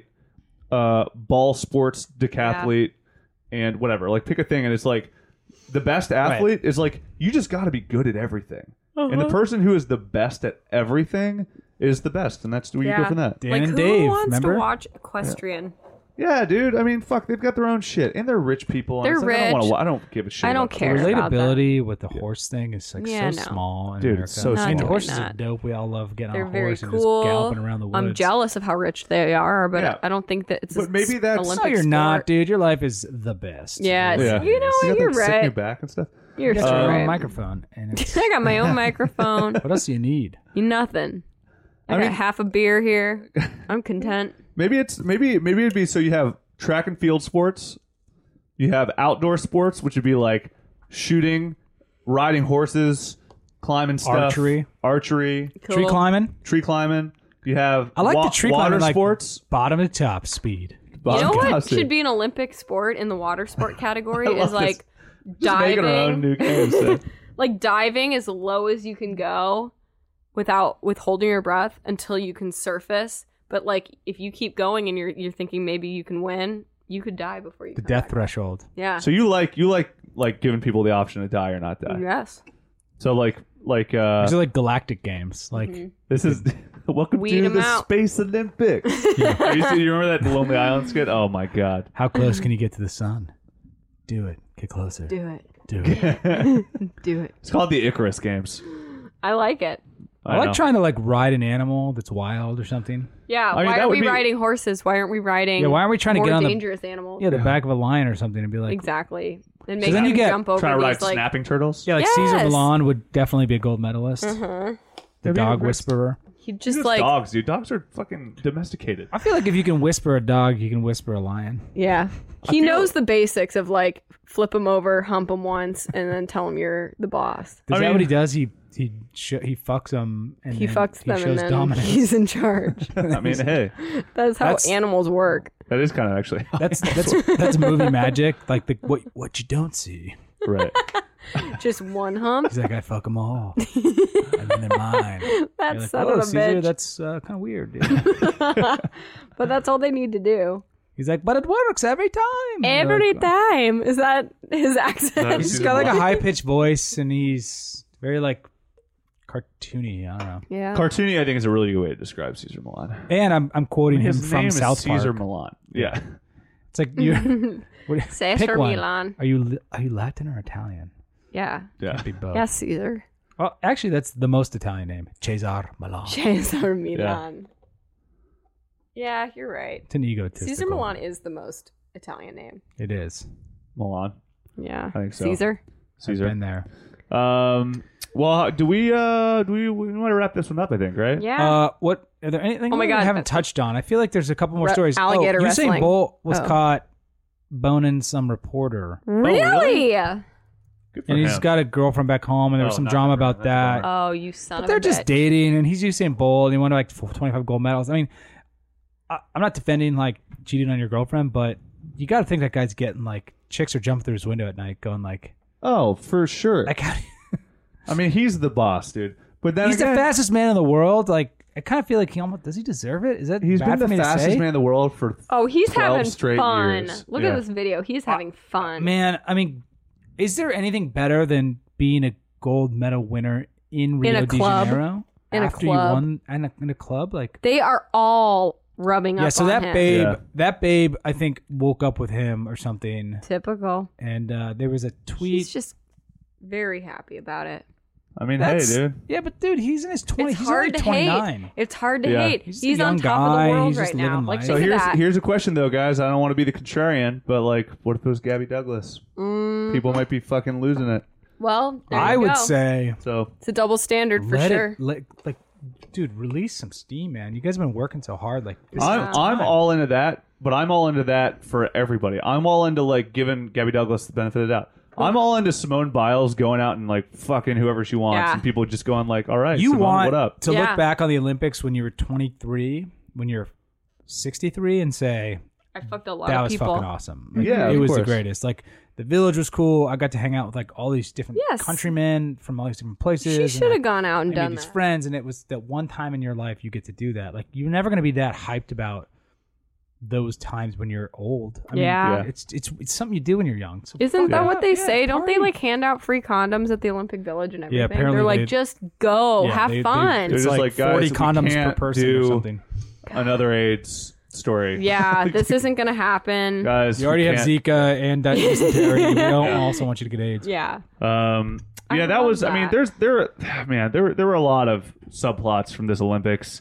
Speaker 5: ball sports decathlete, and whatever. Like, pick a thing, and it's like the best athlete is like you just got to be good at everything, and the person who is the best at everything is the best, and that's where you go from that.
Speaker 4: Dan
Speaker 3: like,
Speaker 4: and
Speaker 3: who
Speaker 4: Dave,
Speaker 3: wants
Speaker 4: remember?
Speaker 3: to watch equestrian?
Speaker 5: Yeah, dude. I mean, fuck, they've got their own shit, and they're rich people. And
Speaker 3: They're
Speaker 5: it's like,
Speaker 3: rich.
Speaker 5: I don't give a shit.
Speaker 3: I don't
Speaker 5: about
Speaker 3: care.
Speaker 4: The
Speaker 3: about
Speaker 4: relatability with the horse thing is like
Speaker 3: Yeah,
Speaker 4: so
Speaker 3: no.
Speaker 4: small in
Speaker 5: Dude,
Speaker 4: America.
Speaker 5: it's so
Speaker 3: Not
Speaker 4: I mean,
Speaker 3: doing
Speaker 4: horses are
Speaker 3: that.
Speaker 4: dope. We all love getting
Speaker 3: They're
Speaker 4: on a
Speaker 3: very
Speaker 4: horse and
Speaker 3: cool.
Speaker 4: just galloping around the woods.
Speaker 3: I'm jealous of how rich they are, but
Speaker 5: Yeah.
Speaker 3: I don't think that it's
Speaker 5: But maybe that's-
Speaker 3: Olympic
Speaker 4: No, you're
Speaker 3: sport.
Speaker 4: not, dude. Your life is the best.
Speaker 3: Yeah, it's,
Speaker 5: Yeah.
Speaker 3: you know
Speaker 5: So
Speaker 3: what?
Speaker 5: you
Speaker 3: You're
Speaker 5: got that sick in your
Speaker 3: right.
Speaker 5: back and stuff.
Speaker 3: You're
Speaker 4: You
Speaker 3: so
Speaker 4: got your own
Speaker 3: right.
Speaker 4: microphone. And it's,
Speaker 3: I got my own microphone.
Speaker 4: what else do you need?
Speaker 3: Nothing. I
Speaker 5: I
Speaker 3: got
Speaker 5: mean-
Speaker 3: half a beer here. I'm content.
Speaker 5: Maybe it'd be so you have track and field sports, you have outdoor sports, which would be like shooting, riding horses, climbing stuff, archery,
Speaker 3: Cool.
Speaker 4: Tree climbing.
Speaker 5: You have
Speaker 4: I like the tree
Speaker 5: water
Speaker 4: climbing, like
Speaker 5: sports.
Speaker 4: bottom to top speed.
Speaker 3: You know what
Speaker 5: Fantastic.
Speaker 3: should be an Olympic sport in the water sport category
Speaker 5: I love
Speaker 3: is like
Speaker 5: Just making our own
Speaker 3: diving.
Speaker 5: new games. so.
Speaker 3: Like diving as low as you can go without withholding your breath until you can surface. But like if you keep going and you're thinking maybe you can win, you could die before you
Speaker 4: The
Speaker 3: come
Speaker 4: death
Speaker 3: back.
Speaker 4: threshold.
Speaker 3: Yeah.
Speaker 5: So you like giving people the option to die or not die.
Speaker 3: Yes.
Speaker 5: So like
Speaker 4: These are like galactic games. Like
Speaker 5: this is welcome
Speaker 3: Weed
Speaker 5: to
Speaker 3: 'em
Speaker 5: the
Speaker 3: out.
Speaker 5: Space Olympics. you remember that Lonely Island skit? Oh my god.
Speaker 4: how close can you get to the sun? Do it. Get closer.
Speaker 3: Do it.
Speaker 4: Do it.
Speaker 3: Do it.
Speaker 5: It's called the Icarus Games.
Speaker 3: I like it.
Speaker 4: I like
Speaker 5: know.
Speaker 4: trying to like ride an animal that's wild or something.
Speaker 3: Yeah.
Speaker 5: mean,
Speaker 3: why
Speaker 5: that
Speaker 3: are
Speaker 5: would
Speaker 3: we
Speaker 5: be-
Speaker 3: riding horses? Why aren't we riding?
Speaker 4: Yeah, why aren't we trying to
Speaker 3: more
Speaker 4: get on the-
Speaker 3: dangerous animals?
Speaker 4: Yeah, the back of a lion or something and be like,
Speaker 3: Exactly. And make
Speaker 4: then
Speaker 3: them
Speaker 4: you get-
Speaker 3: jump over
Speaker 5: Trying to ride
Speaker 3: these like
Speaker 5: snapping turtles.
Speaker 4: yeah, like Caesar
Speaker 3: Yes.
Speaker 4: Milan would definitely be a gold medalist. The dog whisperer.
Speaker 3: he
Speaker 5: Just
Speaker 3: just like
Speaker 5: dogs, dude. Dogs are fucking domesticated.
Speaker 4: I feel like if you can whisper a dog, you can whisper a lion.
Speaker 3: yeah. He
Speaker 5: feel-
Speaker 3: knows the basics of like flip him over, hump him once, and then tell him you're the boss.
Speaker 4: Is
Speaker 5: I
Speaker 4: that
Speaker 5: mean-
Speaker 4: what he does? He fucks them and
Speaker 3: He
Speaker 4: then
Speaker 3: fucks
Speaker 4: he
Speaker 3: them
Speaker 4: shows
Speaker 3: and then
Speaker 4: dominance.
Speaker 3: he's in charge.
Speaker 5: I mean, hey,
Speaker 3: That's how
Speaker 4: That's-
Speaker 3: animals work.
Speaker 5: that is kind of actually
Speaker 4: That's movie magic. Like the what you don't see.
Speaker 5: right.
Speaker 3: Just one hump.
Speaker 4: He's like, I fuck them all, and then they're mine. You're
Speaker 3: That
Speaker 4: like,
Speaker 3: son
Speaker 4: oh,
Speaker 3: of a
Speaker 4: Caesar,
Speaker 3: bitch.
Speaker 4: that's kind of weird, dude.
Speaker 3: But that's all they need to do.
Speaker 4: He's like, but it works every time. You're
Speaker 3: Every
Speaker 4: like,
Speaker 3: time. Is that his accent?
Speaker 4: He's just got like a high pitched voice, and he's very like cartoony. I don't know.
Speaker 3: Yeah.
Speaker 5: Cartoony, I think, is a really good way to describe Caesar Milan.
Speaker 4: And I'm quoting him
Speaker 5: His
Speaker 4: from
Speaker 5: name
Speaker 4: South
Speaker 5: is Caesar
Speaker 4: Park.
Speaker 5: Milan. Yeah.
Speaker 4: It's like you.
Speaker 3: Cesar
Speaker 4: pick one.
Speaker 3: Milan.
Speaker 4: Are you Latin or Italian?
Speaker 3: Yeah.
Speaker 5: Yeah.
Speaker 4: Can't be both.
Speaker 3: Yeah, Caesar.
Speaker 4: Well, actually, that's the most Italian name. Cesar Milan.
Speaker 3: Cesar Milan. Yeah, you're right.
Speaker 4: It's an egotistical.
Speaker 3: Caesar Milan is the most Italian name.
Speaker 4: It is.
Speaker 5: Milan.
Speaker 3: Yeah.
Speaker 5: I think so.
Speaker 3: Caesar.
Speaker 4: I've been there.
Speaker 5: Well, do we want to wrap this one up? I think, right?
Speaker 3: Yeah.
Speaker 4: What are there anything
Speaker 3: Oh my
Speaker 4: we
Speaker 3: God.
Speaker 4: haven't touched on? I feel like there's a couple more stories.
Speaker 3: alligator
Speaker 4: Usain
Speaker 3: wrestling.
Speaker 4: Bolt was
Speaker 3: Oh.
Speaker 4: caught boning some reporter,
Speaker 3: really?
Speaker 5: Good for
Speaker 4: and he's
Speaker 5: him.
Speaker 4: got a girlfriend back home, and there was
Speaker 5: Oh,
Speaker 4: some
Speaker 5: not
Speaker 4: drama
Speaker 5: good for him.
Speaker 4: about that.
Speaker 5: That's
Speaker 3: Oh, you son
Speaker 4: But
Speaker 3: of
Speaker 4: they're
Speaker 3: a
Speaker 4: just
Speaker 3: bitch.
Speaker 4: dating, and he's Usain Bolt, and he won like 25 gold medals. I mean, I'm not defending like cheating on your girlfriend, but you got to think that guy's getting like chicks are jumping through his window at night, going like,
Speaker 5: Oh, for sure.
Speaker 4: like how
Speaker 5: I mean, he's the boss, dude. But then
Speaker 4: he's
Speaker 5: again,
Speaker 4: the fastest man in the world. Like, I kind of feel like he almost does he deserve it? Is that
Speaker 5: he's
Speaker 4: bad
Speaker 5: been
Speaker 4: for
Speaker 5: the
Speaker 4: me to
Speaker 5: fastest
Speaker 4: say?
Speaker 5: man in the world for.
Speaker 3: Oh, he's
Speaker 5: 12
Speaker 3: having
Speaker 5: straight
Speaker 3: fun.
Speaker 5: years.
Speaker 3: Look
Speaker 5: Yeah.
Speaker 3: at this video. He's having fun.
Speaker 4: Man, I mean, is there anything better than being a gold medal winner in Rio
Speaker 3: a
Speaker 4: de
Speaker 3: club.
Speaker 4: Janeiro
Speaker 3: In a
Speaker 4: after
Speaker 3: club.
Speaker 4: you won in a club? Like,
Speaker 3: They are all rubbing
Speaker 4: yeah.
Speaker 3: up
Speaker 4: So
Speaker 3: on
Speaker 4: that
Speaker 3: him.
Speaker 4: babe, I think woke up with him or something,
Speaker 3: Typical.
Speaker 4: and there was a tweet.
Speaker 3: He's just very happy about it.
Speaker 5: I mean,
Speaker 4: That's-
Speaker 5: hey, dude.
Speaker 4: Yeah, but dude, he's in his 20s.
Speaker 3: It's
Speaker 4: He's
Speaker 3: hard
Speaker 4: only
Speaker 3: to
Speaker 4: 29.
Speaker 3: hate. It's hard to
Speaker 5: Yeah.
Speaker 3: hate.
Speaker 4: He's
Speaker 3: He's
Speaker 4: a
Speaker 3: on
Speaker 4: young
Speaker 3: top of
Speaker 4: guy.
Speaker 3: the world
Speaker 4: He's
Speaker 3: right
Speaker 4: just
Speaker 3: now.
Speaker 4: living
Speaker 3: Like,
Speaker 4: life.
Speaker 5: So
Speaker 3: think of that.
Speaker 5: here's a question though, guys. I don't want to be the contrarian, but like, what if it was Gabby Douglas? People might be fucking losing it.
Speaker 3: Well, there
Speaker 4: I
Speaker 3: you
Speaker 4: would
Speaker 3: go.
Speaker 4: say
Speaker 5: So
Speaker 3: It's a double standard for
Speaker 4: let
Speaker 3: sure.
Speaker 4: it like, dude, release some steam, man. You guys have been working so hard. Like, this
Speaker 5: I'm
Speaker 4: is the time.
Speaker 5: all into that, but I'm all into that for everybody. I'm all into like giving Gabby Douglas the benefit of the doubt. I'm all into Simone Biles going out and like fucking whoever she wants,
Speaker 3: Yeah.
Speaker 5: and people just going like, "All right,
Speaker 4: You
Speaker 5: Simone,
Speaker 4: want
Speaker 5: what up?"
Speaker 4: to
Speaker 3: Yeah.
Speaker 4: look back on the Olympics when you were 23, when you're 63, and say,
Speaker 3: I fucked a lot
Speaker 4: that
Speaker 3: of
Speaker 4: was
Speaker 3: people.
Speaker 4: fucking awesome. Like,
Speaker 5: Yeah,
Speaker 4: it
Speaker 5: of
Speaker 4: was the
Speaker 5: course.
Speaker 4: greatest. Like the village was cool. I got to hang out with like all these different
Speaker 3: Yes.
Speaker 4: countrymen from all these different places.
Speaker 3: She
Speaker 4: and,
Speaker 3: should have
Speaker 4: like,
Speaker 3: gone out and
Speaker 4: I
Speaker 3: done
Speaker 4: made these
Speaker 3: that.
Speaker 4: friends, and it was that one time in your life you get to do that. Like you're never going to be that hyped about those times when you're old. I
Speaker 3: Yeah.
Speaker 4: mean, it's something you do when you're young. So
Speaker 3: Isn't that
Speaker 4: fuck
Speaker 3: what
Speaker 4: it.
Speaker 3: they
Speaker 4: Yeah,
Speaker 3: say? Don't they
Speaker 4: party.
Speaker 3: like hand out free condoms at the Olympic Village and everything?
Speaker 4: apparently
Speaker 3: They're like,
Speaker 4: they-
Speaker 3: just go,
Speaker 4: Yeah,
Speaker 3: have fun.
Speaker 5: They're
Speaker 4: It's
Speaker 5: just
Speaker 4: like,
Speaker 5: like, guys,
Speaker 4: 40
Speaker 5: we
Speaker 4: condoms per
Speaker 5: can't
Speaker 4: person or
Speaker 5: do
Speaker 4: something.
Speaker 5: Another AIDS story.
Speaker 3: Yeah, this isn't gonna happen.
Speaker 5: Guys,
Speaker 4: You already
Speaker 5: we
Speaker 4: have
Speaker 5: can't-
Speaker 4: Zika and dysentery. We don't also want you to get AIDS.
Speaker 3: Yeah.
Speaker 5: Yeah, that
Speaker 3: love
Speaker 5: was. I mean,
Speaker 3: that.
Speaker 5: there were a lot of subplots from this Olympics.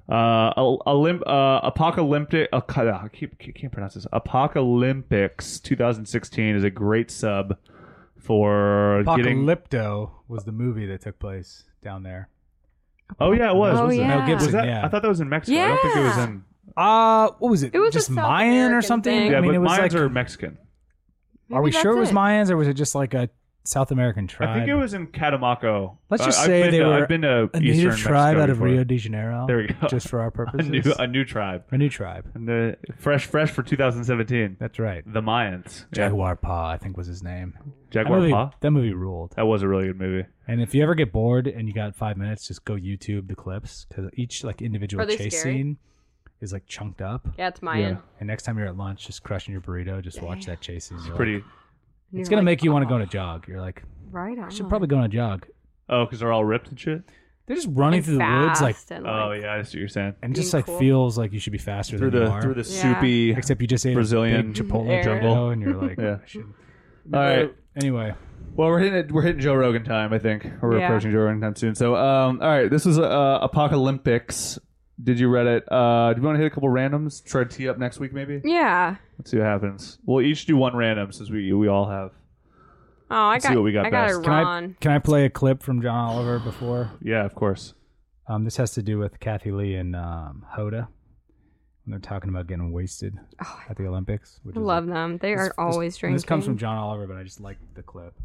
Speaker 5: Apocalyptic. I can't pronounce this. Apocalyptics 2016 is a great sub for getting.
Speaker 4: Apocalypto was the movie that took place down there.
Speaker 5: Oh yeah, it was.
Speaker 3: Oh,
Speaker 5: was it?
Speaker 3: yeah.
Speaker 4: Mel Gibson.
Speaker 5: Was that?
Speaker 4: Yeah.
Speaker 5: I thought that was in Mexico. I don't think it was
Speaker 3: Yeah.
Speaker 5: in.
Speaker 4: What was it?
Speaker 3: It was
Speaker 4: just
Speaker 3: a South
Speaker 4: Mayan or
Speaker 3: American
Speaker 4: something?
Speaker 3: thing.
Speaker 5: Yeah,
Speaker 4: I mean,
Speaker 5: but
Speaker 4: it was
Speaker 5: Mayans
Speaker 4: like.
Speaker 5: are Mexican.
Speaker 4: Are we
Speaker 3: Maybe
Speaker 4: sure it
Speaker 3: that's
Speaker 4: was Mayans, or was it just like a South American tribe?
Speaker 5: I think it was in Catemaco.
Speaker 4: Let's just
Speaker 5: I've
Speaker 4: say
Speaker 5: been
Speaker 4: they
Speaker 5: to-
Speaker 4: were
Speaker 5: I've been to
Speaker 4: a
Speaker 5: Eastern
Speaker 4: native tribe
Speaker 5: Mexico
Speaker 4: out of
Speaker 5: before.
Speaker 4: Rio de Janeiro.
Speaker 5: There we go.
Speaker 4: Just for our
Speaker 5: A
Speaker 4: purposes.
Speaker 5: new tribe.
Speaker 4: A new tribe.
Speaker 5: And fresh for 2017.
Speaker 4: That's right.
Speaker 5: The Mayans. Yeah.
Speaker 4: Jaguar Paw, I think was his name.
Speaker 5: Jaguar
Speaker 4: that movie,
Speaker 5: Paw.
Speaker 4: That movie ruled.
Speaker 5: That was a really good movie.
Speaker 4: And if you ever get bored and you got 5 minutes, just go YouTube the clips because each like individual
Speaker 3: Are they
Speaker 4: chase
Speaker 3: scary?
Speaker 4: scene is like chunked up.
Speaker 3: Yeah, it's Mayan.
Speaker 4: And next time you're at lunch, just crushing your burrito, just watch that chase scene. You're
Speaker 5: Pretty.
Speaker 4: like- it's gonna make you want to go on a jog. You're like,
Speaker 3: Right on.
Speaker 4: I should probably go on a jog.
Speaker 5: Oh, because they're all ripped and shit.
Speaker 4: They're just running
Speaker 3: And
Speaker 4: through the woods like,
Speaker 3: fast and,
Speaker 5: Oh
Speaker 3: like,
Speaker 5: yeah, I see what you're saying.
Speaker 4: and it just
Speaker 3: being
Speaker 4: like
Speaker 3: cool.
Speaker 4: feels like you should be faster
Speaker 5: Through
Speaker 4: than you
Speaker 5: the
Speaker 4: are.
Speaker 5: through the
Speaker 3: Yeah.
Speaker 5: soupy.
Speaker 4: Except you just ate
Speaker 5: Brazilian
Speaker 4: a big Chipotle
Speaker 3: air.
Speaker 4: jungle, and you're like,
Speaker 5: Yeah.
Speaker 4: I should-
Speaker 5: All right.
Speaker 4: Anyway,
Speaker 5: Well, we're hitting Joe Rogan time. I think we're
Speaker 3: Yeah.
Speaker 5: approaching Joe Rogan time soon. So, all right, this was Apocalyptics. Did you read it? Do you want to hit a couple randoms? Try to tee up next week, maybe.
Speaker 3: Yeah.
Speaker 5: Let's see what happens. We'll each do one random since we all have.
Speaker 3: Oh, I
Speaker 5: Let's see
Speaker 3: got.
Speaker 5: what we got
Speaker 3: I got
Speaker 5: best.
Speaker 3: to
Speaker 4: can
Speaker 3: run.
Speaker 4: I play a clip from John Oliver before?
Speaker 5: Yeah, of course.
Speaker 4: This has to do with Kathy Lee and Hoda. When they're talking about getting wasted at the Olympics. Which
Speaker 3: I
Speaker 4: is
Speaker 3: love them. They are always drinking.
Speaker 4: This comes from John Oliver, but I just like the clip.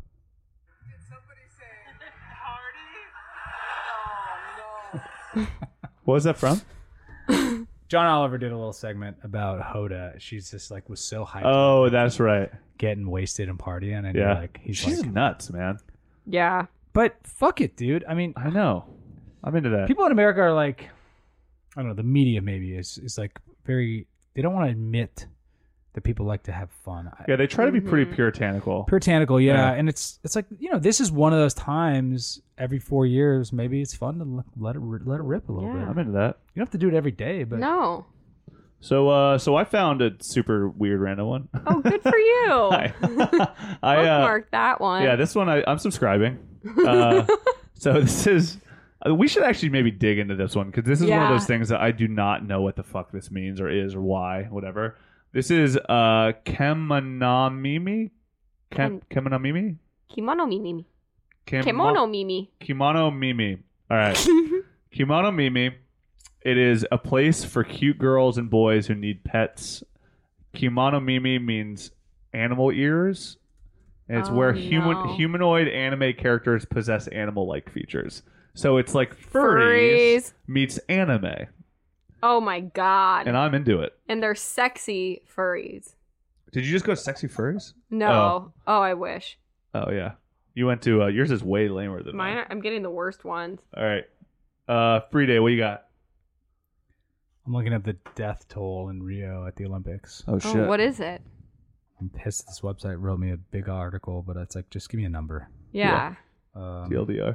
Speaker 5: What was that from?
Speaker 4: John Oliver did a little segment about Hoda. She's just like was so hyped,
Speaker 5: Oh, that's right.
Speaker 4: getting wasted and partying, and
Speaker 5: Yeah.
Speaker 4: you're like, he's
Speaker 5: She's
Speaker 4: like,
Speaker 5: nuts, man.
Speaker 3: Yeah.
Speaker 4: but fuck it, dude. I mean,
Speaker 5: I know. I'm into that.
Speaker 4: people in America are like, I don't know, the media maybe is like very. They don't want to admit that people like to have fun.
Speaker 5: Yeah, they try to be pretty puritanical.
Speaker 4: Puritanical, yeah.
Speaker 5: Yeah.
Speaker 4: And it's like, you know, this is one of those times every 4 years. Maybe it's fun to let it rip a little
Speaker 3: Yeah.
Speaker 4: bit.
Speaker 5: I'm into that.
Speaker 4: You don't have to do it every day, but
Speaker 3: No.
Speaker 5: So I found a super weird random one.
Speaker 3: Oh, good for you.
Speaker 5: I
Speaker 3: Bookmark that one.
Speaker 5: yeah, this one I'm subscribing. So this is. We should actually maybe dig into this one because this is one of
Speaker 3: Yeah.
Speaker 5: those things that I do not know what the fuck this means or is or why, whatever. This is Kemonamimi? Kemonamimi?
Speaker 3: Kimono Mimi.
Speaker 5: Kimo-
Speaker 3: Kimono Mimi.
Speaker 5: Kimono Mimi. All right. Kimono Mimi. It is a place for cute girls and boys who need pets. Kimono Mimi means animal ears. And it's
Speaker 3: Oh,
Speaker 5: where
Speaker 3: no.
Speaker 5: humanoid anime characters possess animal-like features. So it's like furries,
Speaker 3: Furries.
Speaker 5: meets anime.
Speaker 3: Oh my god.
Speaker 5: And I'm into it.
Speaker 3: And they're sexy furries.
Speaker 5: Did you just go sexy furries?
Speaker 3: No. Oh, I wish.
Speaker 5: Oh, yeah. You went to... yours is way lamer than
Speaker 3: Mine.
Speaker 5: mine.
Speaker 3: I'm getting the worst ones.
Speaker 5: All right. Free day, what you got?
Speaker 4: I'm looking at the death toll in Rio at the Olympics.
Speaker 5: Oh,
Speaker 3: Oh, what is it?
Speaker 4: I'm pissed this website wrote me a big article, but it's like, just give me a number.
Speaker 3: Yeah.
Speaker 5: TLDR.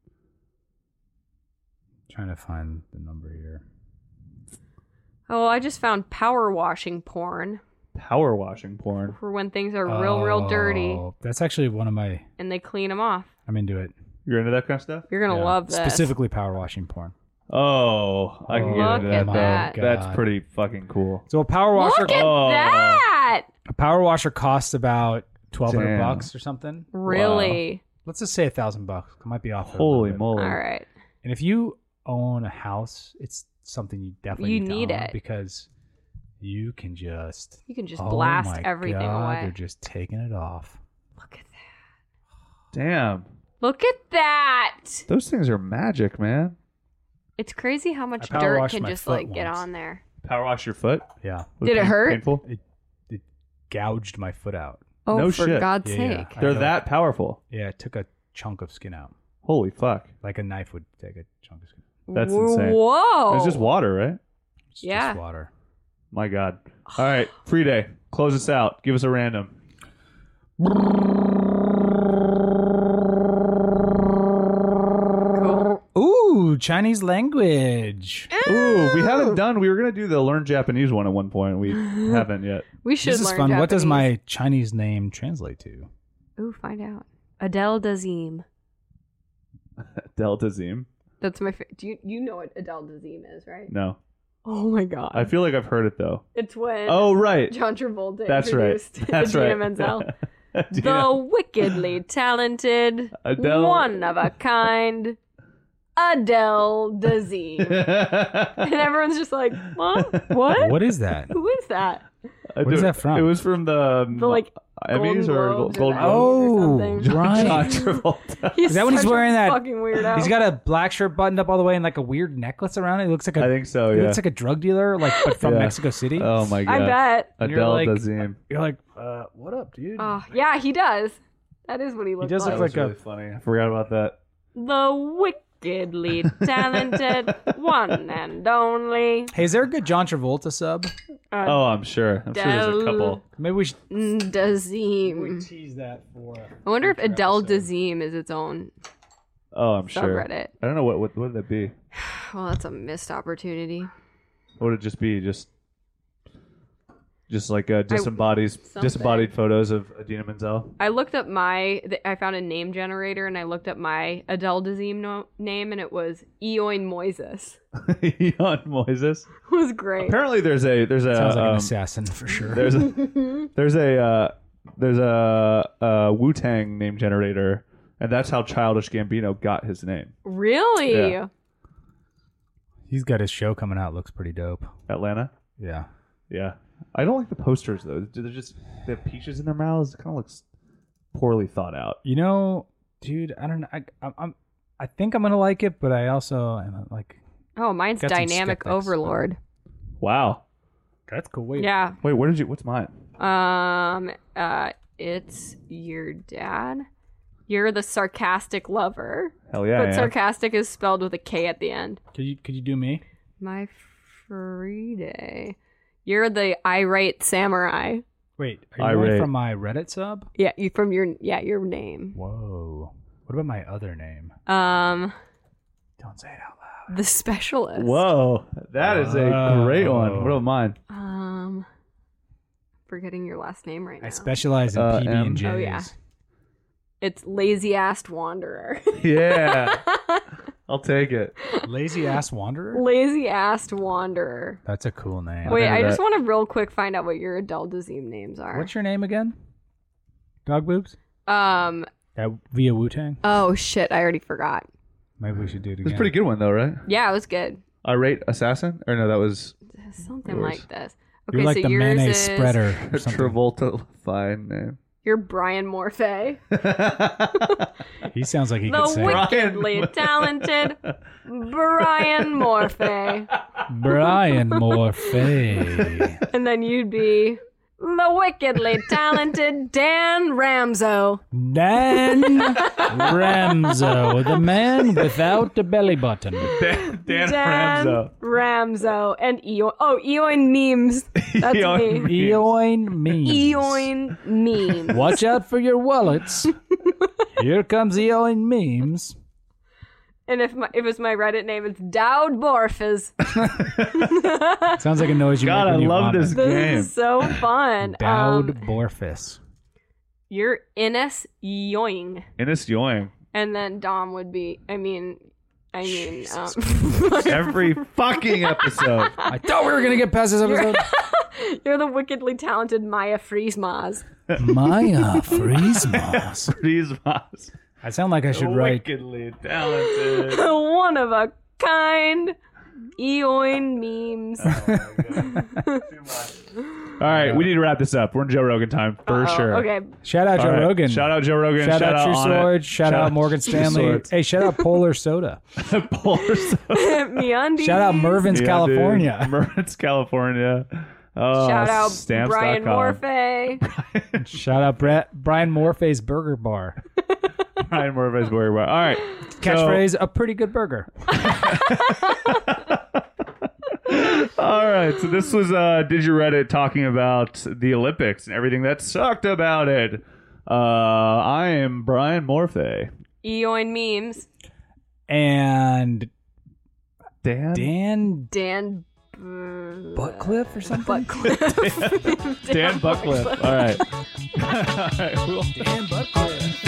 Speaker 4: Trying to find the number here.
Speaker 3: Oh, I just found power washing porn
Speaker 5: Power washing porn.
Speaker 3: for when things are real dirty
Speaker 4: Oh, that's actually one of my.
Speaker 3: and they clean them off.
Speaker 4: I'm into it.
Speaker 5: You're into that kind of stuff?
Speaker 3: You're gonna
Speaker 4: Yeah.
Speaker 3: love this.
Speaker 4: Specifically, power washing porn.
Speaker 5: Oh, I can
Speaker 4: Oh,
Speaker 5: get
Speaker 3: Look
Speaker 5: into
Speaker 3: at
Speaker 5: that.
Speaker 3: that.
Speaker 5: though. That's
Speaker 4: God.
Speaker 5: pretty fucking cool.
Speaker 4: So a power washer,
Speaker 3: Look at
Speaker 5: Oh.
Speaker 3: that!
Speaker 4: a power washer costs about $1,200
Speaker 5: Damn.
Speaker 4: or something.
Speaker 3: Really?
Speaker 4: Let's just say $1,000. I might be off. there a
Speaker 5: Holy
Speaker 4: little bit.
Speaker 5: moly.
Speaker 3: All right.
Speaker 4: And if you own a house, it's something you definitely
Speaker 3: You
Speaker 4: need, to
Speaker 3: need
Speaker 4: own
Speaker 3: it.
Speaker 4: because you can just
Speaker 3: You can just
Speaker 4: oh
Speaker 3: blast
Speaker 4: my
Speaker 3: everything
Speaker 4: God,
Speaker 3: away.
Speaker 4: They're just taking it off.
Speaker 3: Look at that.
Speaker 5: Damn.
Speaker 3: Look at that.
Speaker 5: Those things are magic, man.
Speaker 3: It's crazy how much
Speaker 4: I power
Speaker 3: dirt
Speaker 4: washed
Speaker 3: can
Speaker 4: my
Speaker 3: just
Speaker 4: foot
Speaker 3: like get
Speaker 4: once.
Speaker 3: on there.
Speaker 5: Power wash your foot?
Speaker 4: Yeah,
Speaker 5: Was
Speaker 3: Did it hurt?
Speaker 5: Painful?
Speaker 4: it gouged my foot out.
Speaker 3: Oh,
Speaker 5: No
Speaker 3: for
Speaker 5: shit.
Speaker 3: God's
Speaker 4: Yeah,
Speaker 3: sake.
Speaker 4: yeah.
Speaker 5: They're
Speaker 4: I know.
Speaker 5: that powerful.
Speaker 4: Yeah, it took a chunk of skin out,
Speaker 5: Holy fuck.
Speaker 4: like a knife would take a chunk of skin.
Speaker 5: That's insane.
Speaker 3: Whoa.
Speaker 5: It's just water, right?
Speaker 4: It's
Speaker 3: Yeah.
Speaker 4: just water.
Speaker 5: My God. All right, free day. Close us out. Give us a random.
Speaker 3: Cool.
Speaker 4: Ooh, Chinese language.
Speaker 5: Ooh, we haven't done. We were gonna do the learn Japanese one at one point. We haven't yet.
Speaker 3: We should
Speaker 4: This is
Speaker 3: learn
Speaker 4: fun. What does
Speaker 3: Japanese.
Speaker 4: my Chinese name translate to?
Speaker 3: Ooh, find out. Adele Dazeem.
Speaker 5: Delta Zim.
Speaker 3: That's my favorite. Do you know what Adele Dazeem is, right?
Speaker 5: No,
Speaker 3: Oh my God.
Speaker 5: I feel like I've heard it though.
Speaker 3: It's when
Speaker 5: Oh right,
Speaker 3: John Travolta
Speaker 5: that's right.
Speaker 3: introduced
Speaker 5: That's
Speaker 3: Idina
Speaker 5: right.
Speaker 3: Menzel.
Speaker 5: Idina.
Speaker 3: The wickedly talented,
Speaker 5: Adele.
Speaker 3: one of a kind, Adele Dazeem. And everyone's just like, what? What?
Speaker 4: What is that?
Speaker 3: Who is that?
Speaker 4: What is that from?
Speaker 5: It was from the
Speaker 3: The like
Speaker 5: Emmys
Speaker 3: Golden
Speaker 5: or
Speaker 3: Globes
Speaker 5: Golden
Speaker 3: or
Speaker 5: Globes.
Speaker 3: or something.
Speaker 4: right.
Speaker 5: John Travolta.
Speaker 3: He's
Speaker 4: Is that when he's
Speaker 3: such a
Speaker 4: wearing that-
Speaker 3: fucking weirdo?
Speaker 4: He's got a black shirt buttoned up all the way and like a weird necklace around it. It looks like
Speaker 5: I
Speaker 4: a
Speaker 5: think so.
Speaker 4: it
Speaker 5: Yeah.
Speaker 4: looks like a drug dealer, like but from
Speaker 5: Yeah.
Speaker 4: Mexico City.
Speaker 5: Oh my God.
Speaker 3: I bet.
Speaker 4: And you're
Speaker 5: Adele
Speaker 4: like-
Speaker 5: Dazeem.
Speaker 4: You're like, what up, dude?
Speaker 3: Oh, yeah, he does. That is what he looks
Speaker 4: does
Speaker 3: like.
Speaker 4: look
Speaker 5: That was
Speaker 4: like a-
Speaker 5: really funny. I forgot about that.
Speaker 3: The wickedly talented one and only
Speaker 4: Hey, is there a good John Travolta sub?
Speaker 5: Oh, I'm sure. I'm sure there's a
Speaker 3: Adele
Speaker 5: couple.
Speaker 4: Maybe we should
Speaker 3: Dazeem.
Speaker 4: tease that for.
Speaker 3: I wonder if Adele Dazeem is its own
Speaker 5: Oh, I'm sure.
Speaker 3: subreddit.
Speaker 5: I don't know what would that be.
Speaker 3: Well, that's a missed opportunity.
Speaker 5: What would it just be? Just like disembodied photos of Idina Menzel.
Speaker 3: I looked up I found a name generator and I looked up my Adele Dazeem name and it was Eoin Moises.
Speaker 5: Jan Moises.
Speaker 3: It was great.
Speaker 5: Apparently, there's a
Speaker 4: Sounds like an assassin for sure.
Speaker 5: there's a Wu-Tang name generator, and that's how Childish Gambino got his name.
Speaker 3: Really?
Speaker 5: Yeah.
Speaker 4: He's got his show coming out. Looks pretty dope.
Speaker 5: Atlanta.
Speaker 4: Yeah.
Speaker 5: Yeah, I don't like the posters though. They have peaches in their mouths. It kind of looks poorly thought out.
Speaker 4: You know, dude, I don't know. I think I'm gonna like it, but I also am like,
Speaker 3: Oh, mine's
Speaker 4: Got some
Speaker 3: Dynamic
Speaker 4: skeptics.
Speaker 3: Overlord.
Speaker 5: Wow.
Speaker 4: that's cool. Wait,
Speaker 3: Yeah.
Speaker 5: Wait, what's mine?
Speaker 3: It's your dad. You're the sarcastic lover.
Speaker 5: Hell yeah, I
Speaker 3: But
Speaker 5: am.
Speaker 3: sarcastic is spelled with a K at the end.
Speaker 4: could you do me?
Speaker 3: My free day. You're the irate samurai.
Speaker 4: Wait, are you
Speaker 5: Irate.
Speaker 4: going from my Reddit sub?
Speaker 3: Yeah, you from your name.
Speaker 4: Whoa. What about my other name?
Speaker 3: Um,
Speaker 4: Don't say it out loud.
Speaker 3: the specialist.
Speaker 5: Whoa, that is a great one. What about mine?
Speaker 3: Forgetting your last name right now.
Speaker 4: I specialize in PB
Speaker 5: M.
Speaker 4: and J's.
Speaker 3: Oh, yeah. It's lazy assed wanderer.
Speaker 5: Yeah, I'll take it.
Speaker 4: Lazy ass wanderer.
Speaker 3: Lazy assed wanderer.
Speaker 4: That's a cool name.
Speaker 3: Wait,
Speaker 5: heard
Speaker 3: I just
Speaker 5: that.
Speaker 3: want to real quick find out what your Adele Dazeem names are.
Speaker 4: What's your name again? Dog boobs.
Speaker 3: That
Speaker 4: Via Wu Tang.
Speaker 3: Oh shit, I already forgot.
Speaker 4: Maybe we should do it again.
Speaker 5: It's a pretty good one though, right?
Speaker 3: Yeah, it was good.
Speaker 5: Irate assassin? Or no, that was
Speaker 3: Something
Speaker 5: Yours.
Speaker 3: like this. Okay,
Speaker 4: You're like
Speaker 3: so
Speaker 4: the
Speaker 3: yours
Speaker 4: mayonnaise
Speaker 3: is,
Speaker 4: spreader. Or something.
Speaker 5: Travolta. Fine name.
Speaker 3: You're Brian Morphe.
Speaker 4: He sounds like he
Speaker 3: The
Speaker 4: could sing.
Speaker 3: wickedly talented Brian Morphe.
Speaker 4: Brian Morphe.
Speaker 3: And then you'd be the wickedly talented Dan Ramso.
Speaker 4: Dan Ramso, the man without a belly button.
Speaker 5: Dan
Speaker 3: Dan
Speaker 5: Ramso.
Speaker 3: Ramso. And Eoin Memes. That's
Speaker 5: Eoin
Speaker 3: me.
Speaker 4: Eoin memes.
Speaker 3: Eoin Memes.
Speaker 4: Watch out for your wallets. Here comes Eoin memes.
Speaker 3: And if it's my Reddit name, it's Dowd Borfes.
Speaker 4: Sounds like a noise you
Speaker 5: God,
Speaker 4: make
Speaker 5: I
Speaker 4: when you
Speaker 5: love
Speaker 4: vomit.
Speaker 5: this
Speaker 3: This
Speaker 5: game.
Speaker 3: is so fun.
Speaker 4: Dowd Borfis.
Speaker 3: You're Ines Yoing.
Speaker 5: Ines Yoing.
Speaker 3: And then Dom would be, every
Speaker 5: fucking episode.
Speaker 4: I thought we were going to get past this episode.
Speaker 3: you're the wickedly talented Maya Friesmaz.
Speaker 4: Maya Friesmas.
Speaker 5: Christmas.
Speaker 4: I sound like I should write.
Speaker 5: Wickedly talented.
Speaker 3: One of a kind. Eoin memes.
Speaker 5: All right, we need to wrap this up. We're in Joe Rogan time for
Speaker 3: Oh,
Speaker 5: sure.
Speaker 3: okay.
Speaker 4: Shout out Joe
Speaker 5: All right.
Speaker 4: Rogan.
Speaker 5: Shout out Joe Rogan.
Speaker 4: Shout out True
Speaker 5: On It.
Speaker 4: Sword. Shout out Morgan
Speaker 5: True
Speaker 4: Stanley.
Speaker 5: Swords.
Speaker 4: Hey, shout out Polar Soda.
Speaker 5: Polar Soda.
Speaker 3: MeUndies.
Speaker 4: Shout out Mervin's,
Speaker 5: Yeah,
Speaker 4: California.
Speaker 5: dude. Mervin's, California.
Speaker 3: Shout out
Speaker 5: Stamps.com.
Speaker 3: Brian Morphe.
Speaker 4: Shout out Brian Morphe's Burger Bar.
Speaker 5: Brian Morphe's Burger Bar. All right.
Speaker 4: Catchphrase, a pretty good burger.
Speaker 5: All right. So this was Did You Reddit talking about the Olympics and everything that sucked about it. I am Brian Morphe.
Speaker 3: Eoin memes.
Speaker 4: And
Speaker 5: Dan
Speaker 4: Butcliffe or something?
Speaker 3: Butcliffe.
Speaker 5: Dan Buckliff. All right. All right.
Speaker 4: Dan Butcliffe.